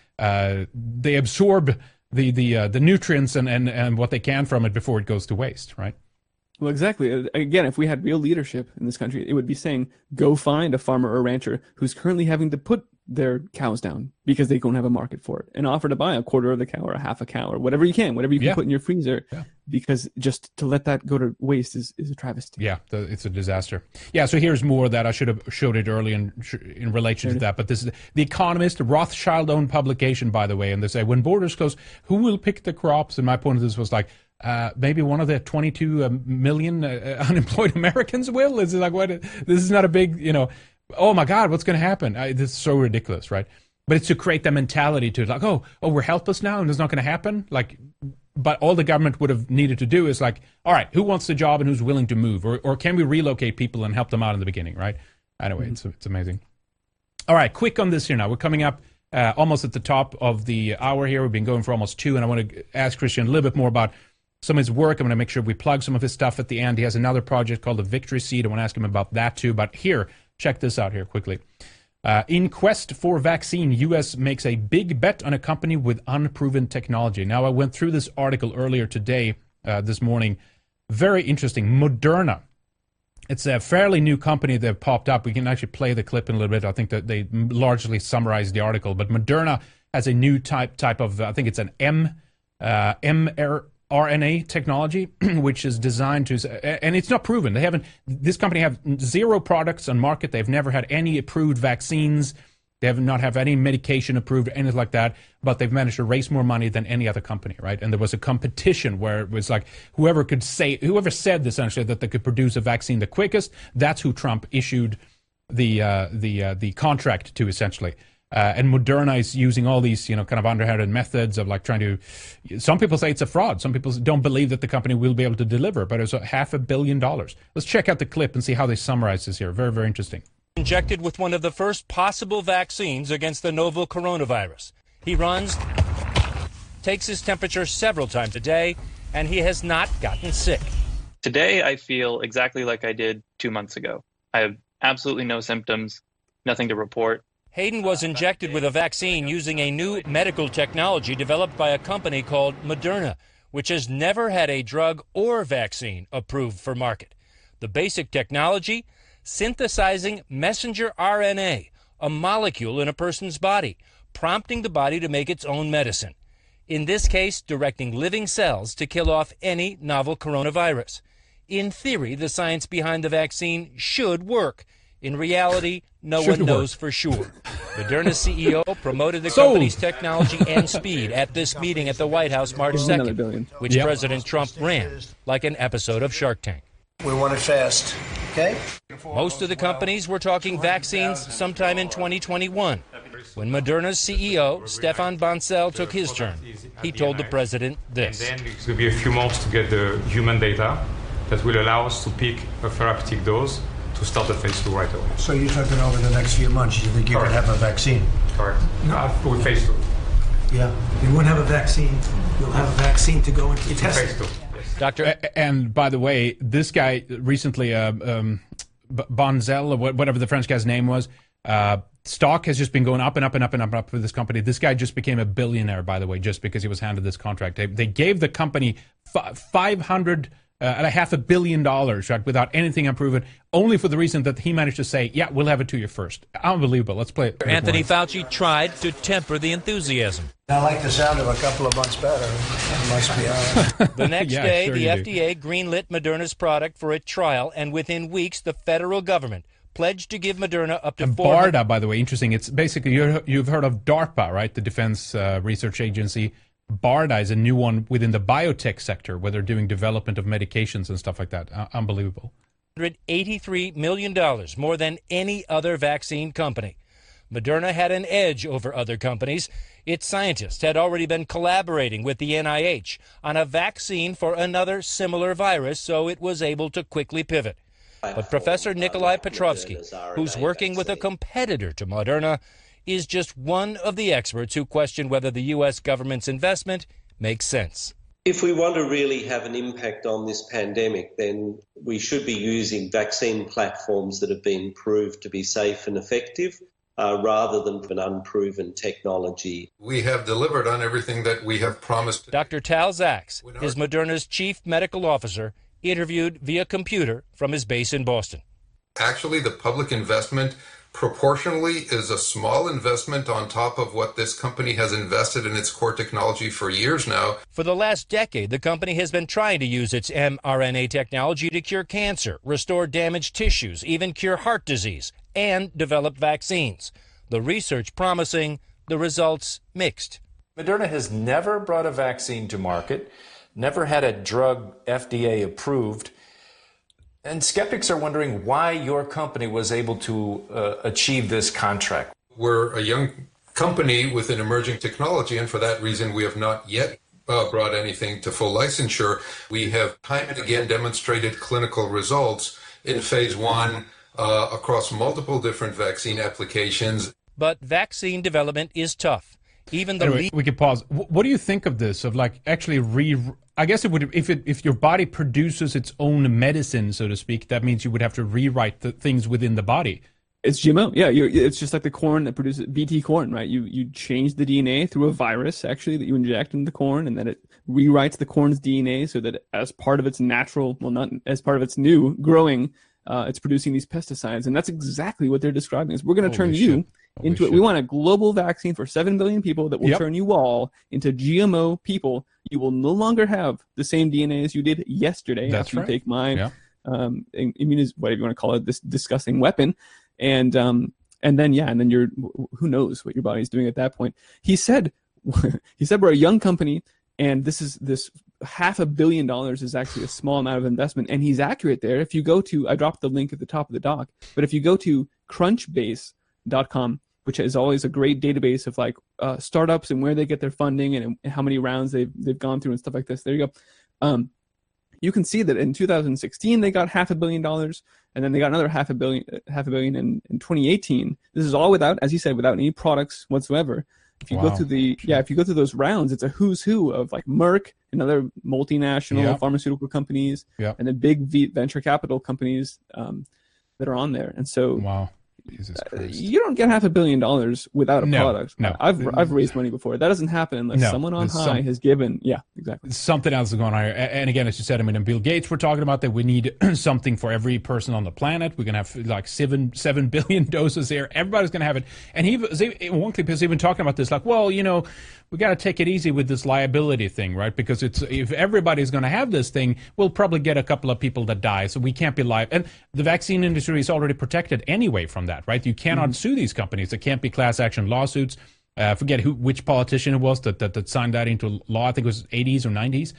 absorb the nutrients and what they can from it before it goes to waste, right? Well, exactly. Again, if we had real leadership in this country, it would be saying, go find a farmer or rancher who's currently having to put their cows down because they don't have a market for it, and offer to buy a quarter of the cow or a half a cow or whatever you can put in your freezer, because just to let that go to waste is a travesty. Yeah, it's a disaster. Yeah, so here's more that I should have showed it early in relation to that, but this is The Economist, Rothschild-owned publication, by the way, and they say, when borders close, who will pick the crops? And my point of this was like, maybe one of the 22 million unemployed Americans will? Is it like, what? This is not a big, oh my God, what's going to happen? This is so ridiculous, right? But it's to create the mentality to like, oh, we're helpless now and it's not going to happen. Like, but all the government would have needed to do is like, all right, who wants the job and who's willing to move? Or can we relocate people and help them out in the beginning, right? Anyway, it's amazing. All right, quick on this here now. We're coming up almost at the top of the hour here. We've been going for almost 2, and I want to ask Christian a little bit more about some of his work. I'm going to make sure we plug some of his stuff at the end. He has another project called the Victory Seed. I want to ask him about that too. But here, check this out here quickly. In quest for vaccine, U.S. makes a big bet on a company with unproven technology. Now, I went through this article earlier today, this morning. Very interesting. Moderna. It's a fairly new company that popped up. We can actually play the clip in a little bit. I think that they largely summarized the article. But Moderna has a new type of, I think it's an mRNA technology, which is designed to, and it's not proven. This company have 0 products on market. They've never had any approved vaccines. They have not have any medication approved, anything like that, but they've managed to raise more money than any other company, right? And there was a competition where it was like whoever said essentially that they could produce a vaccine the quickest, that's who Trump issued the contract to, essentially. And Moderna is using all these, kind of underhanded methods of like trying to. Some people say it's a fraud. Some people don't believe that the company will be able to deliver, but it's $500 million. Let's check out the clip and see how they summarize this here. Very, very interesting. Injected with one of the first possible vaccines against the novel coronavirus. He runs, takes his temperature several times a day, and he has not gotten sick. Today, I feel exactly like I did 2 months ago. I have absolutely no symptoms, nothing to report. Hayden was injected with a vaccine using a new medical technology developed by a company called Moderna, which has never had a drug or vaccine approved for market. The basic technology, synthesizing messenger RNA, a molecule in a person's body, prompting the body to make its own medicine. In this case, directing living cells to kill off any novel coronavirus. In theory, the science behind the vaccine should work. In reality, no one knows for sure. Moderna's CEO promoted the company's technology and speed at this meeting at the White House March 2nd, which President Trump ran like an episode of Shark Tank. We want it fast, okay? Most of the companies were talking vaccines sometime in 2021. When Moderna's CEO, Stefan Bancel, took his turn, he told the president this. And then it will be a few months to get the human data. that will allow us to pick a therapeutic dose to start the phase 2 right away. So you're talking over the next few months, you think you could have a vaccine? Correct. No, with phase 2. Yeah. You won't have a vaccine. You'll have a vaccine to go into testing. Phase 2. Doctor, and by the way, this guy recently, Bonzel, or whatever the French guy's name was, stock has just been going up and up and up and up and up for this company. This guy just became a billionaire, by the way, just because he was handed this contract. They gave the company $500 million, right, without anything unproven, only for the reason that he managed to say, yeah, we'll have it to you first. Unbelievable. Let's play it. Anthony Fauci tried to temper the enthusiasm. I like the sound of a couple of months better. It must be all right. The next day, the FDA greenlit Moderna's product for a trial, and within weeks, the federal government pledged to give Moderna up to and BARDA, by the way, interesting. It's basically, you've heard of DARPA, right? The Defense Research Agency. BARDA is a new one within the biotech sector where they're doing development of medications and stuff like that. Unbelievable. $183 million, more than any other vaccine company. Moderna had an edge over other companies. Its scientists had already been collaborating with the NIH on a vaccine for another similar virus, so it was able to quickly pivot. But Professor Nikolai Petrovsky, who's working with a competitor to Moderna, is just one of the experts who question whether the U.S. government's investment makes sense. If we want to really have an impact on this pandemic, then we should be using vaccine platforms that have been proved to be safe and effective, rather than an unproven technology. We have delivered on everything that we have promised. Dr. Tal Zaks is Moderna's chief medical officer, interviewed via computer from his base in Boston. Actually, the public investment proportionally is a small investment on top of what this company has invested in its core technology for years now. For the last decade, the company has been trying to use its mRNA technology to cure cancer, restore damaged tissues, even cure heart disease, and develop vaccines. The research promising, the results mixed. Moderna has never brought a vaccine to market, never had a drug FDA approved. And skeptics are wondering why your company was able to achieve this contract. We're a young company with an emerging technology, and for that reason, we have not yet brought anything to full licensure. We have time and again demonstrated clinical results in phase 1 across multiple different vaccine applications. But vaccine development is tough. Even the anyway, we could pause. What do you think of this? Of like actually I guess it would if your body produces its own medicine, so to speak. That means you would have to rewrite the things within the body. It's GMO. Yeah, it's just like the corn that produces BT corn, right? You change the DNA through a virus actually that you inject into the corn, and then it rewrites the corn's DNA so that as part of its natural, well, not as part of its new growing, it's producing these pesticides, and that's exactly what they're describing. Is we're going to turn you into it. We want a global vaccine for 7 billion people that will turn you all into GMO people. You will no longer have the same DNA as you did yesterday. That's after right. You take my whatever you want to call it, this disgusting weapon, and then you're, who knows what your body's doing at that point. He said we're a young company, and this $500 million is actually a small amount of investment, and he's accurate there. If you go to, I dropped the link at the top of the doc, but if you go to crunchbase.com, which is always a great database of like startups and where they get their funding and how many rounds they've gone through and stuff like this. There you go. You can see that in 2016 they got $500 million, and then they got another $500 million in 2018. This is all without, as you said, without any products whatsoever. If you go through those rounds, it's a who's who of like Merck and other multinational pharmaceutical companies, and the big venture capital companies that are on there. And so, Jesus Christ. You don't get $500 million without a product. No, I've raised money before. That doesn't happen unless someone on high has given. Yeah, exactly. Something else is going on here. And again, as you said, I mean, and Bill Gates, we're talking about that we need something for every person on the planet. We're going to have like 7 billion doses here. Everybody's going to have it. And one clip is even talking about this, like, well, we got to take it easy with this liability thing, right? Because if everybody's going to have this thing, we'll probably get a couple of people that die. So we can't be liable. And the vaccine industry is already protected anyway from that, right? You cannot sue these companies. There can't be class action lawsuits. Forget which politician it was that signed that into law. I think it was 80s or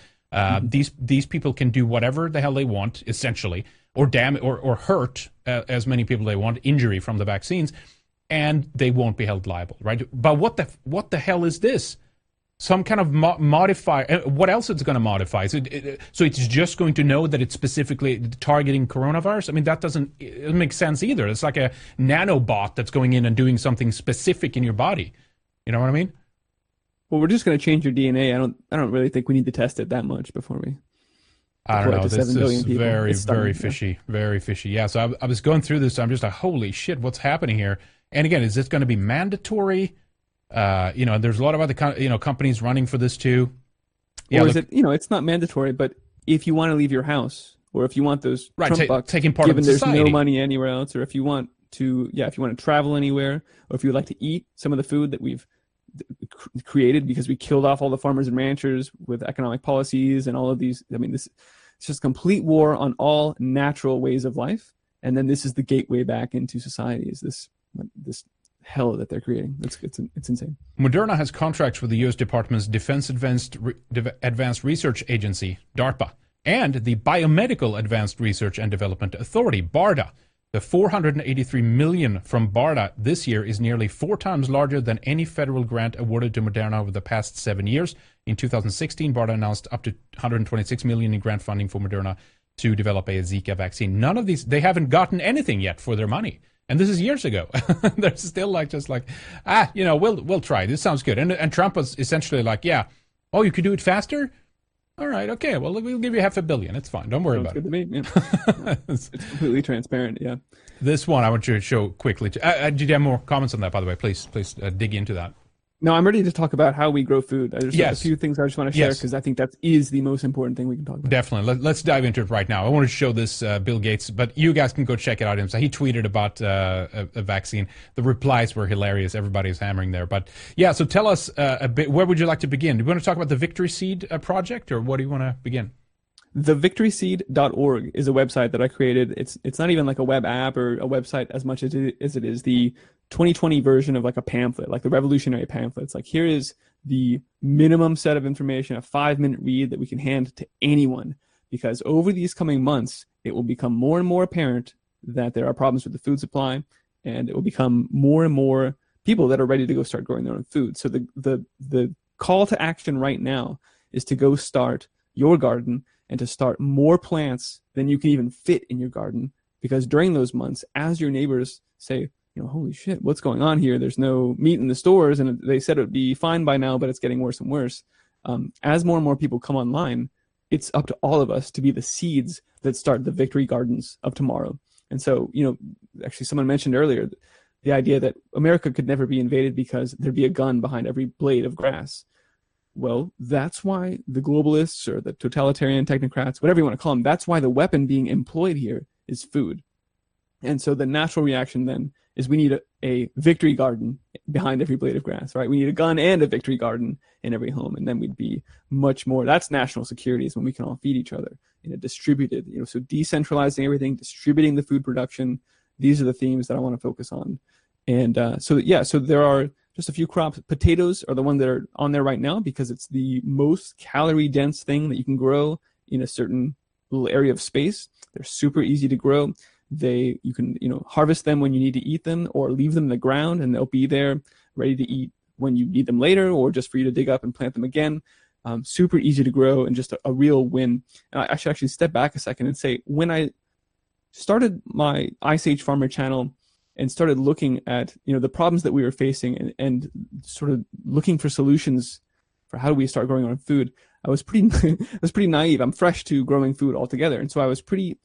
90s. These people can do whatever the hell they want, essentially, or damage or hurt as many people they want, injury from the vaccines, and they won't be held liable, right? But what the hell is this? some kind of modifier. What else it's going to modify? So it's just going to know that it's specifically targeting coronavirus? I mean, that doesn't make sense either. It's like a nanobot that's going in and doing something specific in your body. You know what I mean? Well, we're just going to change your DNA. I don't really think we need to test it that much before we. I don't know. This is very, very fishy. Very fishy. Yeah. So I was going through this. I'm just like, holy shit, what's happening here? And again, is this going to be mandatory? There's a lot of other companies running for this too. Yeah, or is it? It's not mandatory, but if you want to leave your house, or if you want those Trump bucks, taking part given of there's society. no money anywhere else, or if you want to, travel anywhere, or if you would like to eat some of the food that we've created because we killed off all the farmers and ranchers with economic policies and all of these. I mean, it's just complete war on all natural ways of life, and then this is the gateway back into society. Is this hell that they're creating? It's insane. Moderna has contracts with the U.S. Department's Defense Advanced Research Agency, DARPA, and the Biomedical Advanced Research and Development Authority, BARDA. The $483 million from BARDA this year is nearly 4 times larger than any federal grant awarded to Moderna over the past 7 years. In 2016, BARDA announced up to $126 million in grant funding for Moderna to develop a Zika vaccine. None of these, they haven't gotten anything yet for their money. And this is years ago. They're still we'll try. This sounds good. And Trump was essentially like, yeah, oh, you could do it faster? All right, okay, well, we'll give you $500 million. It's fine. Don't worry about it. Sounds good to me. Yeah. It's completely transparent, yeah. This one I want you to show quickly. Did you have more comments on that, by the way? Please dig into that. No, I'm ready to talk about how we grow food. There's a few things I just want to share because I think that is the most important thing we can talk about. Definitely. Let's dive into it right now. I want to show this Bill Gates, but you guys can go check it out himself. He tweeted about a vaccine. The replies were hilarious. Everybody's hammering there. But yeah, so tell us a bit, where would you like to begin? Do you want to talk about the Victory Seed project, or what do you want to begin? TheVictorySeed.org is a website that I created. It's not even like a web app or a website as much as it is the 2020 version of like a pamphlet, like the revolutionary pamphlet. It's like, here is the minimum set of information, a 5-minute read that we can hand to anyone, because over these coming months, it will become more and more apparent that there are problems with the food supply, and it will become more and more people that are ready to go start growing their own food. So the call to action right now is to go start your garden and to start more plants than you can even fit in your garden, because during those months, as your neighbors say, holy shit, what's going on here? There's no meat in the stores, and they said it would be fine by now, but it's getting worse and worse. As more and more people come online, it's up to all of us to be the seeds that start the victory gardens of tomorrow. And so, actually someone mentioned earlier the idea that America could never be invaded because there'd be a gun behind every blade of grass. Well, that's why the globalists or the totalitarian technocrats, whatever you want to call them, that's why the weapon being employed here is food. And so the natural reaction then is we need a victory garden behind every blade of grass, right? We need a gun and a victory garden in every home. And then we'd be much more, that's national security, is when we can all feed each other in a distributed, so decentralizing everything, distributing the food production. These are the themes that I want to focus on. And so there are just a few crops. Potatoes are the one that are on there right now because it's the most calorie dense thing that you can grow in a certain little area of space. They're super easy to grow. You can harvest them when you need to eat them, or leave them in the ground and they'll be there ready to eat when you need them later, or just for you to dig up and plant them again. Super easy to grow and just a real win. And I should actually step back a second and say, when I started my Ice Age Farmer channel and started looking at the problems that we were facing and sort of looking for solutions for how do we start growing our own food, I was pretty naive. I'm fresh to growing food altogether, and so I was pretty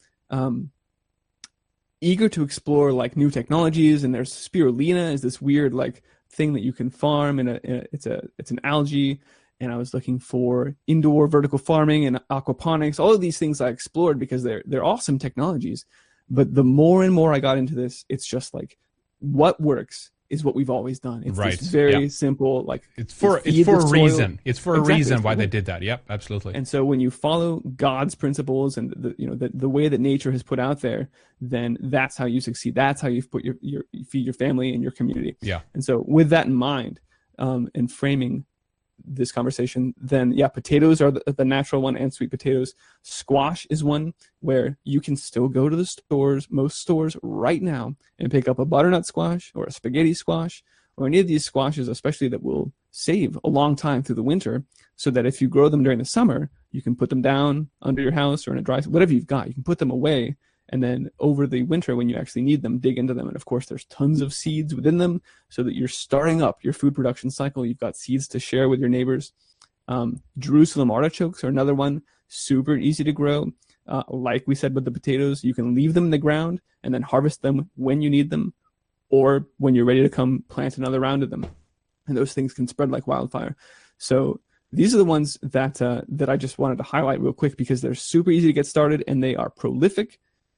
eager to explore like new technologies. And there's spirulina, is this weird like thing that you can farm, and it's an algae. And I was looking for indoor vertical farming and aquaponics. All of these things I explored because they're awesome technologies. But the more and more I got into this, it's just like what works is what we've always done. It's right. This very simple, like it's for a reason. It's for a reason why they did that. Yep, absolutely. And so when you follow God's principles and the way that nature has put out there, then that's how you succeed. That's how you you feed your family and your community. Yeah. And so with that in mind, and framing this conversation, then potatoes are the natural one, and sweet potatoes. Squash is one where you can still go to the stores, most stores right now, and pick up a butternut squash or a spaghetti squash or any of these squashes, especially that will save a long time through the winter, so that if you grow them during the summer, you can put them down under your house or in a dry, whatever you've got, you can put them away. And then over the winter, when you actually need them, dig into them. And of course, there's tons of seeds within them, so that you're starting up your food production cycle. You've got seeds to share with your neighbors. Jerusalem artichokes are another one, super easy to grow. Like we said with the potatoes, you can leave them in the ground and then harvest them when you need them, or when you're ready to come plant another round of them. And those things can spread like wildfire. So these are the ones that that I just wanted to highlight real quick, because they're super easy to get started, and they are prolific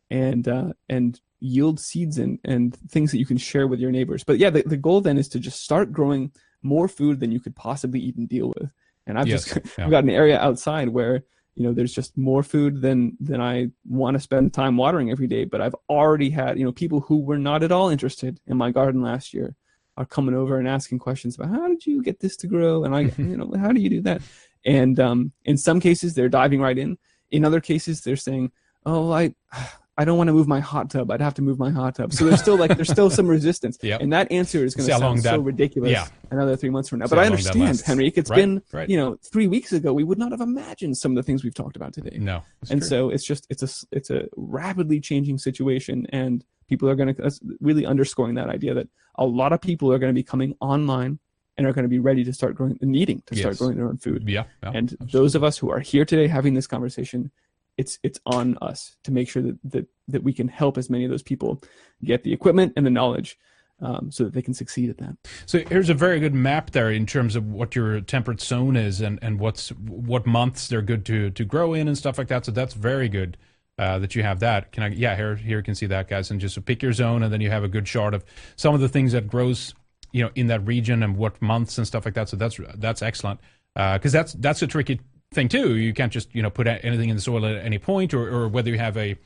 and yield seeds and things that you can share with your neighbors. But yeah, the goal then is to just start growing more food than you could possibly even deal with. And I've I've got an area outside where, you know, there's just more food than I want to spend time watering every day. But I've already had, you know, people who were not at all interested in my garden last year are coming over and asking questions about, how did you get this to grow? And you know, how do you do that? And in some cases, they're diving right in. In other cases, they're saying, oh, I don't want to move my hot tub. I'd have to move my hot tub. So there's still some resistance. Yep. And that answer is going to sound so ridiculous another 3 months from now. But I understand, Henrik. It's been, you know, 3 weeks ago, we would not have imagined some of the things we've talked about today. No. And so it's a rapidly changing situation, and people are going to really underscoring that idea that a lot of people are going to be coming online and are going to be ready to start growing, needing to start growing their own food. Yeah. And those of us who are here today having this conversation, it's on us to make sure that we can help as many of those people get the equipment and the knowledge so that they can succeed at that. So here's a very good map there in terms of what your temperate zone is and what months they're good to grow in and stuff like that. So that's very good that you have that. Here you can see that, guys, and just pick your zone, and then you have a good chart of some of the things that grows, you know, in that region and what months and stuff like that. So that's excellent, because that's a tricky thing too. You can't just, you know, put anything in the soil at any point, or whether you have a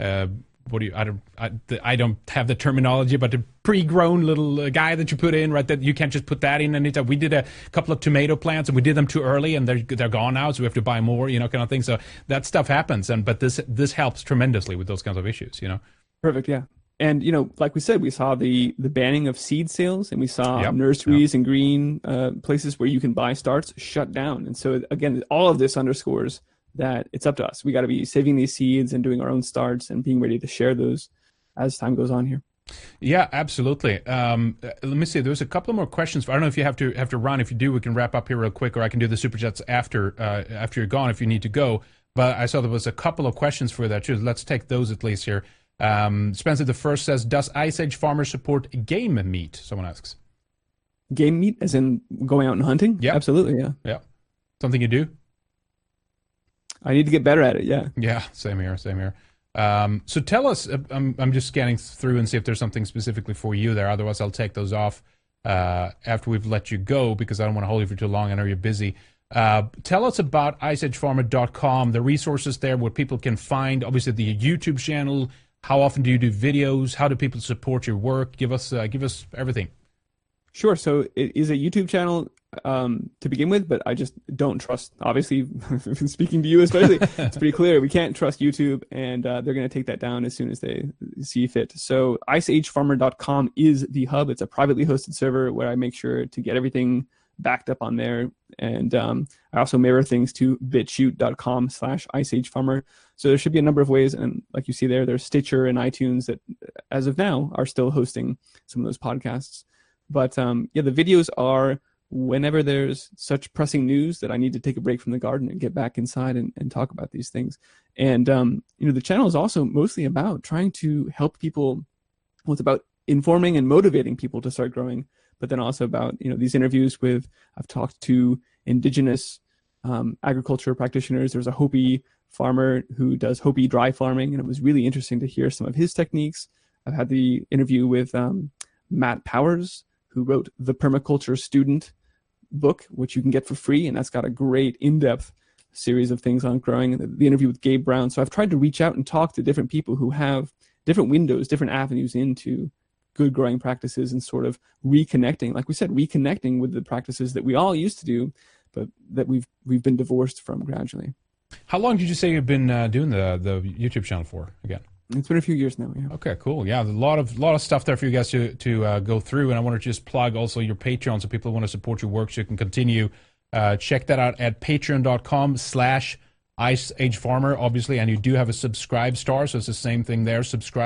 I don't have the terminology, but a pre-grown little guy that you put in, right? That you can't just put that in anytime. We did a couple of tomato plants and we did them too early, and they're gone now, so we have to buy more, you know, kind of thing. So that stuff happens, but this helps tremendously with those kinds of issues, you know. Perfect, yeah. And, you know, like we said, we saw the banning of seed sales, and we saw nurseries and green places where you can buy starts shut down. And so, again, all of this underscores that it's up to us. We got to be saving these seeds and doing our own starts and being ready to share those as time goes on here. Yeah, absolutely. Let me see. There's a couple more questions. I don't know if you have to run. If you do, we can wrap up here real quick, or I can do the super chats after you're gone if you need to go. But I saw there was a couple of questions for that too. Let's take those at least here. Spencer the First says, does Ice Age farmers support game meat? Someone asks. Game meat, as in going out and hunting? Yeah, absolutely. Yeah. Yeah. Something you do? I need to get better at it. Yeah. Yeah. Same here. So tell us. I'm just scanning through and see if there's something specifically for you there. Otherwise, I'll take those off after we've let you go, because I don't want to hold you for too long. I know you're busy. Tell us about iceagefarmer.com, the resources there, what people can find. Obviously, the YouTube channel. How often do you do videos? How do people support your work? Give us everything. Sure. So it is a YouTube channel to begin with, but I just don't trust, obviously, speaking to you especially, it's pretty clear we can't trust YouTube, and they're going to take that down as soon as they see fit. So iceagefarmer.com is the hub. It's a privately hosted server where I make sure to get everything backed up on there. And I also mirror things to bitchute.com/iceagefarmer. So there should be a number of ways. And like you see there's Stitcher and iTunes that, as of now, are still hosting some of those podcasts. But the videos are whenever there's such pressing news that I need to take a break from the garden and get back inside and talk about these things. And, the channel is also mostly about trying to help people. Well, it's about informing and motivating people to start growing, but then also about, these interviews I've talked to indigenous agriculture practitioners. There's a Hopi farmer who does Hopi dry farming, and it was really interesting to hear some of his techniques. I've had the interview with Matt Powers, who wrote the Permaculture Student book, which you can get for free, and that's got a great in-depth series of things on growing. The interview with Gabe Brown. So I've tried to reach out and talk to different people who have different windows, different avenues into good growing practices, and sort of reconnecting, like we said, reconnecting with the practices that we all used to do, but that we've been divorced from gradually. How long did you say you've been doing the YouTube channel for again? It's been a few years now. Yeah. Okay, cool. Yeah, a lot of stuff there for you guys to go through, and I want to just plug also your Patreon so people who want to support your work so you can continue. Check that out at patreon.com/IceAgeFarmer, obviously, and you do have a subscribe star, so it's the same thing there.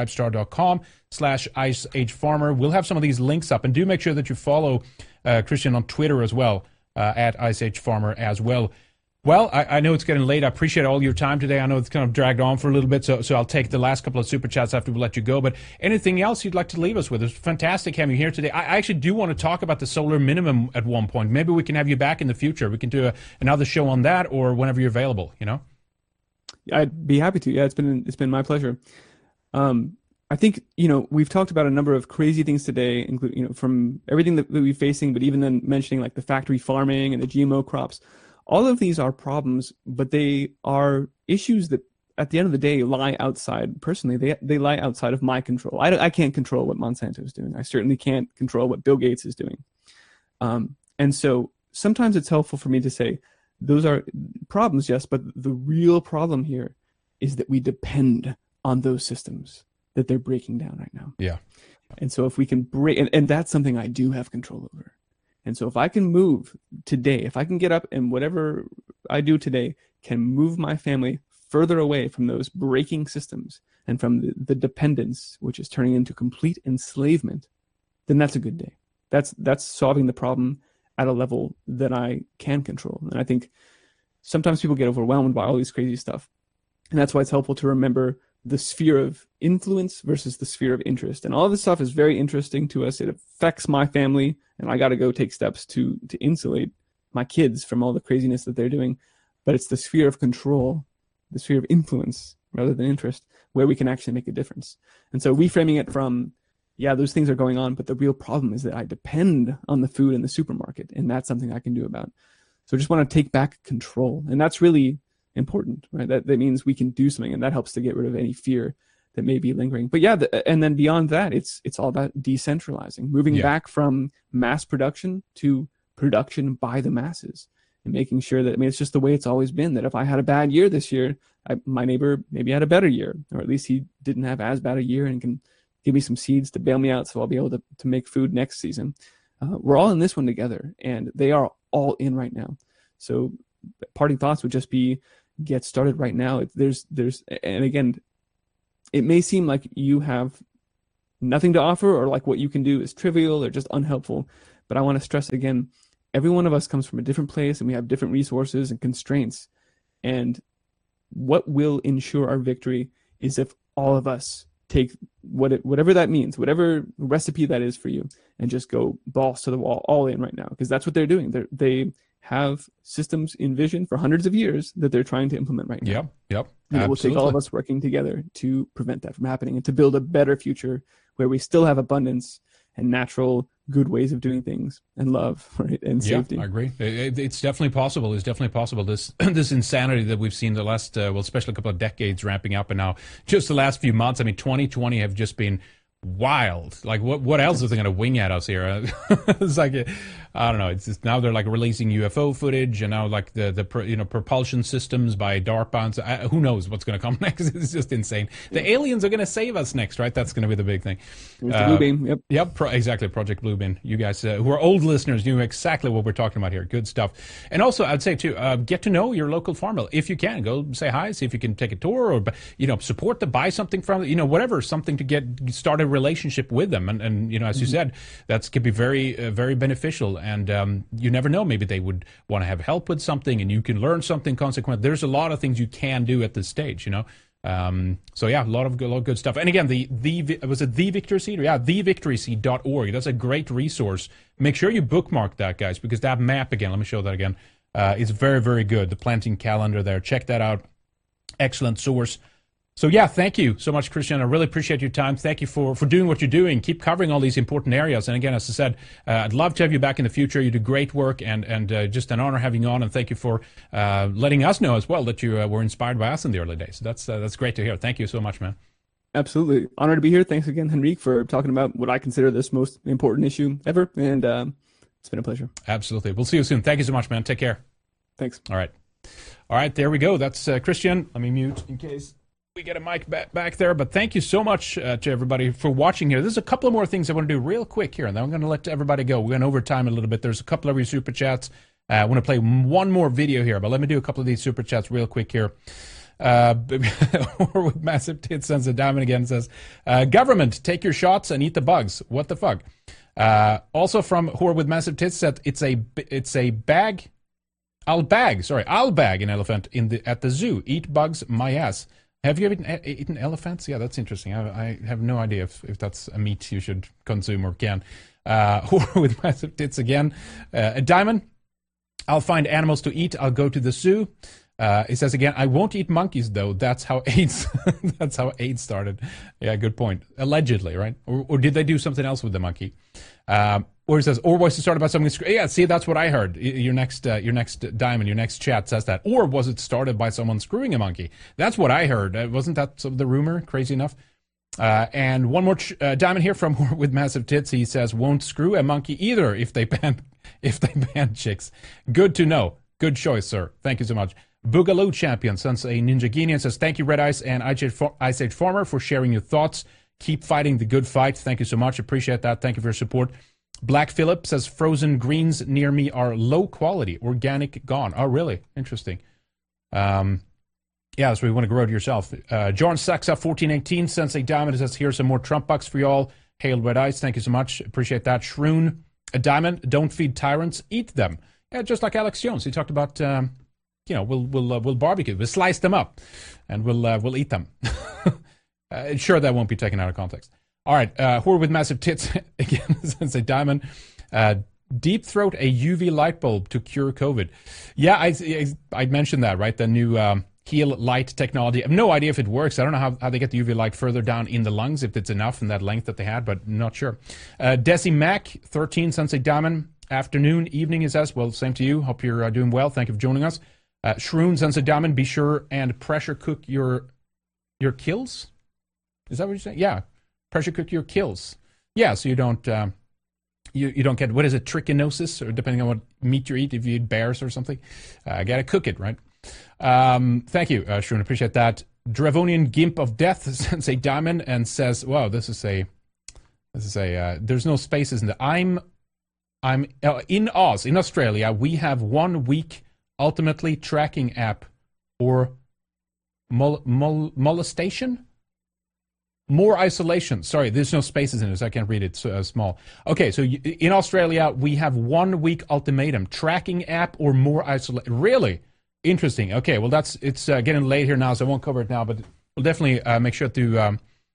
Subscribestar.com/IceAgeFarmer. We'll have some of these links up, and do make sure that you follow Christian on Twitter as well, at IceAgeFarmer as well. Well, I know it's getting late. I appreciate all your time today. I know it's kind of dragged on for a little bit, so I'll take the last couple of super chats after we let you go. But anything else you'd like to leave us with? It's fantastic having you here today. I actually do want to talk about the solar minimum at one point. Maybe we can have you back in the future. We can do another show on that, or whenever you're available. I'd be happy to. Yeah, it's been my pleasure. I think we've talked about a number of crazy things today, including from everything that we're facing, but even then mentioning like the factory farming and the GMO crops. All of these are problems, but they are issues that at the end of the day lie outside, personally, they lie outside of my control. I can't control what Monsanto is doing. I certainly can't control what Bill Gates is doing. And so sometimes it's helpful for me to say, those are problems, yes, but the real problem here is that we depend on those systems that they're breaking down right now. Yeah. And so if we can break, and that's something I do have control over. And so if I can move today, if I can get up and whatever I do today can move my family further away from those breaking systems and from the dependence, which is turning into complete enslavement, then that's a good day. That's solving the problem at a level that I can control. And I think sometimes people get overwhelmed by all these crazy stuff. And that's why it's helpful to remember the sphere of influence versus the sphere of interest. And all of this stuff is very interesting to us. It affects my family, and I got to go take steps to insulate my kids from all the craziness that they're doing. But it's the sphere of control, the sphere of influence rather than interest, where we can actually make a difference. And so reframing it from, yeah, those things are going on, but the real problem is that I depend on the food in the supermarket, and that's something I can do about. So I just want to take back control. And that's really important, right? That means we can do something, and that helps to get rid of any fear that may be lingering. But yeah, and then beyond that, it's all about decentralizing, moving back from mass production to production by the masses, and making sure that, it's just the way it's always been, that if I had a bad year this year, my neighbor maybe had a better year, or at least he didn't have as bad a year and can give me some seeds to bail me out so I'll be able to make food next season. We're all in this one together, and they are all in right now. So parting thoughts would just be, get started right now. There's and again, it may seem like you have nothing to offer, or like what you can do is trivial or just unhelpful, but I want to stress again, every one of us comes from a different place, and we have different resources and constraints, and what will ensure our victory is if all of us take whatever that means, whatever recipe that is for you, and just go balls to the wall, all in right now, because that's what they're doing. They have systems envisioned for hundreds of years that they're trying to implement right now. Yep. And it will take all of us working together to prevent that from happening, and to build a better future where we still have abundance and natural good ways of doing things, and love, right, and safety. I agree. It's definitely possible. It's definitely possible. This insanity that we've seen the last, especially a couple of decades ramping up, and now just the last few months. 2020 have just been wild. Like, what else are they going to wing at us here? It's like, I don't know. It's just, now they're like releasing UFO footage, and now like the propulsion systems by DARPA. So who knows what's going to come next? It's just insane. The aliens are going to save us next, right? That's going to be the big thing. The Blue Beam. Yep. Exactly. Project Blue Beam. You guys who are old listeners knew exactly what we're talking about here. Good stuff. And also, I'd say too, get to know your local farmer if you can. Go say hi, see if you can take a tour, or support them, buy something from whatever, something to start a relationship with them, and as you said, that could be very very beneficial, and you never know, maybe they would want to have help with something, and you can learn something consequent. There's a lot of things you can do at this stage, so yeah, a lot of good stuff. And again, was it the Victory Seed? Yeah, thevictoryseed.org. That's a great resource. Make sure you bookmark that, guys, because that map, again, let me show that again, is very very good. The planting calendar there, check that out. Excellent source. So yeah, thank you so much, Christian. I really appreciate your time. Thank you for doing what you're doing. Keep covering all these important areas. And again, as I said, I'd love to have you back in the future. You do great work, and just an honor having you on. And thank you for letting us know as well that you were inspired by us in the early days. So that's great to hear. Thank you so much, man. Absolutely. Honored to be here. Thanks again, Henrique, for talking about what I consider this most important issue ever. And it's been a pleasure. Absolutely. We'll see you soon. Thank you so much, man. Take care. Thanks. All right. There we go. That's Christian. Let me mute in case. We get a mic back there, but thank you so much to everybody for watching here. There's a couple of more things I want to do real quick here, and then I'm going to let everybody go. We're going over time a little bit. There's a couple of your super chats. I want to play one more video here, but let me do a couple of these super chats real quick here. Or with massive tits sends a diamond again, says, government, take your shots and eat the bugs. What the fuck? Also from Whore with massive tits said, I'll bag an elephant at the zoo. Eat bugs, my ass. Have you ever eaten elephants? Yeah, that's interesting. I have no idea if that's a meat you should consume or can. Whore with massive tits again. A diamond. I'll find animals to eat. I'll go to the zoo. It says again, I won't eat monkeys though. That's how AIDS. That's how AIDS started. Yeah, good point. Allegedly, right? Or did they do something else with the monkey? Or it says, or was it started by something? Yeah, see, that's what I heard. Your next diamond, your next chat says that. Or was it started by someone screwing a monkey? That's what I heard. Wasn't that the rumor? Crazy enough. And one more diamond here from with massive tits. He says, won't screw a monkey either if they ban chicks. Good to know. Good choice, sir. Thank you so much. Boogaloo Champion sends a Ninja Guinea and says, thank you, Red Ice and Ice Age Farmer, for sharing your thoughts. Keep fighting the good fight. Thank you so much. Appreciate that. Thank you for your support. Black Phillip says, frozen greens near me are low quality, organic gone. Oh, really? Interesting. Yeah, so we want to grow it yourself. John Saxa 1418 sends a diamond and says, here's some more Trump bucks for y'all. Hail Red Ice. Thank you so much. Appreciate that. Shroon, a diamond. Don't feed tyrants. Eat them. Yeah, just like Alex Jones. He talked about, we'll barbecue. We'll slice them up and we'll eat them. Sure, that won't be taken out of context. All right, Whore with massive tits again sends a diamond. Deep throat a UV light bulb to cure COVID. Yeah, I mentioned that, right? The new Heal light technology. I have no idea if it works. I don't know how they get the UV light further down in the lungs, if it's enough in that length that they had, but not sure. Desi Mac 13 sends a diamond. Afternoon, evening, he says. Well, same to you. Hope you're doing well. Thank you for joining us. Shroon sends a diamond. Be sure and pressure cook your kills. Is that what you're saying? Yeah. Pressure cook your kills. Yeah, so you don't you don't get, what is it, trichinosis, or depending on what meat you eat, if you eat bears or something. Gotta cook it, right? Thank you, Shroon, appreciate that. Dravonian Gimp of Death sends a diamond and says, wow, this is a there's no spaces in the, I'm in Oz, in Australia, we have 1 week ultimately tracking app for molestation? More isolation. Sorry, there's no spaces in it, so I can't read it. So small. Okay, so in Australia, we have 1 week ultimatum. Tracking app or more isolation. Really? Interesting. Okay, well, it's getting late here now, so I won't cover it now, but we'll definitely make sure to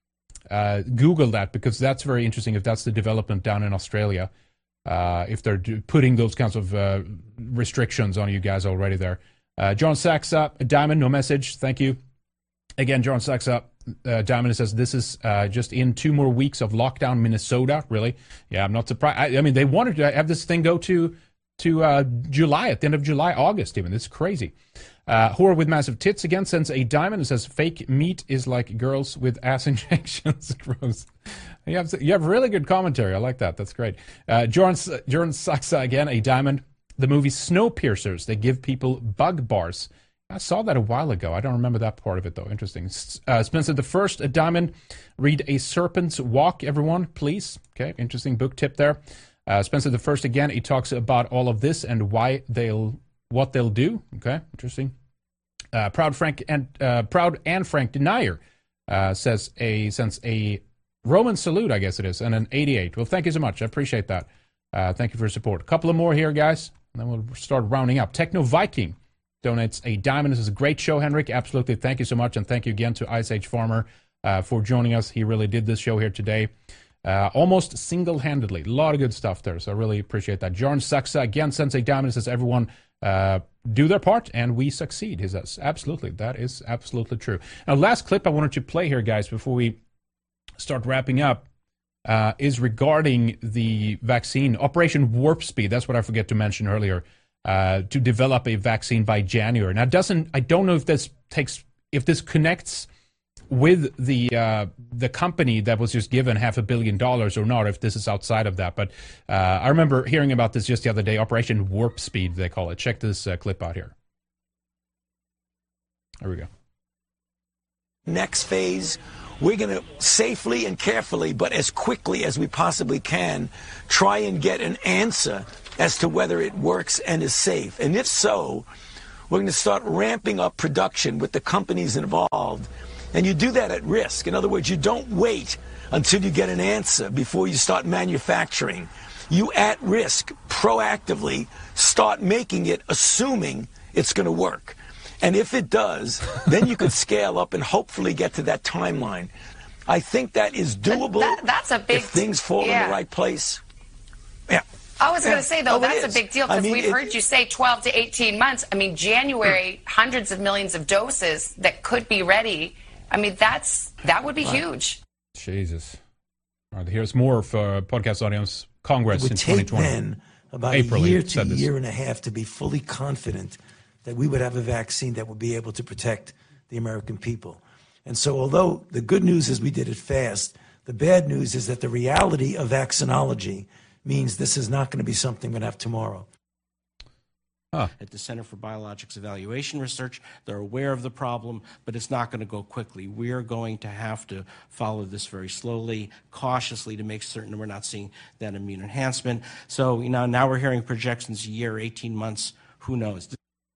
Google that, because that's very interesting if that's the development down in Australia. If they're putting those kinds of restrictions on you guys already there. John Saxa, a diamond, no message. Thank you. Again, John Saxa, diamond says, this is just in 2 more weeks of lockdown, Minnesota. Really? Yeah, I'm not surprised. I mean, they wanted to have this thing go to July, at the end of July, August even. It's crazy. Whore with massive tits again sends a diamond and says, fake meat is like girls with ass injections. Gross. You have really good commentary. I like that. That's great. Jordan Saxa again, a diamond. The movie Snowpiercers, they give people bug bars. I saw that a while ago. I don't remember that part of it, though. Interesting. Spencer the First, a diamond. Read A Serpent's Walk, everyone, please. Okay, interesting book tip there. Spencer the First, again, he talks about all of this and what they'll do. Okay, interesting. Proud and Frank Denier sends a Roman salute, I guess it is, and an 88. Well, thank you so much. I appreciate that. Thank you for your support. A couple of more here, guys, and then we'll start rounding up. Techno Viking donates a diamond. This is a great show, Henrik. Absolutely. Thank you so much. And thank you again to Ice Age Farmer for joining us. He really did this show here today. Almost single-handedly. A lot of good stuff there. So I really appreciate that. John Saxa again sends a diamond and says, everyone do their part and we succeed. He says, absolutely. That is absolutely true. Now, last clip I wanted to play here, guys, before we start wrapping up, is regarding the vaccine. Operation Warp Speed. That's what I forgot to mention earlier. To develop a vaccine by January. Now, I don't know if this connects with the company that was just given $500 million or not, if this is outside of that. But I remember hearing about this just the other day. Operation Warp Speed, they call it. Check this clip out here. There we go. Next phase, we're going to safely and carefully, but as quickly as we possibly can, try and get an answer as to whether it works and is safe. And if so, we're going to start ramping up production with the companies involved. And you do that at risk. In other words, you don't wait until you get an answer before you start manufacturing. You, at risk, proactively start making it, assuming it's going to work. And if it does, then you could scale up and hopefully get to that timeline. I think that is doable. That's a big if things fall in the right place. Yeah. I was going to say, though, that's a big deal, because we've heard you say 12 to 18 months. I mean, January, hundreds of millions of doses that could be ready. I mean, that would be huge. Jesus. All right, here's more for podcast audience. Congress in 2020. It would take then about April, a year to a year and a half to be fully confident that we would have a vaccine that would be able to protect the American people. And so although the good news is we did it fast, the bad news is that the reality of vaccinology means this is not going to be something we're going to have tomorrow. At the Center for Biologics Evaluation Research, they're aware of the problem, but it's not going to go quickly. We are going to have to follow this very slowly, cautiously, to make certain we're not seeing that immune enhancement. So, now we're hearing projections a year, 18 months, who knows?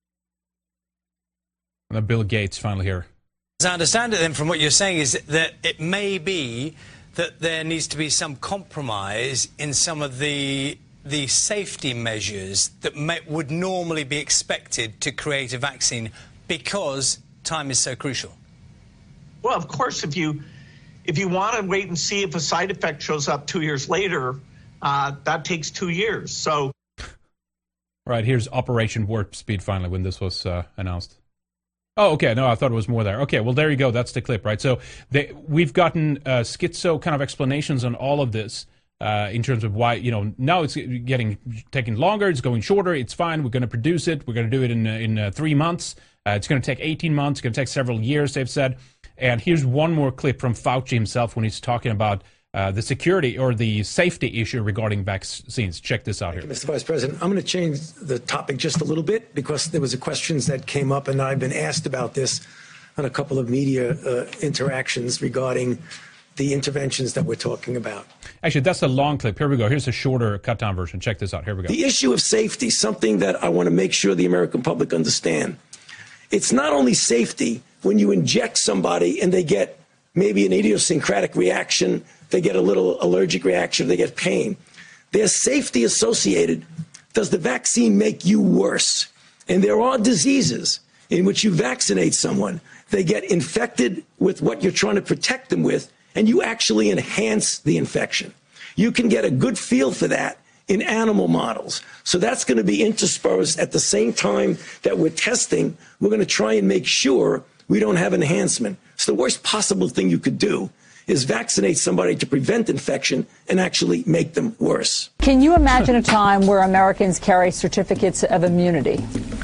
Bill Gates finally here. As I understand it then from what you're saying is that it may be that there needs to be some compromise in some of the safety measures that would normally be expected to create a vaccine because time is so crucial. Well, of course, if you want to wait and see if a side effect shows up 2 years later, that takes 2 years. So, right, here's Operation Warp Speed finally when this was announced. Oh, okay. No, I thought it was more there. Okay, well, there you go. That's the clip, right? So we've gotten schizo kind of explanations on all of this in terms of why, now it's taking longer, it's going shorter, it's fine, we're going to produce it, we're going to do it in 3 months, it's going to take 18 months, it's going to take several years, they've said. And here's one more clip from Fauci himself when he's talking about the security or the safety issue regarding vaccines. Check this out here. Mr. Vice President, I'm going to change the topic just a little bit because there was a questions that came up, and I've been asked about this on a couple of media interactions regarding the interventions that we're talking about. Actually, that's a long clip. Here we go. Here's a shorter cut-down version. Check this out. Here we go. The issue of safety, something that I want to make sure the American public understand. It's not only safety when you inject somebody and they get maybe an idiosyncratic reaction, they get a little allergic reaction, they get pain. There's safety associated. Does the vaccine make you worse? And there are diseases in which you vaccinate someone, they get infected with what you're trying to protect them with, and you actually enhance the infection. You can get a good feel for that in animal models. So that's going to be interspersed at the same time that we're testing. We're going to try and make sure we don't have enhancement. So the worst possible thing you could do is vaccinate somebody to prevent infection and actually make them worse. Can you imagine a time where Americans carry certificates of immunity?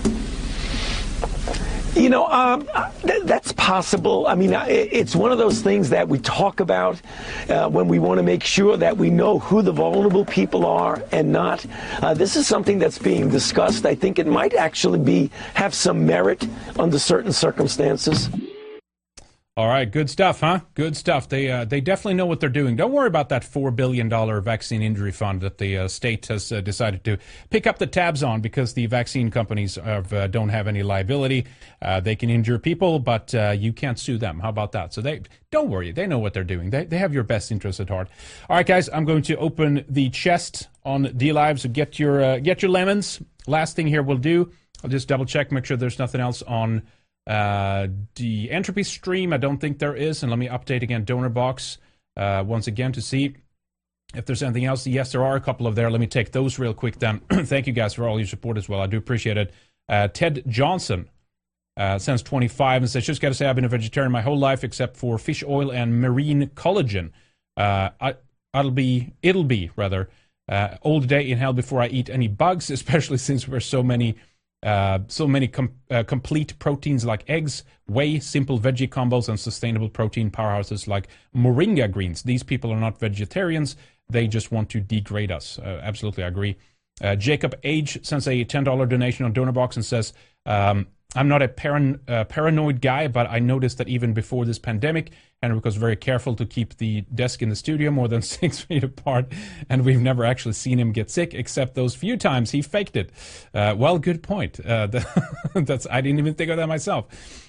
That's possible. I mean, it's one of those things that we talk about when we want to make sure that we know who the vulnerable people are and not. This is something that's being discussed. I think it might actually have some merit under certain circumstances. All right, good stuff, huh? Good stuff. They definitely know what they're doing. Don't worry about that $4 billion vaccine injury fund that the state has decided to pick up the tabs on because the vaccine companies don't have any liability. They can injure people, but you can't sue them. How about that? So don't worry. They know what they're doing. They have your best interests at heart. All right, guys, I'm going to open the chest on DLive, so get your lemons. Last thing here we'll do, I'll just double check, make sure there's nothing else on the Entropy stream. I don't think there is, and let me update again Donor Box once again to see if there's anything else. Yes, there are a couple of there. Let me take those real quick then. Thank you guys for all your support as well. I do appreciate it. Ted Johnson sends 25 and says, just got to say I've been a vegetarian my whole life except for fish oil and marine collagen. It'll be all day in hell before I eat any bugs, especially since we're so many complete proteins like eggs, whey, simple veggie combos, and sustainable protein powerhouses like moringa greens. These people are not vegetarians. They just want to degrade us. Absolutely, I agree. Jacob Age sends a $10 donation on DonorBox and says, I'm not a paranoid guy, but I noticed that even before this pandemic, Henrik was very careful to keep the desk in the studio more than 6 feet apart, and we've never actually seen him get sick, except those few times he faked it. Well, good point. I didn't even think of that myself.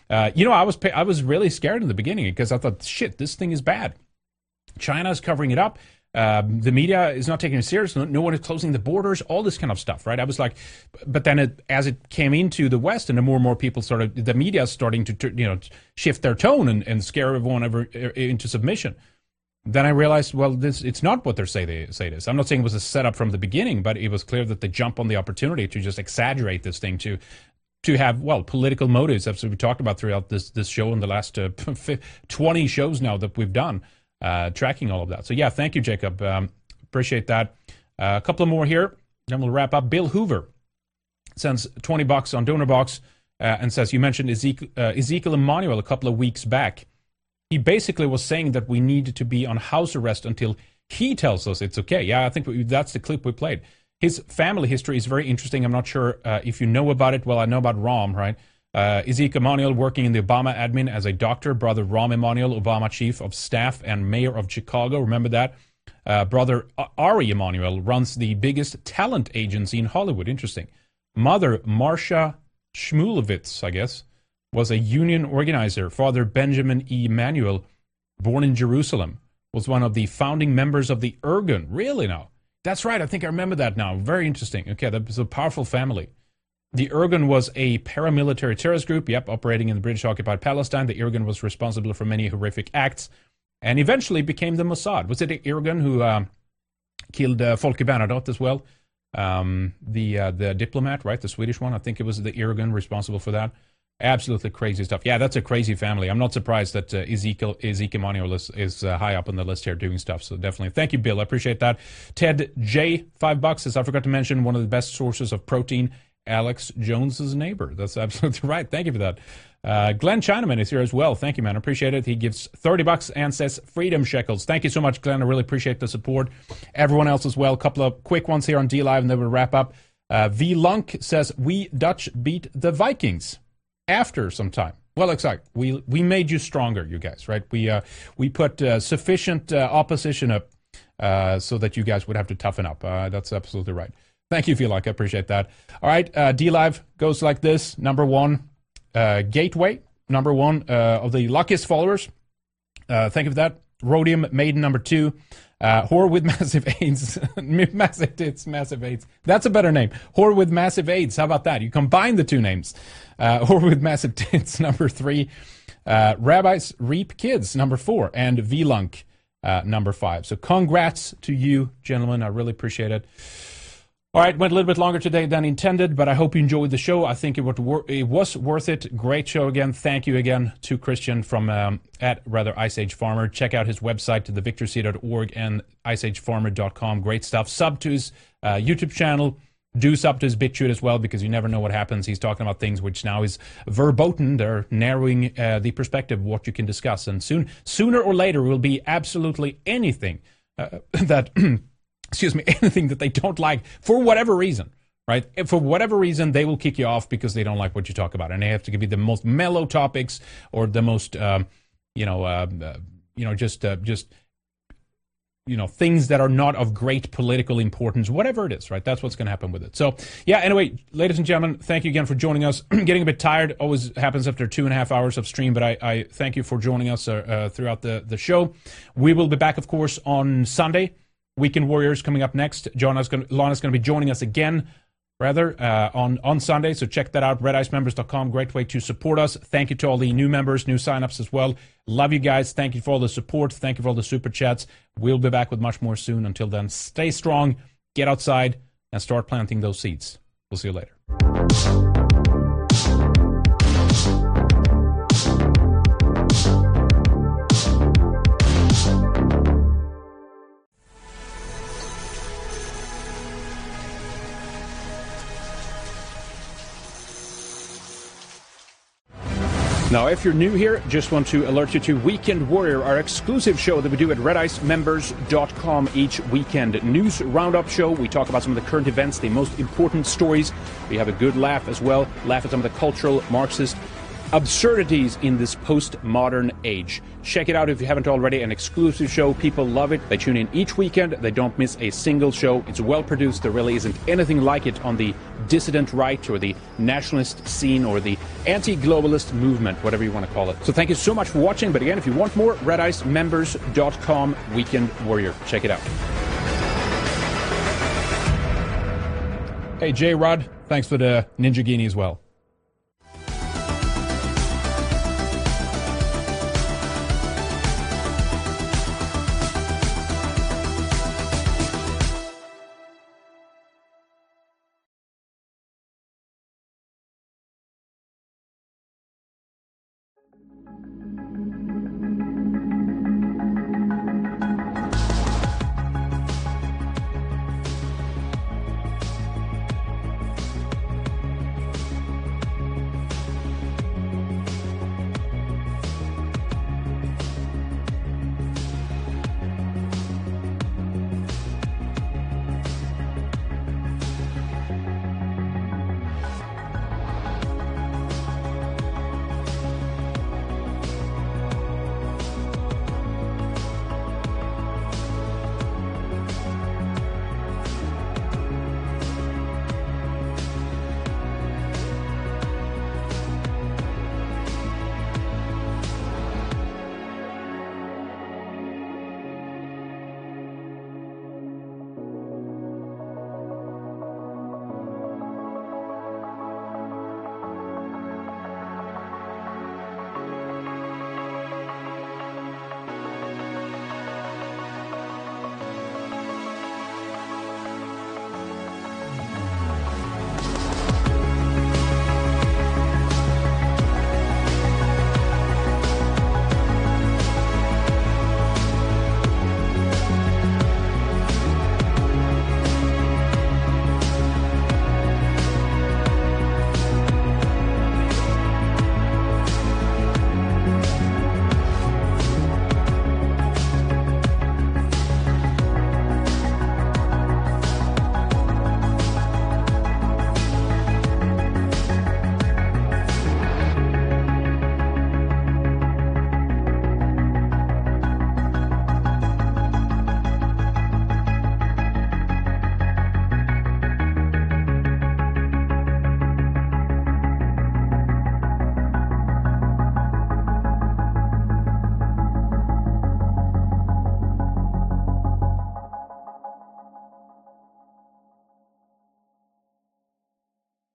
I was really scared in the beginning because I thought, shit, this thing is bad. China's covering it up. The media is not taking it serious. No one is closing the borders, all this kind of stuff, right? I was like, but then as it came into the West and the more people started, the media starting to shift their tone and scare everyone into submission. Then I realized, well, it's not what they say it is. I'm not saying it was a setup from the beginning, but it was clear that they jump on the opportunity to just exaggerate this thing to have, well, political motives, as we talked about throughout this show in the last 20 shows now that we've done. Tracking all of that. So yeah, thank you, Jacob. Appreciate that. A couple of more here, then we'll wrap up. Bill Hoover sends $20 on DonorBox and says, you mentioned Ezekiel Emanuel a couple of weeks back. He basically was saying that we need to be on house arrest until he tells us it's okay. Yeah, I think that's the clip we played. His family history is very interesting. I'm not sure if you know about it. Well, I know about Rahm, right? Ezekiel Emanuel working in the Obama admin as a doctor. Brother Rahm Emanuel, Obama chief of staff and mayor of Chicago. Remember that? Brother Ari Emanuel runs the biggest talent agency in Hollywood. Interesting. Mother Marsha Shmulevitz, I guess, was a union organizer. Father Benjamin E. Emanuel, born in Jerusalem, was one of the founding members of the Irgun. Really now? That's right. I think I remember that now. Very interesting. Okay, that was a powerful family. The Irgun was a paramilitary terrorist group, operating in the British-occupied Palestine. The Irgun was responsible for many horrific acts and eventually became the Mossad. Was it the Irgun who killed Folke Bernadotte as well? The diplomat, right? The Swedish one. I think it was the Irgun responsible for that. Absolutely crazy stuff. Yeah, that's a crazy family. I'm not surprised that Ezekiel Emanuel is high up on the list here doing stuff. So definitely. Thank you, Bill. I appreciate that. Ted J, $5 says, I forgot to mention one of the best sources of protein, Alex Jones's neighbor. That's absolutely right. Thank you for that. Glenn Chinaman is here as well. Thank you, man. I appreciate it. He gives $30 and says freedom shekels. Thank you so much, Glenn. I really appreciate the support. Everyone else as well. A couple of quick ones here on DLive and then we'll wrap up. V Lunk says, we Dutch beat the Vikings after some time. Well, exactly. We made you stronger, you guys, right? We put sufficient opposition up so that you guys would have to toughen up. That's absolutely right. Thank you, Felix. I appreciate that. All right, DLive goes like this. Number one, Gateway. Number one of the luckiest followers. Thank you for that. Rhodium Maiden, number 2. Whore with Massive AIDS. Massive Tits, Massive AIDS. That's a better name. Whore with Massive AIDS. How about that? You combine the two names. Whore with Massive Tits, number 3. Rabbis Reap Kids, number 4. And V-Lunk, number 5. So congrats to you, gentlemen. I really appreciate it. All right, went a little bit longer today than intended, but I hope you enjoyed the show. I think it was worth it. Great show again. Thank you again to Christian from Ice Age Farmer. Check out his website, thevictorsea.org and iceagefarmer.com. Great stuff. Sub to his YouTube channel. Do sub to his BitChute as well, because you never know what happens. He's talking about things which now is verboten. They're narrowing the perspective of what you can discuss. And sooner or later will be absolutely anything that... anything that they don't like for whatever reason, right? For whatever reason, they will kick you off because they don't like what you talk about. And they have to give you the most mellow topics or the most, things that are not of great political importance, whatever it is, right? That's what's going to happen with it. So, yeah, anyway, ladies and gentlemen, thank you again for joining us. Getting a bit tired always happens after 2.5 hours of stream, but I thank you for joining us throughout the show. We will be back, of course, on Sunday. Weekend Warriors coming up next. Lana's going to be joining us again, on Sunday. So check that out. RedIceMembers.com. Great way to support us. Thank you to all the new members, new signups as well. Love you guys. Thank you for all the support. Thank you for all the super chats. We'll be back with much more soon. Until then, stay strong, get outside, and start planting those seeds. We'll see you later. Now, if you're new here, just want to alert you to Weekend Warrior, our exclusive show that we do at redicemembers.com each weekend. News roundup show. We talk about some of the current events, the most important stories. We have a good laugh as well. Laugh at some of the cultural Marxist absurdities in this postmodern age. Check it out if you haven't already. An exclusive show. People love it. They tune in each weekend. They don't miss a single show. It's well produced. There really isn't anything like it on the dissident right or the nationalist scene or the anti-globalist movement, whatever you want to call it. So thank you so much for watching. But again, if you want more, redicemembers.com Weekend Warrior. Check it out. Hey, J-Rod, thanks for the Ninja Guinea as well.